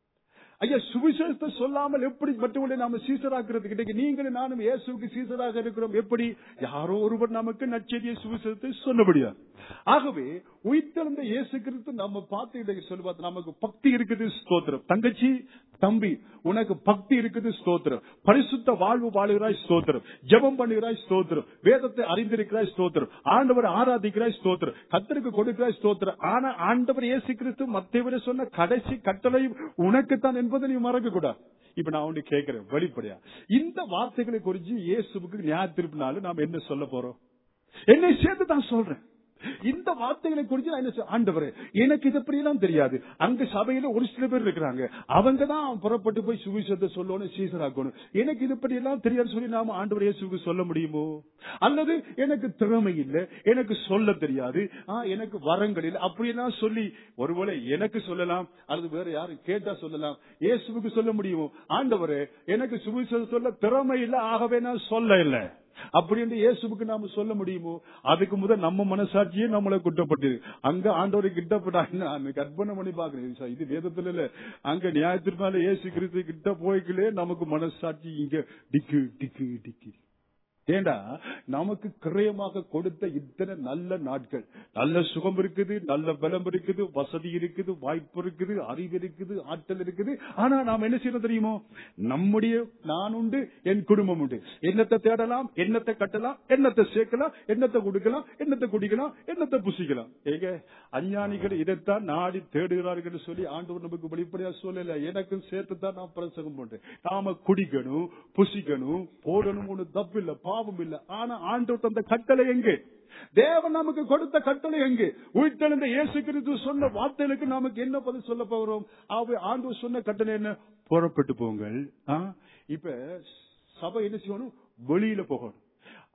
ஐயா, சுவிசேஷத்தை சொல்லாமல் எப்படி மற்றவர்களை நாம சீஷராக்குறது? கிடைக்க நீங்களும் நானும் இயேசுவுக்கு சீஷராக இருக்கிறோம். எப்படி? யாரோ ஒருவர் நமக்கு நற்செய்தியை சுவிசேஷத்தை சொல்ல முடியாது. ஆகவே உயிர்த்தெழுந்த இயேசு கிறிஸ்து நம்ம பார்த்து சொல்லுவார், நமக்கு பக்தி இருக்குது, ஸ்தோத்திரம். தங்கச்சி, தம்பி, உனக்கு பக்தி இருக்குது, ஸ்தோத்திரம். பரிசுத்த வாழ்வு வாழுகிறாய், ஸ்தோத்திரம். ஜெபம் பண்ணுகிறாய், ஸ்தோத்திரம். வேதத்தை அறிந்திருக்கிறாய், ஸ்தோத்திரம். ஆண்டவரை ஆராதிக்கிறாய், ஸ்தோத்திரம். கர்த்தருக்கு கொடுக்கிறாய், ஸ்தோத்திரம். ஆனா ஆண்டவர் இயேசு கிறிஸ்து மத்தேயுவிலே சொன்ன கடைசி கட்டளை உனக்குத்தான் என்பதை நீ மறக்க கூடாது. இப்ப நான் ஒண்ணு கேட்கிறேன் வெளிப்படையா, இந்த வார்த்தைகளை குறித்து இயேசுவுக்கு நியாயத்தீர்ப்பினாலும் நாம் என்ன சொல்ல போறோம்? என்னை சேர்த்து தான் சொல்றேன். இந்த வார்த்தைகளை குறித்து நான் என்ன, ஆண்டவரே எனக்கு இது எப்படியெல்லாம் தெரியாது. அங்க சபையில ஒரு சில பேர் இருக்கிறாங்க, அவங்க தான் புறப்பட்டு போய் சுவிசேஷத்தை சொல்லணும், சீஷராக்கணும். எனக்கு இது எப்படியெல்லாம் தெரியாது சொல்லி நாம ஆண்டவர் இயேசுவுக்கு சொல்ல முடியுமோ? அல்லது எனக்கு திறமை இல்லை, எனக்கு சொல்ல தெரியாது, எனக்கு வரங்கள் இல்லை அப்படியெல்லாம் சொல்லி ஒருவேளை எனக்கு சொல்லலாம், அல்லது வேற யாரும் கேட்டா சொல்லலாம். இயேசுவுக்கு சொல்ல முடியுமோ? ஆண்டவரே எனக்கு சுவிசேஷம் சொல்ல திறமை இல்லை, ஆகவே நான் சொல்ல இல்லை அப்படி என்று இயேசுவுக்கு நாம சொல்ல முடியுமோ? அதுக்கு முதல் நம்ம மனசாட்சியே நம்மளை குற்றப்பட்டது. அங்க ஆண்டவரை கிட்டப்பட்டாங்க கற்பனை பண்ணி பாக்குறேன். இது வேதத்துல இல்ல, அங்க நியாயத்திற்கால இயேசு கிறிஸ்து கிட்ட போய்களே நமக்கு மனசாட்சி இங்க டிக்கு டிக்கு டிக்கு. ஏண்டா நமக்கு கிரயமாக கொடுத்த இத்தனை நல்ல நாட்கள், நல்ல சுகம் இருக்குது, நல்ல பலம் இருக்குது, வசதி இருக்குது, வாய்ப்பு இருக்குது, அறிவு இருக்குது, ஆற்றல் இருக்குது. ஆனா நாம் என்ன செய்யணும் தெரியுமோ? நம்முடைய நான் உண்டு, என் குடும்பம் உண்டு. என்னத்தை தேடலாம், என்னத்தை கட்டலாம், என்னத்தை சேர்க்கலாம், என்னத்தை கொடுக்கலாம், என்னத்தை குடிக்கலாம், என்னத்தை புசிக்கலாம். ஏங்க அஞ்ஞானிகள் இதைத்தான் நாடி தேடுகிறார்கள் சொல்லி ஆண்டவர் நமக்கு வெளிப்படையா சொல்லல. எனக்கும் சேர்த்துதான் நான் பிரசங்கம் பண்றேன். நாம குடிக்கணும், புசிக்கணும், போடணும், ஒண்ணு தப்பு இல்ல, பாவம் இல்ல. ஆனா ஆண்டவர் தந்த கட்டளை எங்கே? தேவன் நமக்கு கொடுத்த கட்டளை எங்கே? உயிர்த்தெழுந்த இயேசு கிறிஸ்து சொன்ன வார்த்தைகளுக்கு நமக்கு என்ன பதில் சொல்ல போகிறோம்? ஆண்டவர் சொன்ன கட்டளை என்ன? புறப்பட்டு போங்கள். இப்ப சபை என்ன செய்யணும்? வெளியில போகணும்.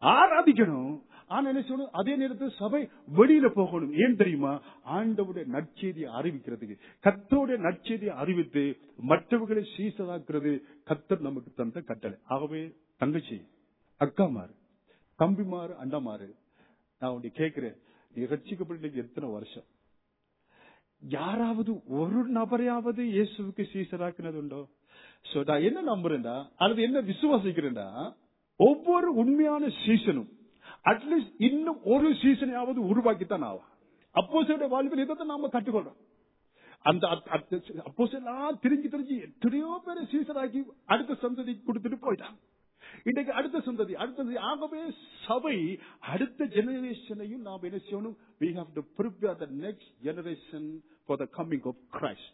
ஆராதிக்கணும். ஆனா என்ன சொல்லணும், அதே நேரத்தில் சபை வெளியில போகணும். ஏன் தெரியுமா? ஆண்டவருடைய நற்செய்தியை அறிவிக்கிறதுக்கு, கர்த்தருடைய நற்செய்தியை அறிவித்து மற்றவர்களை சீசராக்குறது கர்த்தர் நமக்கு தந்த கட்டளை. ஆகவே தங்கச்சி, அக்காமாரு, தம்பிமாரு, அண்ணாமாரு, நான் உன்னை கேட்கிறேன், நீ ரட்சிக்கப்பட்டு எத்தனை வருஷம்? யாராவது ஒரு நபரையாவது இயேசுவுக்கு சீசராக்கினது உண்டோ? நான் என்ன நம்புறேன்டா, அல்லது என்ன விசுவாசிக்கிறேன்டா, ஒவ்வொரு உண்மையான சீசனும் அட்லீஸ்ட் இன்னும் ஒரு சீசனையாவது உருவாக்கித்தான் ஆகும். அப்போஸ்தலருடைய வாழ்வில் இதை நாம கற்றுக்கொள்றோம். அந்த அப்போஸ்தலர் திரிஞ்சு எத்தனையோ பேரை சீசராக்கி அடுத்த சந்ததி கொடுத்துட்டு போயிட்டான். இன்றைக்கு அடுத்த சந்ததி. ஆகவே சபை அடுத்த ஜெனரேஷனையும் நாம் என்ன செய்யணும்? We have to prepare the next generation for the coming of Christ.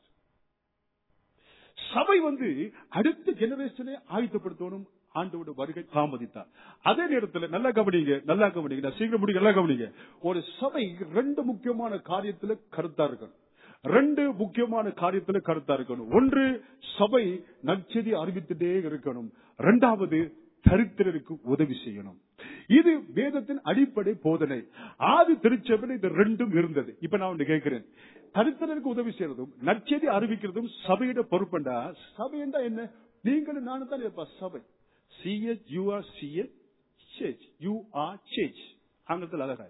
சபை அடுத்த ஜெனரேஷனை ஆயத்தப்படுத்தணும். ஆண்டவருடைய வருகை தாமதித்தார். அதே நேரத்தில் நல்லா கவனிங்க, நான் சீக்கிரம் முடிக்க, நல்லா கவனிங்க. ஒரு சபை ரெண்டு முக்கியமான காரியத்துல கருத்தா இருக்கணும். ஒன்று, சபை நற்செய்தி அறிவித்துட்டே இருக்கணும். இரண்டாவது, தரித்திரருக்கு உதவி செய்யணும். இது வேதத்தின் அடிப்படை போதனை. ஆதி திருச்சபையில் இது ரெண்டும் இருந்தது. இப்ப நான் ஒன்று கேட்கிறேன், தரித்திரருக்கு உதவி செய்யறதும் நற்செய்தி அறிவிக்கிறதும் சபையோட பொறுப்பண்டா? சபை என்றா என்ன? நீங்களும் நானும் தான் இருப்பா சபை. ஆங்கிலத்தில் அழகா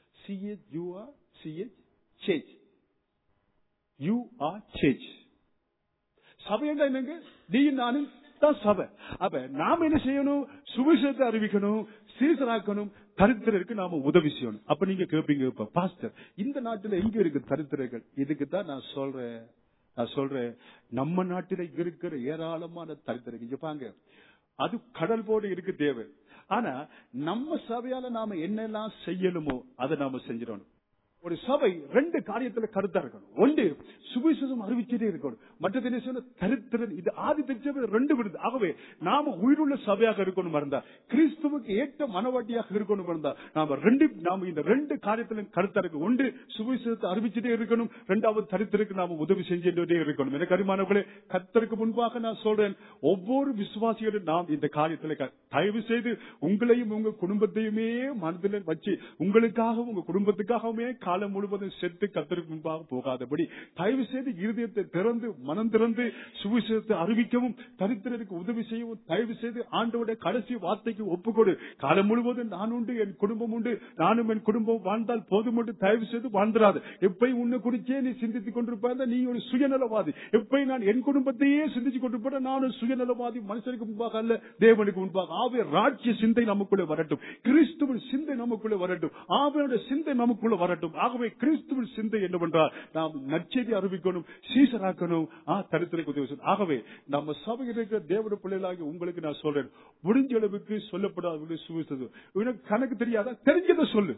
சபை என்றா என்னங்க? நீ நானும் தான் சபை. அப்ப நாம என்ன செய்யணும்? சுவிசேஷத்தை அறிவிக்கணும், சீசராக்கணும், தரித்திரருக்கு நாம உதவி செய்யணும். அப்ப நீங்க கேட்பீங்க, பாஸ்டர் இந்த நாட்டுல எங்க இருக்கு தரித்திரர்கள்? இதுக்கு தான் நான் சொல்றேன், நம்ம நாட்டில இருக்கிற ஏராளமான தரித்திரர்கள் இங்க பாங்க, அது கடல் போல இருக்கு தேவை. ஆனா நம்ம சபையால நாம என்னெல்லாம் செய்யணுமோ அதை நாம செஞ்சிடணும். ஒரு சபை ரெண்டு காரியத்துல கருத்தா இருக்கணும். ஒன்று, சுவிசேஷம் அறிவிச்சுட்டே இருக்கணும். மற்றது என்ன சொன்ன? தரித்திரன். இது ஆதி திருச்சபை ரெண்டு விடுது. ஆகவே நாம உயிருள்ள சபையாக இருக்கணும் இருந்தா, கிறிஸ்துவுக்கு ஏற்ற மனவாட்டியாக இருக்கணும் இருந்தா, நாம இந்த ரெண்டு காரியத்திலும் கருத்தா இருக்கு. ஒன்று, சுவிசேஷத்தை அறிவிச்சுட்டே இருக்கணும். இரண்டாவது, தரித்திரருக்கு நாம உதவி செஞ்சுட்டே இருக்கணும். எனக்கு அருமையானவர்களே, கர்த்தருக்கு முன்பாக நான் சொல்றேன், ஒவ்வொரு விசுவாசிகளும் நாம் இந்த காரியத்துல தயவு செய்து உங்களையும் உங்க குடும்பத்தையுமே மனதில் வச்சு, உங்களுக்காகவும் உங்க குடும்பத்துக்காகவுமே காலம் முழுவதும் செத்து கர்த்தருக்கு முன்பாக போகாதபடி தயவு செய்து இருதயத்தை திறந்து, மனம் திறந்து சுவிசேஷத்தை அறிவிக்கவும், தரித்திரருக்கு உதவி செய்யவும் தயவு செய்து ஆண்டவருடைய கடைசி வார்த்தைக்கு ஒப்புக்கொடு. காலம் முழுவதும் நான் உண்டு, என் குடும்பம் உண்டு, நானும் என் குடும்பம் வாழ்ந்தால் போதும் என்று தயவு செய்து வாழ்ந்துராது. எப்பயும் உன்னை குறிச்சே நீ சிந்தித்துக் கொண்டிருப்ப, நீ ஒரு சுயநலவாதி. எப்பயும் நான் என் குடும்பத்தையே சிந்தித்துக் கொண்டிருப்ப, நானும் சுயநலவாதி. மனுஷனுக்கு முன்பாக அல்ல, தேவனுக்கு முன்பாக. ஆவே ராஜ்ய சிந்தை நமக்குள்ளே வரட்டும், கிறிஸ்துவின் சிந்தை நமக்குள்ளே வரட்டும், ஆவியுடைய சிந்தை நமக்குள்ள வரட்டும். ஆகவே கிறிஸ்துவின் சிந்தை என்னவென்றால், நாம் நற்செய்தி அறிவிக்கணும், சீசராக்கணும், தரித்திரருக்கு உதவி செய்யணும். ஆகவே நம்ம சபையில் இருக்கிற தேவனுடைய பிள்ளைகளாகி உங்களுக்கு நான் சொல்றேன், முடிஞ்ச அளவுக்கு சொல்லப்படாத சுவிசேஷம். உனக்கு கணக்கு தெரியாதா? தெரிஞ்சதை சொல்லு.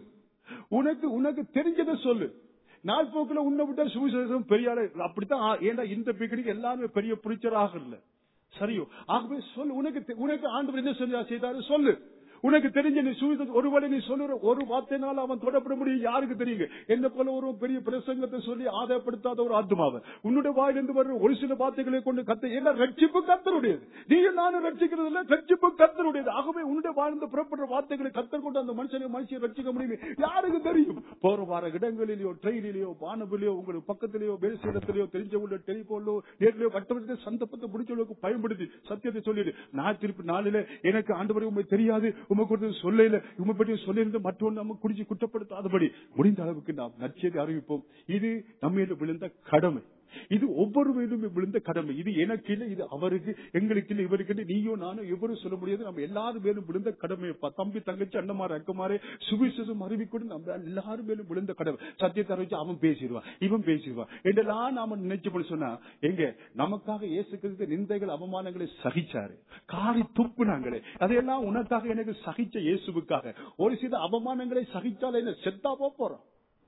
உனக்கு தெரிஞ்சதை சொல்லு. நாள் போக்குல உன்னை விட்டா சுவிசேஷம் பெரிய அப்படித்தான். ஏன்னா இந்த பிக்னிக் எல்லாருமே பெரிய புரிச்சர் ஆகல, சரியோ? ஆகவே சொல்லு. உனக்கு ஆண்டவர் என்ன செய்தாரு சொல்லு. உனக்கு தெரிஞ்ச நீ சுவிசேஷம் ஒருவேளை நீ சொல்லுற ஒரு வார்த்தைனால அவன் தொடப்பட முடியும். யாருக்கு தெரியுங்க? என்ன போல ஒரு பெரிய பிரசங்கத்தை சொல்லி ஆதாயப்படுத்தாத ஒரு ஆத்மாவை உன்னுடைய வாயிலிருந்து வர்ற ஒரு சில வார்த்தைகளை கொண்டு என்ன ரட்சிப்பு கர்த்தருடையது. நீயும் நானும் ரட்சிக்கிறது இல்ல, ரட்சிப்பு கர்த்தருடையது. ஆகவே உன்னுடைய வாழ்ந்து புறப்படுற வார்த்தைகளை கர்த்தர் கொண்டு அந்த மனுஷனை ரட்சிக்க முடியும். யாருக்கு தெரியும்? போற வார இடங்களிலேயோ, ட்ரெயினிலேயோ, வானவிலையோ, உங்களுக்கு பக்கத்திலேயோ, வேலையிடத்திலேயோ, தெரிஞ்சவங்களோ, டெலிபோன்லோ, நேரிலேயோ, வட்டவத்தை சந்தப்பத்தை முடிச்சவங்களுக்கு பயன்படுத்தி சத்தியத்தை சொல்லிடு. நான் திருப்பி நாளில எனக்கு ஆண்டவரை உண்மை தெரியாது, உமக்கு சொல்ல உண்மை பற்றி சொல்லிருந்து மற்றொன்று நம்ம குடிச்சு குற்றப்படுத்தாதபடி முடிந்த அளவுக்கு நாம் நற்செய்தி அறிவிப்போம். இது நம்ம விழுந்த கடமை. இது ஒவ்வொரு மேலும் விழுந்த கடமை. இது எனக்கு இல்லை, இது அவருக்கு, எங்களுக்கு இல்லை, இவருக்கு, நீயோ நானோ எவரும் சொல்ல முடியாது. நம்ம எல்லாரும் மேலும் விழுந்த கடமை. தம்பி, தங்கச்சி, அண்ணமாறு, அக்கமாறு சுவிசேஷம் அறிவிக்கணும். நம்ம எல்லாரும் மேலும் விழுந்த கடமை. சத்தியத்தை அறிவிச்சு அவன் பேசிடுவான், இவன் பேசிடுவான் என்றெல்லாம் நாம நினைச்சு சொன்னா, எங்க நமக்காக இயேசு கிறிஸ்து நிந்தைகள் அவமானங்களை சகிச்சாரு, காரி துப்புனாங்களே, அதையெல்லாம் உனக்காக எனக்கு சகிச்ச இயேசுவுக்காக ஒரு சில அவமானங்களை சகிச்சால் என்ன செத்தா போறோம்,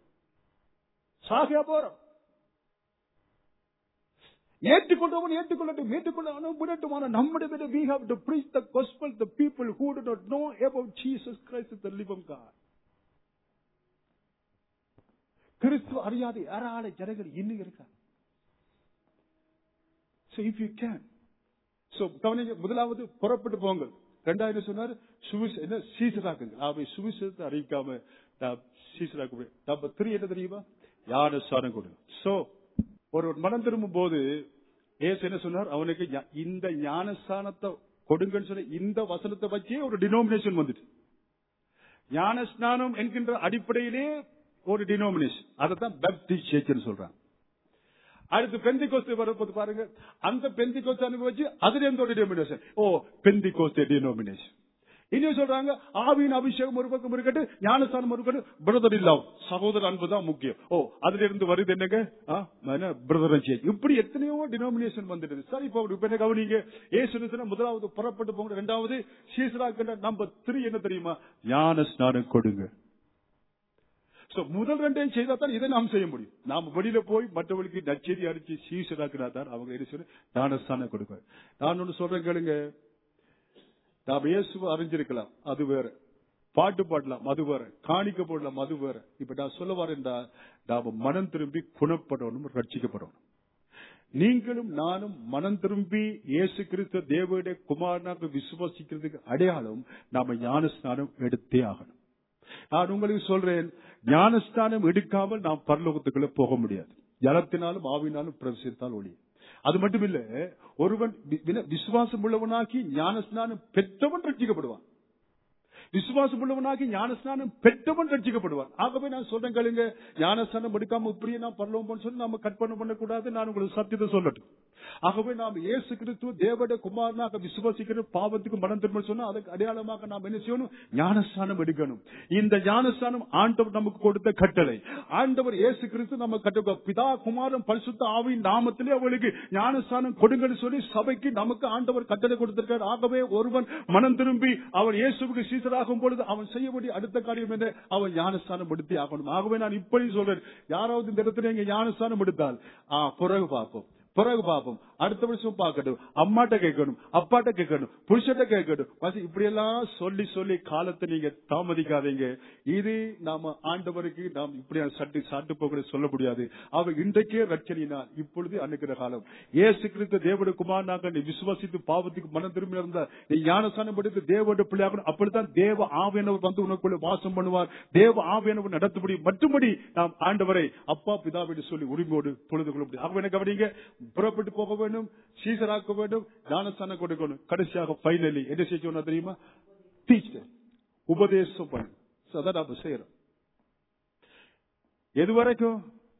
சாகியா போறோம். ஏற்றுக்கொண்டவன் ஏற்றுக்கொள்ளட்டும், விடட்டுமான நம்முடைய we have to preach the gospel to people who do not know about Jesus Christ the living God. கிறிஸ்து அறியாத ஏராள ஜனங்கள் இன்னும் இருக்காங்க. So if you can, so கவனிங்க, முதலாவது புறப்பட்டு போங்க. ரெண்டாவது சொன்னாரு சீசராக்குங்க. அவை சுவிசேஷத்தை அறிவிக்காம சீசராக்க. நம்பர் 3 என்ன தெரியுமா? ஞானஸ்நானம் கொடுங்க. சோ ஒரு மனம் திரும்பும் போது ஏசு என்ன சொன்னார்? அவனுக்கு இந்த ஞானஸ்நானத்தை கொடுங்கன்னு சொல்லி இந்த வசனத்தை வச்சே ஒரு டினோமினேஷன் வந்துட்டு, ஞானஸ்நானம் என்கின்ற அடிப்படையிலே ஒரு டினோமினேஷன், அதைத்தான் பேப்டிஸ்ட் சர்ச் சொல்றாங்க. அடுத்து பெந்திகோஸ்தே வரப்போது பாருங்க, அந்த பெந்திகோஸ்தே அனுபவிச்சு அதுல இருந்து ஒரு டினோமினேஷன், பெந்திகோஸ்தே டினோமினேஷன். இன்னும் சொல்றாங்க ஆவியின் அபிஷேகம் ஒரு பக்கம் இருக்கட்டும், ஞானஸ்நானம் ஒரு பக்கம், பிரதர் இல்ல சகோதர அன்பு தான் முக்கியம். அதுல இருந்து வருது என்னங்க பிரதர் சர்ச். இப்படி எத்தனையோ டினோமினேஷன் வந்துடுது. சரி, இப்ப என்ன கவனிங்க, ஏசு முதலாவது புறப்பட்டு போங்க, இரண்டாவது சீசராக்கின்ற நம்பர் 3 என்ன தெரியுமா? ஞானஸ்நானம் கொடுங்க. முதல் ரெண்டையும் செய்தா தான் இதை நாம் செய்ய முடியும். நாம வெளியில போய் மற்றவர்களுக்கு நச்செய்தி அடிச்சு சீசராக்கினா தான் அவங்க என்ன சொல்லி ஞானஸ்நானம் கொடுக்க. நான் ஒண்ணு சொல்றேன் கேளுங்க, நாம் இயேசுவை அறிஞ்சிருக்கலாம், அது வேற. பாட்டு பாடலாம், அது வேற. காணிக்க போடலாம், அது வேற. இப்ப நான் சொல்ல வரேன், நாம மனம் திரும்பி குணப்படணும், ரட்சிக்கப்படணும். நீங்களும் நானும் மனம் திரும்பி இயேசு கிறிஸ்து தேவனுடைய குமாரனாக விசுவாசிக்கிறதுக்கு அடையாளம் நாம ஞானஸ்நானம் எடுத்தே ஆகணும். நான் உங்களுக்கு சொல்றேன், ஞானஸ்நானம் எடுக்காமல் நாம் பரலோகத்துக்குள்ள போக முடியாது. ஜலத்தினாலும் ஆவினாலும் பிரவேசித்தால் ஒளி. அது மட்டும் இல்ல, ஒருவன் விசுவாசம் உள்ளவனாக்கி ஞானஸ்நானம் பெற்றவன் ரட்சிக்கப்படுவான். விசுவாசம் உள்ளவனாகி ஞானஸ்நானம் பெற்றவன் ரட்சிக்கப்படுவான். ஆகவே நான் சொல்றேன் கேளுங்க, ஞானஸ்நானம் எடுக்காம இப்படியே நான் பரலோகம் சொல்லி நாம கற்பனை பண்ணக்கூடாது. நான் உங்களுக்கு சத்தியத்தை சொல்லட்டும். ஆகவே நாம் இயேசு கிறிஸ்து தேவனுடைய குமாரனாக விசுவாசிக்கிற பாவத்துக்கு மனம் திரும்ப சொன்னா அதுக்கு அடையாளமாக நாம் என்ன செய்யணும்? ஞானஸ்நானம் எடுக்கணும். இந்த ஞானஸ்நானம் ஆண்டவர் நமக்கு கொடுத்த கட்டளை. ஆண்டவர் இயேசு கிறிஸ்து நம்ம கட்ட பிதா குமாரன் பரிசுத்த ஆவியின் நாமத்திலே அவளுக்கு ஞானஸ்நானம் கொடுங்கன்னு சொல்லி சபைக்கு நமக்கு ஆண்டவர் கட்டளை கொடுத்திருக்கார். ஆகவே ஒருவன் மனம் திரும்பி அவன் இயேசுவுக்கு சீசராகும் பொழுது அவன் செய்ய வேண்டிய அடுத்த காரியம் என்ன? அவன் ஞானஸ்நானம் எடுத்தே ஆகணும். ஆகவே நான் இப்படி சொல்றேன், யாராவது இந்த இடத்துல இங்க ஞானஸ்நானம் எடுத்தால் பிறகு பார்ப்போம், அடுத்த வருஷம் பார்க்கணும், அம்மாட்ட கேட்கணும், அப்பாட்ட கேட்கணும், புருஷட்ட கேட்கணும். இப்படி எல்லாம் சொல்லி சொல்லி காலத்தை நீங்க தாமதிக்காதீங்க. இது நாம ஆண்டவருக்கு நாம் இப்படி சாட்டு போக சொல்ல முடியாது. அவர் இன்றைக்கே ரட்சணினார், இப்பொழுது அன்னைக்கிற காலம். இயேசு கிறிஸ்து தேவனுடைய குமாரனாக நீ விசுவாசித்து பாவத்துக்கு மனம் திரும்பி இருந்தா நீ ஞானஸ்நானம் எடுத்து தேவனுடைய பிள்ளையாகணும். அப்படித்தான் தேவ ஆவியானவர் வந்து உனக்குள்ள வாசம் பண்ணுவார். தேவ ஆவியானவர் நடத்தபடி மட்டும்படி நாம் ஆண்டவரை அப்பா பிதாவிட்டு சொல்லி உரிமையோடு தொழுது கொள்ள முடியும். ஆகவே என்ன கவனிங்க, புறப்பட்டு போக வேண்டும், சீசராக்க வேண்டும், ஞானஸ்நானம் கொடுக்கணும். கடைசியாக ஃபைனலி என்ன செய்யணும் தெரியுமா? டீச், உபதேசம் பண்ணு. அதான் நாம செய்யறோம். எது வரைக்கும்?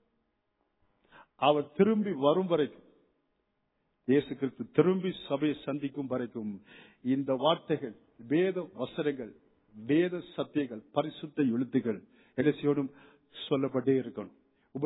அவர் திரும்பி வரும் வரைக்கும், இயேசு கிறிஸ்து திரும்பி சபையை சந்திக்கும் வரைக்கும் இந்த வார்த்தைகள், வேத வசனங்கள், வேத சத்தியங்கள், பரிசுத்த எழுத்துக்கள் என்ன செய்யணும்? சொல்லப்பட்டே இருக்கணும்.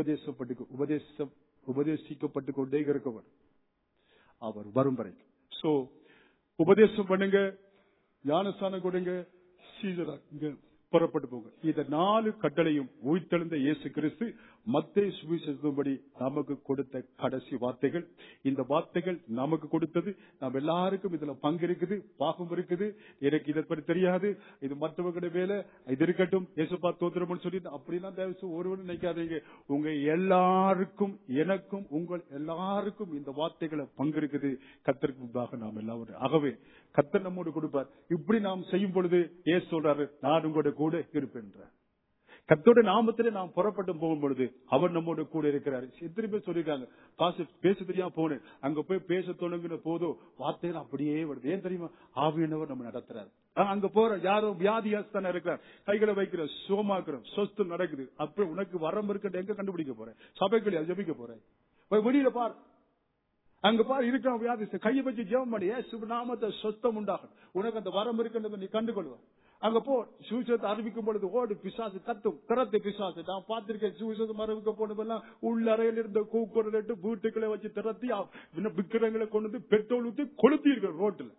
உபதேசிக்கப்பட்டு கொண்டே இருக்கவர் அவர் வரும் வரைக்கும். சோ உபதேசம் பண்ணுங்க, ஞானஸ்நானம் கொடுங்க, சீசராக்குங்க, புறப்பட்டு போங்க. இந்த 4 கட்டளையும் உயிர்த்தெழுந்த இயேசு கிறிஸ்து மத்தேயு சுவிசேஷத்தின்படி நமக்கு கொடுத்த கடைசி வார்த்தைகள். இந்த வார்த்தைகள் நமக்கு கொடுத்தது. நாம் எல்லாருக்கும் இதுல பங்கு இருக்குது, பாகம் இருக்குது. எனக்கு இதை பற்றி தெரியாது, இது மற்றவர்களுடைய வேலை, இது இருக்கட்டும், இயேசுப்பா தோத்திரம் சொல்லி அப்படின்னா தயவு ஒருவரும் நினைக்காதீங்க. உங்க எல்லாருக்கும், எனக்கும், உங்கள் எல்லாருக்கும் இந்த வார்த்தைகளை பங்கு இருக்குது. கர்த்தருக்கு முன்பாக நாம் எல்லாரும். ஆகவே கர்த்தர் நம்மோடு கொடுப்பார். இப்படி நாம் செய்யும் பொழுது இயேசு சொல்றாரு, நான் உங்களோட கூட இருப்பேன். கர்த்தருடைய நாமத்திலே நாம் புறப்பட்டு போகும் பொழுது அவர் நம்மோட கூட இருக்கிறார். எத்தனை பேர் சொல்லிருக்காங்க, பேச தெரியாம போனேன், அங்க போய் பேச தொடங்குன போதோ வார்த்தைகள் அப்படியே வருது. ஏன் தெரியுமா? ஆவியானவர் நம்ம நடத்துறாரு. அங்க போற யாரோ வியாதியாஸ்தான இருக்கிறார், கைகளை வைக்கிற, சுகமாக்குறோம், சொஸ்து நடக்குது. அப்ப உனக்கு வரம் இருக்க எங்க கண்டுபிடிக்க போறேன்? சபைகளை ஜபிக்க போறேன், வெளியில பார், அங்க பாரு இருக்கிற வியாதி, கையை வச்சு ஜெபம் பண்ணி இயேசு நாமத்தை சொஸ்தம் உண்டாகும். உனக்கு அந்த வரம் இருக்கின்றதை நீ கண்டுகொள்வ. அங்க போ, சுவிசேஷத்தை அறிவிக்கும் பொழுது ஓடு, பிசாசு கத்தும், திறத்து பிசாசு. நான் பார்த்திருக்கேன், சுவிசேஷம் அறிவிக்க போனதெல்லாம் உள்ள அறையில் இருந்த கூக்குரல் வீட்டுக்களை வச்சு திறத்தி விக்கிரங்களை கொண்டு வந்து பெட்ரோல் ஊற்றி கொளுத்தி இருக்க ரோட்ல.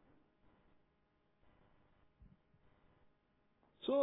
சோ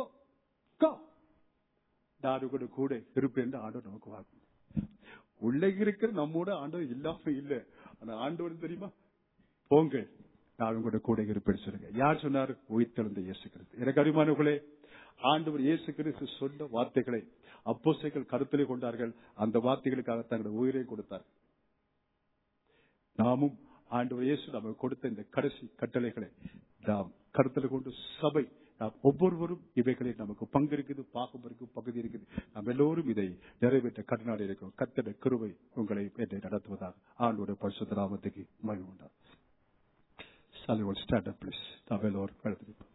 நாடு கூட இருப்பேன் ஆண்டவர் நமக்கு வாக்கு. உள்ள இருக்கிற நம்மோட ஆண்டவர் இல்லாம இல்ல. ஆனா ஆண்டவர் தெரியுமா? போங்க, நான் கூட இருப்பேன்னு சொல்லுங்க. யார் சொன்னார்? உயிர்த்தெழுந்த இயேசு கிறிஸ்து. எனக்கு அருமையானவர்களே, ஆண்டவர் இயேசு கிறிஸ்து சொன்ன வார்த்தைகளை அப்போஸ்தலர்கள் கருத்திலே கொண்டார்கள். அந்த வார்த்தைகளுக்காக தங்களுடைய உயிரை கொடுத்தார். நாமும் ஆண்டவர் இயேசு நமக்கு கொடுத்த இந்த கடைசி கட்டளைகளை நாம் கருத்தில் கொண்டு சபை நாம் ஒவ்வொருவரும் இவைகளில் நமக்கு பங்கு இருக்குது, பாகம் இருக்கு, பகுதி இருக்குது. நாம் எல்லோரும் இதை நிறைவேற்ற கடனாளி இருக்கிறோம். கர்த்தருடைய கிருபை உங்களை நடத்துவதாக ஆண்டவருடைய பரிசுத்த நாமத்துக்கு மகிமை உண்டாகும். Shall we all stand up, please? நாம் எல்லோரும் எழுந்திருப்போம்.